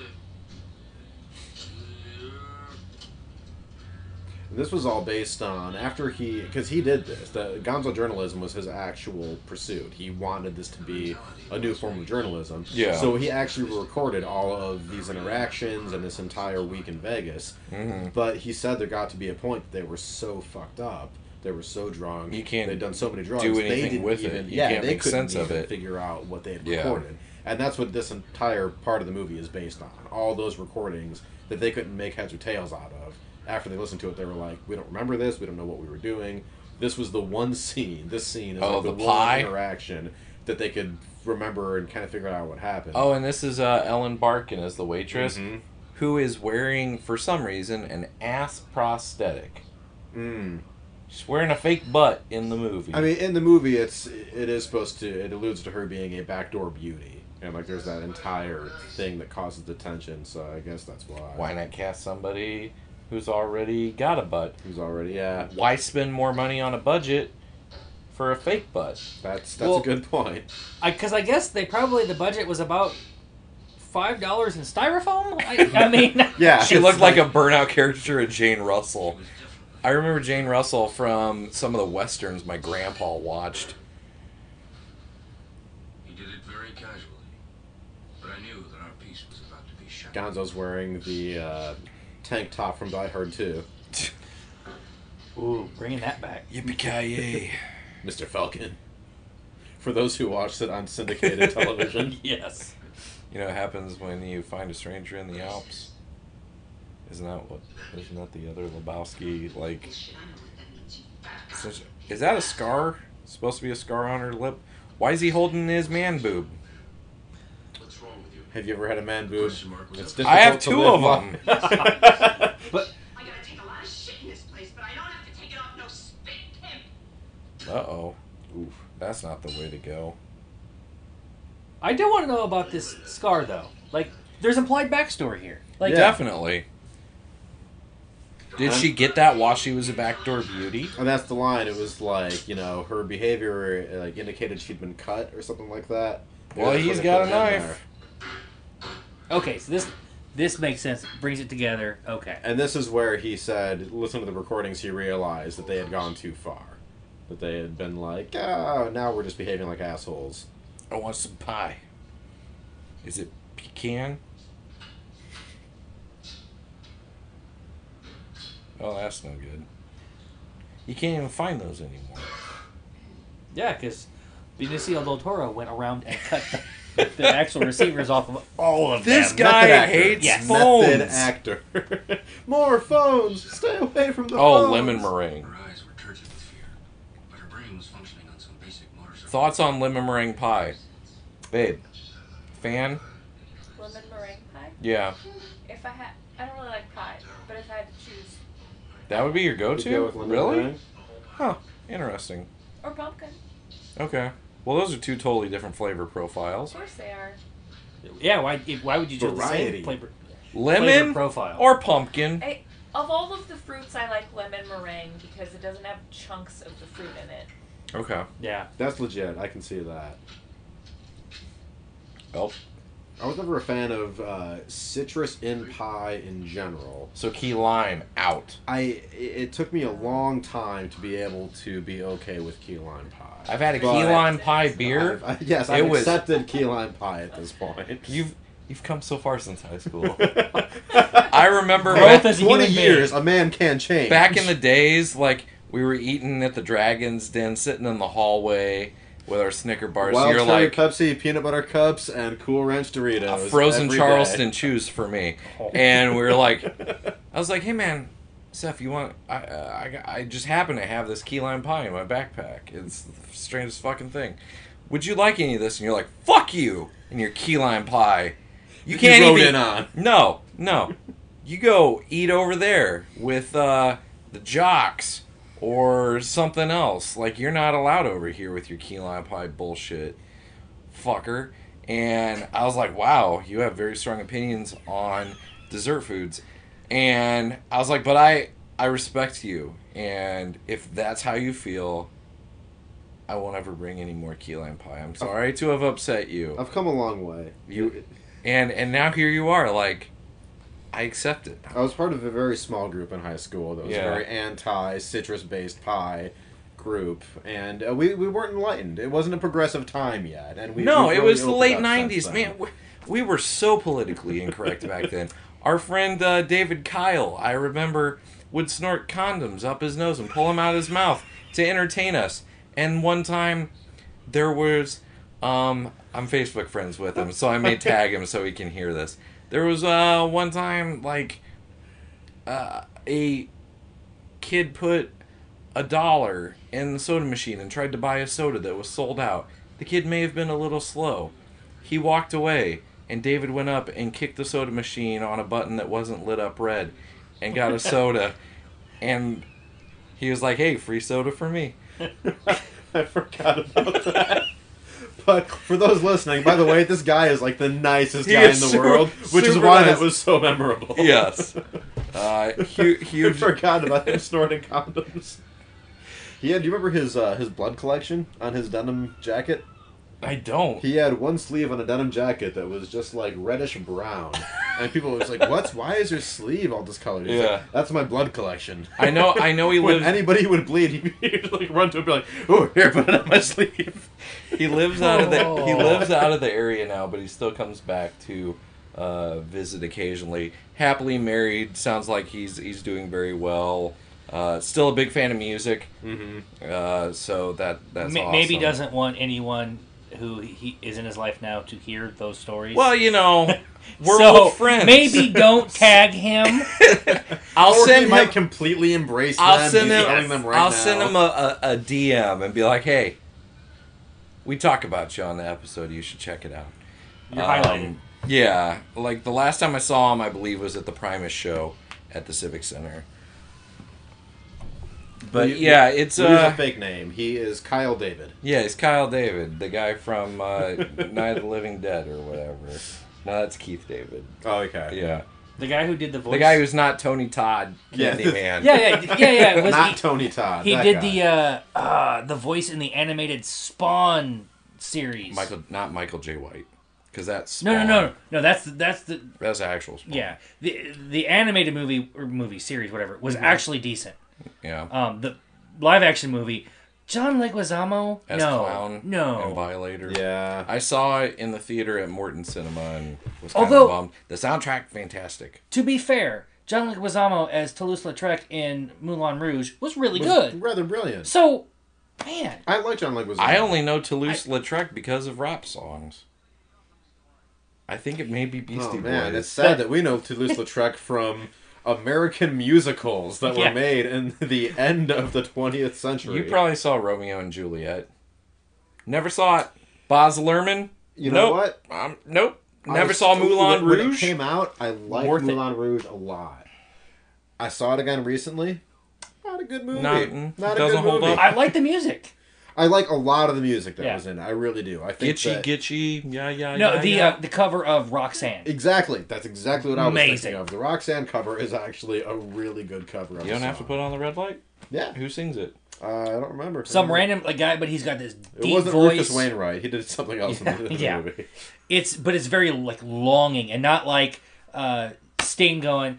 This was all based on after he, because he did this. The Gonzo journalism was his actual pursuit. He wanted this to be a new form of journalism. Yeah. So he actually recorded all of these interactions and this entire week in Vegas. Mm-hmm. But he said there got to be a point that they were so fucked up, they were so drunk. You can't They'd done so many drugs. do they anything didn't with it. even, You yeah, can't they make couldn't sense of even it. Figure out what they had Yeah. recorded. And that's what this entire part of the movie is based on. All those recordings that they couldn't make heads or tails out of. After they listened to it, they were like, we don't remember this, we don't know what we were doing. This was the one scene, this scene is Oh, like the, the one pie? interaction that they could remember and kind of figure out what happened. Oh, and this is uh, Ellen Barkin as the waitress, Mhm. who is wearing, for some reason, an ass prosthetic. Mm. She's wearing a fake butt in the movie. I mean, in the movie, it's it is supposed to, it alludes to her being a backdoor beauty. And like there's that entire thing that causes the tension, so I guess that's why. Why not cast somebody who's already got a butt? Who's already, yeah. Why spend more money on a budget for a fake butt? That's that's Well, a good point. Because I, I guess they probably, the budget was about five dollars in styrofoam? I, I mean... Yeah. She it's looked like a burnout caricature of Jane Russell. I remember Jane Russell from some of the westerns my grandpa watched. He did it very casually, but I knew that our peace was about to be shattered. Gonzo's wearing the uh, tank top from Die Hard two. Ooh, bringing that back. Yippee-ki-yay. Mister Falcon. For those who watched it on syndicated television. Yes. You know what happens when you find a stranger in the Alps? Isn't that what? Isn't that the other Lebowski? Like, is that a scar? Supposed to be a scar on her lip? Why is he holding his man boob? What's wrong with you? Have you ever had a man boob? It's I have difficult to two live of long. them. But I gotta take a lot of shit in this place, but I don't have to take it off no spit pimp. Uh oh. Oof. That's not the way to go. I do want to know about this scar, though. Like, there's implied backstory here. Like, Definitely. Did she get that while she was a backdoor beauty? And that's the line. It was like, you know, her behavior uh, like indicated she'd been cut or something like that. Well, That's he's what got they a put in knife. there. Okay, so this this makes sense. Brings it together. Okay. And this is where he said, listen to the recordings, he realized that they had gone too far. That they had been like, oh, now we're just behaving like assholes. I want some pie. Is it pecan? Oh, that's no good. You can't even find those anymore. Yeah, because Benicio del Toro went around and cut the, the actual receivers off of all of This them. guy Method actor. hates Yes. phones. Method actor. More phones. Stay away from the Oh, phones. lemon meringue. Her eyes were turgid with fear, but her brain was functioning on some basic motor circuits. Thoughts on lemon meringue pie? Babe. Fan? Lemon meringue pie? Yeah. If I had, I don't really like pie, but if I had to choose, That would be your You go-to? go with lemon Really? meringue? Huh. Interesting. or pumpkin. Okay. Well, those are two totally different flavor Of profiles. course they are. Yeah, why if, why would you choose the Variety. same flavor? Lemon flavor profile. or pumpkin? I, of all of the fruits, I like lemon meringue because it doesn't have chunks of the fruit in it. Okay. Yeah. That's legit. I can see that. Oh. I was never a fan of uh, citrus in pie in general. So key lime out. I it, it took me a long time to be able to be okay with key lime pie. I've had a But key lime pie beer. I've, I, yes, It I've was- accepted key lime pie at this point. You've you've come so far since high school. I remember Growth back, as a twenty human years, being. a man can change. back in the days, like we were eating at the Dragon's Den, sitting in the hallway with our Snicker bars. Wild You're cherry like Pepsi, peanut butter cups, and Cool Ranch Doritos. a frozen every Charleston day. chews for me, and we were like, I was like, hey man, Seth, you want? I uh, I I just happen to have this key lime pie in my backpack. It's the strangest fucking thing. Would you like any of this? And you're like, fuck you, and your key lime pie. You You can't rode even. in on. No, no. You go eat over there with uh, the jocks or something else. Like, you're not allowed over here with your key lime pie bullshit, fucker. And I was like, wow, you have very strong opinions on dessert foods. And I was like, but I, I respect you. And if that's how you feel, I won't ever bring any more key lime pie. I'm sorry to have upset you. I've come a long way. You, and and now here you are, like, I accept it. I was part of a very small group in high school that was Yeah. a very anti-citrus-based pie group, and uh, we, we weren't enlightened. It wasn't a progressive time yet, and we no, we it really was the opened late up since nineties, then. man. We, we were so politically incorrect back then. Our friend uh, David Kyle, I remember, would snort condoms up his nose and pull them out of his mouth to entertain us. And one time, there was, um, I'm Facebook friends with him, so I may tag him so he can hear this. There was uh, one time, like, uh, a kid put a dollar in the soda machine and tried to buy a soda that was sold out. The kid may have been a little slow. He walked away, and David went up and kicked the soda machine on a button that wasn't lit up red and got a soda. And he was like, hey, free soda for me. I forgot about that. But for those listening, by the way, this guy is like the nicest He guy in is the super- world, which is super why nice. that was so memorable. Yes. Uh, hu- I huge. forgot about him snorting condoms. He had. Do you remember his uh, his blood collection on his denim jacket? I don't. He had one sleeve on a denim jacket that was just like reddish brown, and people was like, "What's? Why is your sleeve all discolored?" He's Yeah. like, "That's my blood collection." I know. I know he when lives. anybody would bleed, he'd, he'd like run to it and be like, "Oh, here, put it on my sleeve." He lives out of the he lives out of the area now, but he still comes back to uh, visit occasionally. Happily married. Sounds like he's he's doing very well. Uh, still a big fan of music. Mm-hmm. Uh, so that that's Ma- awesome. Maybe doesn't want anyone who he is in his life now to hear those stories. Well, you know, we're so old friends. maybe don't tag him. I'll or send he him. might completely embrace them. I'll send He's him. telling them right I'll now. send him a, a, a D M and be like, "Hey, we talk about you on the episode. You should check it out." You're highlighted. Yeah, like the last time I saw him, I believe was at the Primus show at the Civic Center. But We- yeah, it's we use uh, a fake name. He is Kyle David. yeah, it's Kyle David, the guy from uh, Night of the Living Dead or whatever. No, that's Keith David. Oh, okay. Yeah, The guy who did the voice. The guy who's not Tony Todd, Yeah. Candyman. Yeah, yeah, yeah, yeah. It was, Not he, Tony Todd. He that did guy. the uh, uh, the voice in the animated Spawn series. Michael, not Michael J. White, because that's No, no, no, no, no. That's the, that's the That's the actual Spawn. yeah. The the animated movie or movie series, whatever, was Mhm. actually decent. Yeah. Um, the live action movie, John Leguizamo, As no, Clown no. and Violator. Yeah. I saw it in the theater at Morton Cinema and was kind Although- of bummed. The soundtrack, fantastic. To be fair, John Leguizamo as Toulouse-Lautrec in Moulin Rouge was really Was good. rather brilliant. So, man, I like John Leguizamo. I only know Toulouse-Lautrec because of rap songs. I think it may be Beastie Oh man, Boys. it's sad that we know Toulouse-Lautrec from American musicals that were Yeah. made in the end of the twentieth century. You probably saw Romeo and Juliet. Never saw it. Baz Luhrmann. You know nope. what? Um, nope. I Never was- saw Moulin when, Rouge. When it came out, I liked Worth it. Moulin Rouge a lot. I saw it again recently. Not a good movie. Not- mm, Not a doesn't good hold movie. up. I like the music. I like a lot of the music that Yeah. was in it. I really do. I think Gitchy, that, gitchy, yeah, yeah, No, yeah, the yeah. Uh, the cover of Roxanne. Exactly. That's exactly what I was Amazing. thinking of. The Roxanne cover is actually a really good cover of You don't the have to song. put on the red light? Yeah. Who sings it? Uh, I don't remember. Some random like, guy, but he's got this It deep wasn't voice. Rufus Wainwright. He did something else Yeah, in the, yeah. movie. It's but it's very like longing and not like uh, Sting going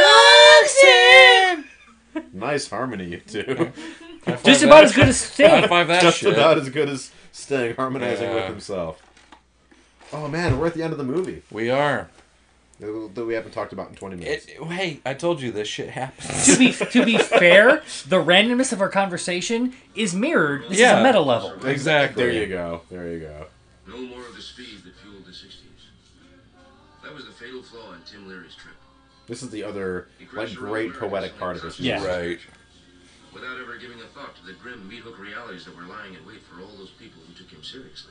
Roxanne. Nice harmony, you two. Just about as good as Sting. High five that Just shit. about as good as Sting harmonizing Yeah. with himself. Oh man, we're at the end of the movie We are. that we haven't talked about in twenty minutes. It, hey, I told you this shit happens. to be to be fair, the randomness of our conversation is mirrored. This Yeah. is a meta level. Exactly. There you go. There you go. No more of the speed that fueled the sixties. That was the fatal flaw in Tim Leary's trip. This is the other like great poetic part of this. Yeah. movie. Right. Without ever giving a thought to the grim meat-hook realities that were lying in wait for all those people who took him seriously.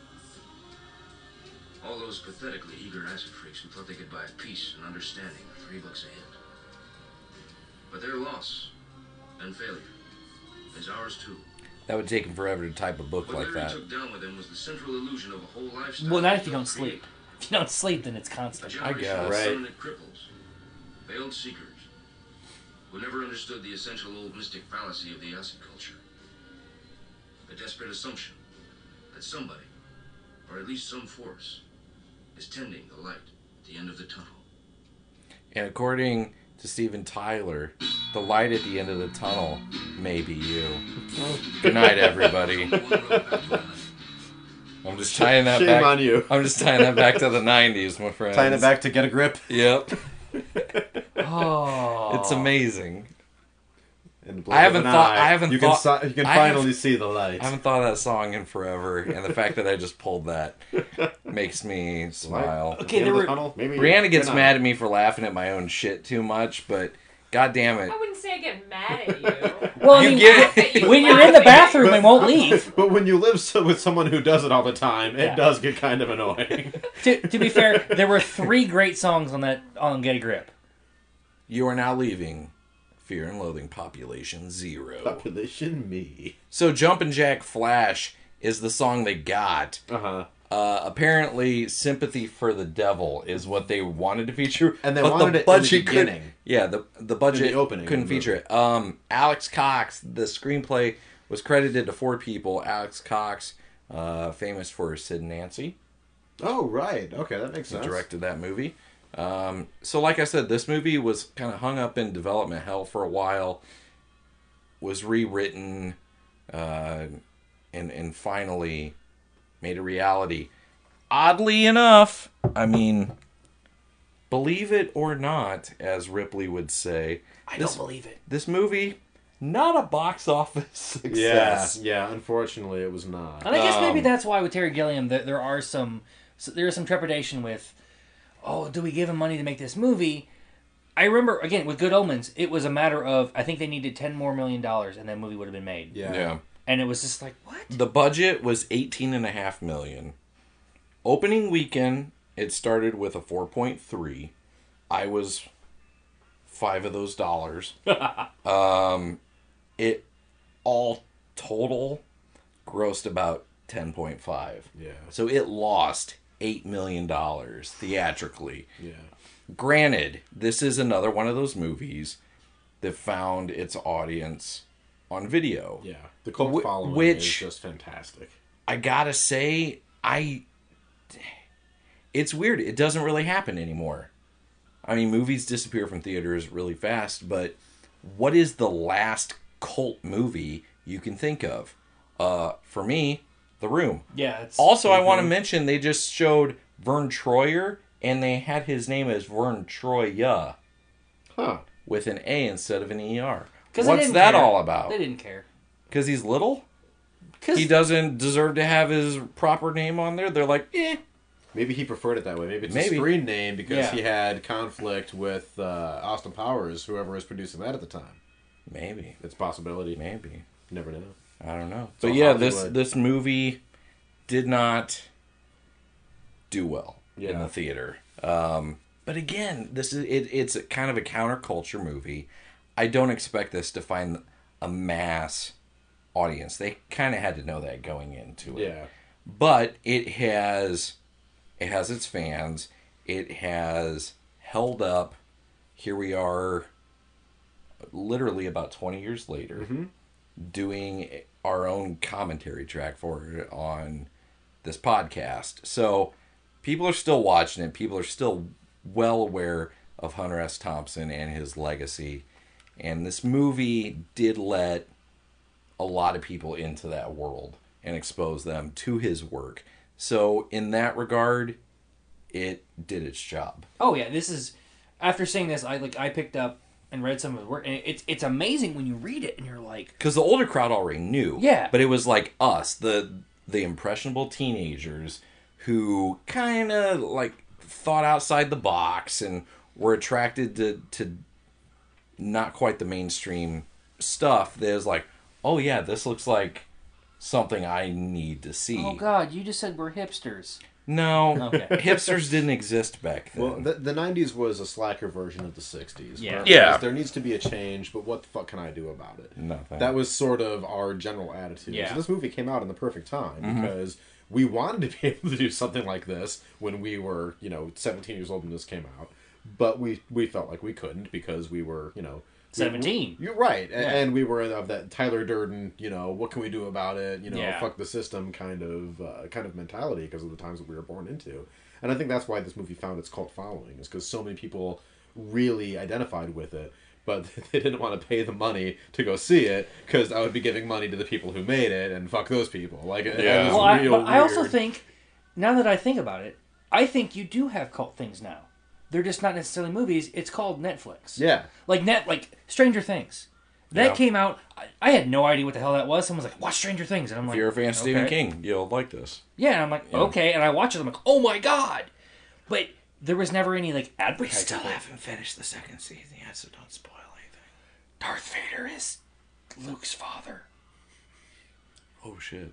All those pathetically eager acid freaks who thought they could buy peace and understanding for three bucks a hit. But their loss and failure is ours too. That would take him forever to type a book What like Leary that. took down with him was the central illusion of a whole lifestyle. Well, not if you he don't helped create. sleep. If you don't sleep, then it's A constant. I generation guess. of Right. permanent cripples, veiled seekers, who never understood the essential old mystic fallacy of the acid culture. The desperate assumption that somebody, or at least some force, is tending the light at the end of the tunnel. And according to Steven Tyler, the light at the end of the tunnel may be you. Good night, everybody. I'm just tying that Shame back. on you. I'm just tying that back to the nineties, my friend. Tying it back to Get a Grip. Yep. Oh, It's amazing. In the blink I haven't of an thought. eye, I haven't you thought. Can si- you can I finally have- see the light. I haven't thought of that song in forever, and the fact that I just pulled that makes me smile. Okay, there were- Maybe Brianna gets you're not. mad at me for laughing at my own shit too much, but god damn it. I wouldn't say I get mad at you. Well, I You mean, get it. when you're in the bathroom, they won't leave. But when you live so, with someone who does it all the time, it Yeah. does get kind of annoying. to, to be fair, there were three great songs on that on Get a Grip. You are now leaving Fear and Loathing Population Zero. Population me. So Jumpin' Jack Flash is the song they got. Uh-huh. Uh, apparently, Sympathy for the Devil is what they wanted to feature, And they but wanted the it in the budget couldn't- beginning. Yeah, the the budget In the opening couldn't of the feature movie. it. Um, Alex Cox, the screenplay was credited to four people. Alex Cox, uh, famous for Sid and Nancy, Oh, right. Okay, that makes he sense. directed that movie. Um, so, like I said, this movie was kind of hung up in development hell for a while. Was rewritten, uh, and and finally made a reality. Oddly enough, I mean, believe it or not, as Ripley would say, I this, don't believe it. This movie, not a box office Yeah, success. yeah. Unfortunately, it was not. And I guess maybe Um, that's why with Terry Gilliam that there are some so there is some trepidation with, oh, do we give him money to make this movie? I remember again with Good Omens, it was a matter of I think they needed ten more million dollars and that movie would have been made. Yeah. Yeah. And it was just like, what? The budget was eighteen and a half million. Opening weekend, it started with a four point three. I was five of those dollars. um, it all total grossed about ten point five. Yeah. So it lost eight million dollars theatrically. Yeah. Granted, this is another one of those movies that found its audience on video. Yeah. The cult Wh- following which, is just fantastic. I gotta say, I... It's weird. It doesn't really happen anymore. I mean, movies disappear from theaters really fast, but what is the last cult movie you can think of? Uh, for me, The Room. Yeah. It's also, I want to mention they just showed Vern Troyer, and they had his name as Vern Troya. Huh. With an A instead of an E R. 'Cause they What's didn't that care. all about? They didn't care. Because he's little? He doesn't deserve to have his proper name on there? They're like, eh. Maybe he preferred it that way. Maybe it's Maybe. a screen name because Yeah. he had conflict with uh, Austin Powers, whoever was producing that at the time. Maybe. It's a possibility. Maybe. Never know. I don't know. It's But all yeah, this Hollywood. this movie did not do well in Yeah. the theater. Um, but again, this is it, it's a kind of a counterculture movie. I don't expect this to find a mass audience. They kind of had to know that going into it. Yeah. But it has it has its fans. It has held up. Here we are, literally about twenty years later, Mhm. doing our own commentary track for it on this podcast. So people are still watching it. People are still well aware of Hunter S. Thompson and his legacy. And this movie did let a lot of people into that world and expose them to his work. So in that regard, it did its job. Oh yeah, this is. After seeing this, I like I picked up and read some of his work, and it's it's amazing when you read it and you're like, Because the older crowd already knew. Yeah. But it was like us, the the impressionable teenagers who kind of like thought outside the box and were attracted to, to not quite the mainstream stuff. There's like, oh yeah, this looks like something I need to see. oh god, you just said we're hipsters. No, Okay. hipsters didn't exist back then. Well, the, the nineties was a slacker version of the sixties. Yeah. where Yeah. There needs to be a change, but what the fuck can I do about it? Nothing. That was sort of our general attitude. Yeah. So this movie came out in the perfect time Mhm. because we wanted to be able to do something like this when we were, you know, seventeen years old when this came out. But we, we felt like we couldn't because we were, you know... we- seventeen. You're right. Yeah. And we were of that Tyler Durden, you know, what can we do about it? You know, Yeah. fuck the system kind of uh, kind of mentality because of the times that we were born into. And I think that's why this movie found its cult following, is because so many people really identified with it, but they didn't want to pay the money to go see it because I would be giving money to the people who made it, and fuck those people. Like, it, Yeah. it was Well, I, real but I also weird. think, now that I think about it, I think you do have cult things now. They're just not necessarily movies. It's called Netflix. Yeah. Like net, like Stranger Things. That Yeah. came out. I, I had no idea what the hell that was. Someone's like, "Watch Stranger Things," and I'm if like, you're a fan of Stephen okay. King, you'll like this. Yeah, and I'm like, Yeah. okay, and I watch it. I'm like, oh my god! But there was never any like advertising. haven't finished the second season yet, so don't spoil anything. Darth Vader is Luke's father. Oh shit.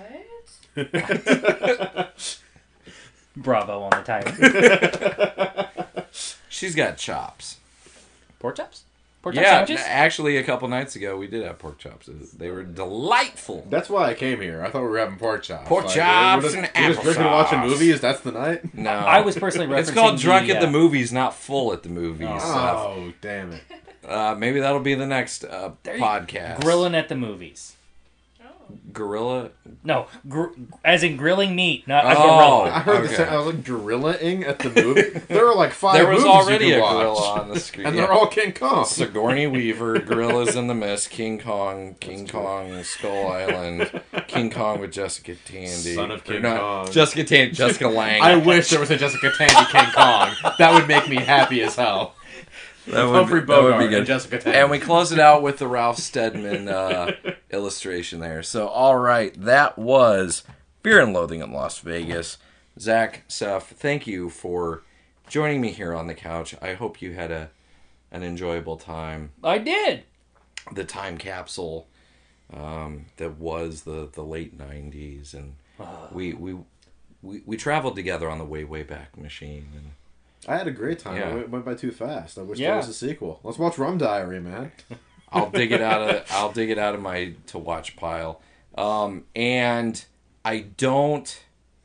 What? Bravo on the title. She's got chops. Pork chops? Pork chop Yeah, sandwiches? actually, a couple nights ago we did have pork chops. They were delightful. That's why I came here. I thought we were having pork chops. Pork Like, chops we're just, and we're just drinking and watching applesauce. movies. That's the night. No, I was personally It's referencing called drunk the, at the uh, movies, not full at the movies. Oh, damn it! Uh, maybe that'll be the next uh, There you- podcast. Grilling at the movies. Gorilla. No, gr- as in grilling meat, not a Oh. gorilla. I heard Okay. the sound. I was like gorillaing at the movie. There were like five. There was movies already you a could watch. gorilla on the screen, and yeah. they're all King Kong. Sigourney Weaver, Gorillas in the Mist, King Kong, King Kong, Skull Island, King Kong with Jessica Tandy. Son of Or King not- Kong. Jessica Tandy, Jessica Lange. I wish there was a Jessica Tandy King Kong. That would make me happy as hell. That would, Humphrey that would Bogart be good. and Jessica Tandy. And we close it out with the Ralph Steadman uh, illustration there. So, all right, that was Fear and Loathing in Las Vegas. Zach, Seth, thank you for joining me here on the couch. I hope you had a an enjoyable time. I did. The time capsule um, that was the, the late nineties, and we, we we we traveled together on the way way back machine. And I had a great time. Yeah. It went by too fast. I wish Yeah. there was a sequel. Let's watch Rum Diary, man. I'll dig it out of I'll dig it out of my to watch pile. Um, and I don't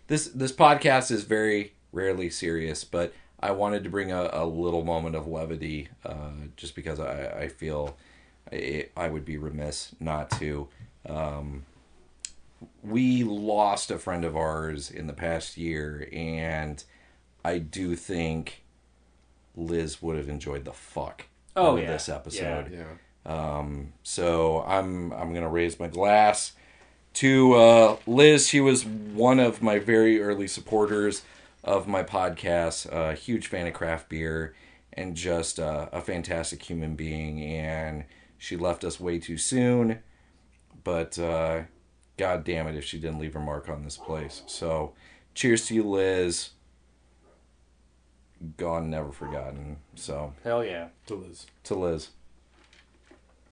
this this podcast is very rarely serious, but I wanted to bring a, a little moment of levity, uh, just because I, I feel I, I would be remiss not to. Um, we lost a friend of ours in the past year, and I do think Liz would have enjoyed the fuck Oh, out of yeah. this episode. Yeah. Um, so I'm I'm gonna raise my glass to uh, Liz. She was one of my very early supporters of my podcast. A huge fan of craft beer, and just uh, a fantastic human being. And she left us way too soon, but uh, God damn it if she didn't leave her mark on this place. So cheers to you, Liz. Gone, never forgotten. So Hell yeah. To Liz. to Liz.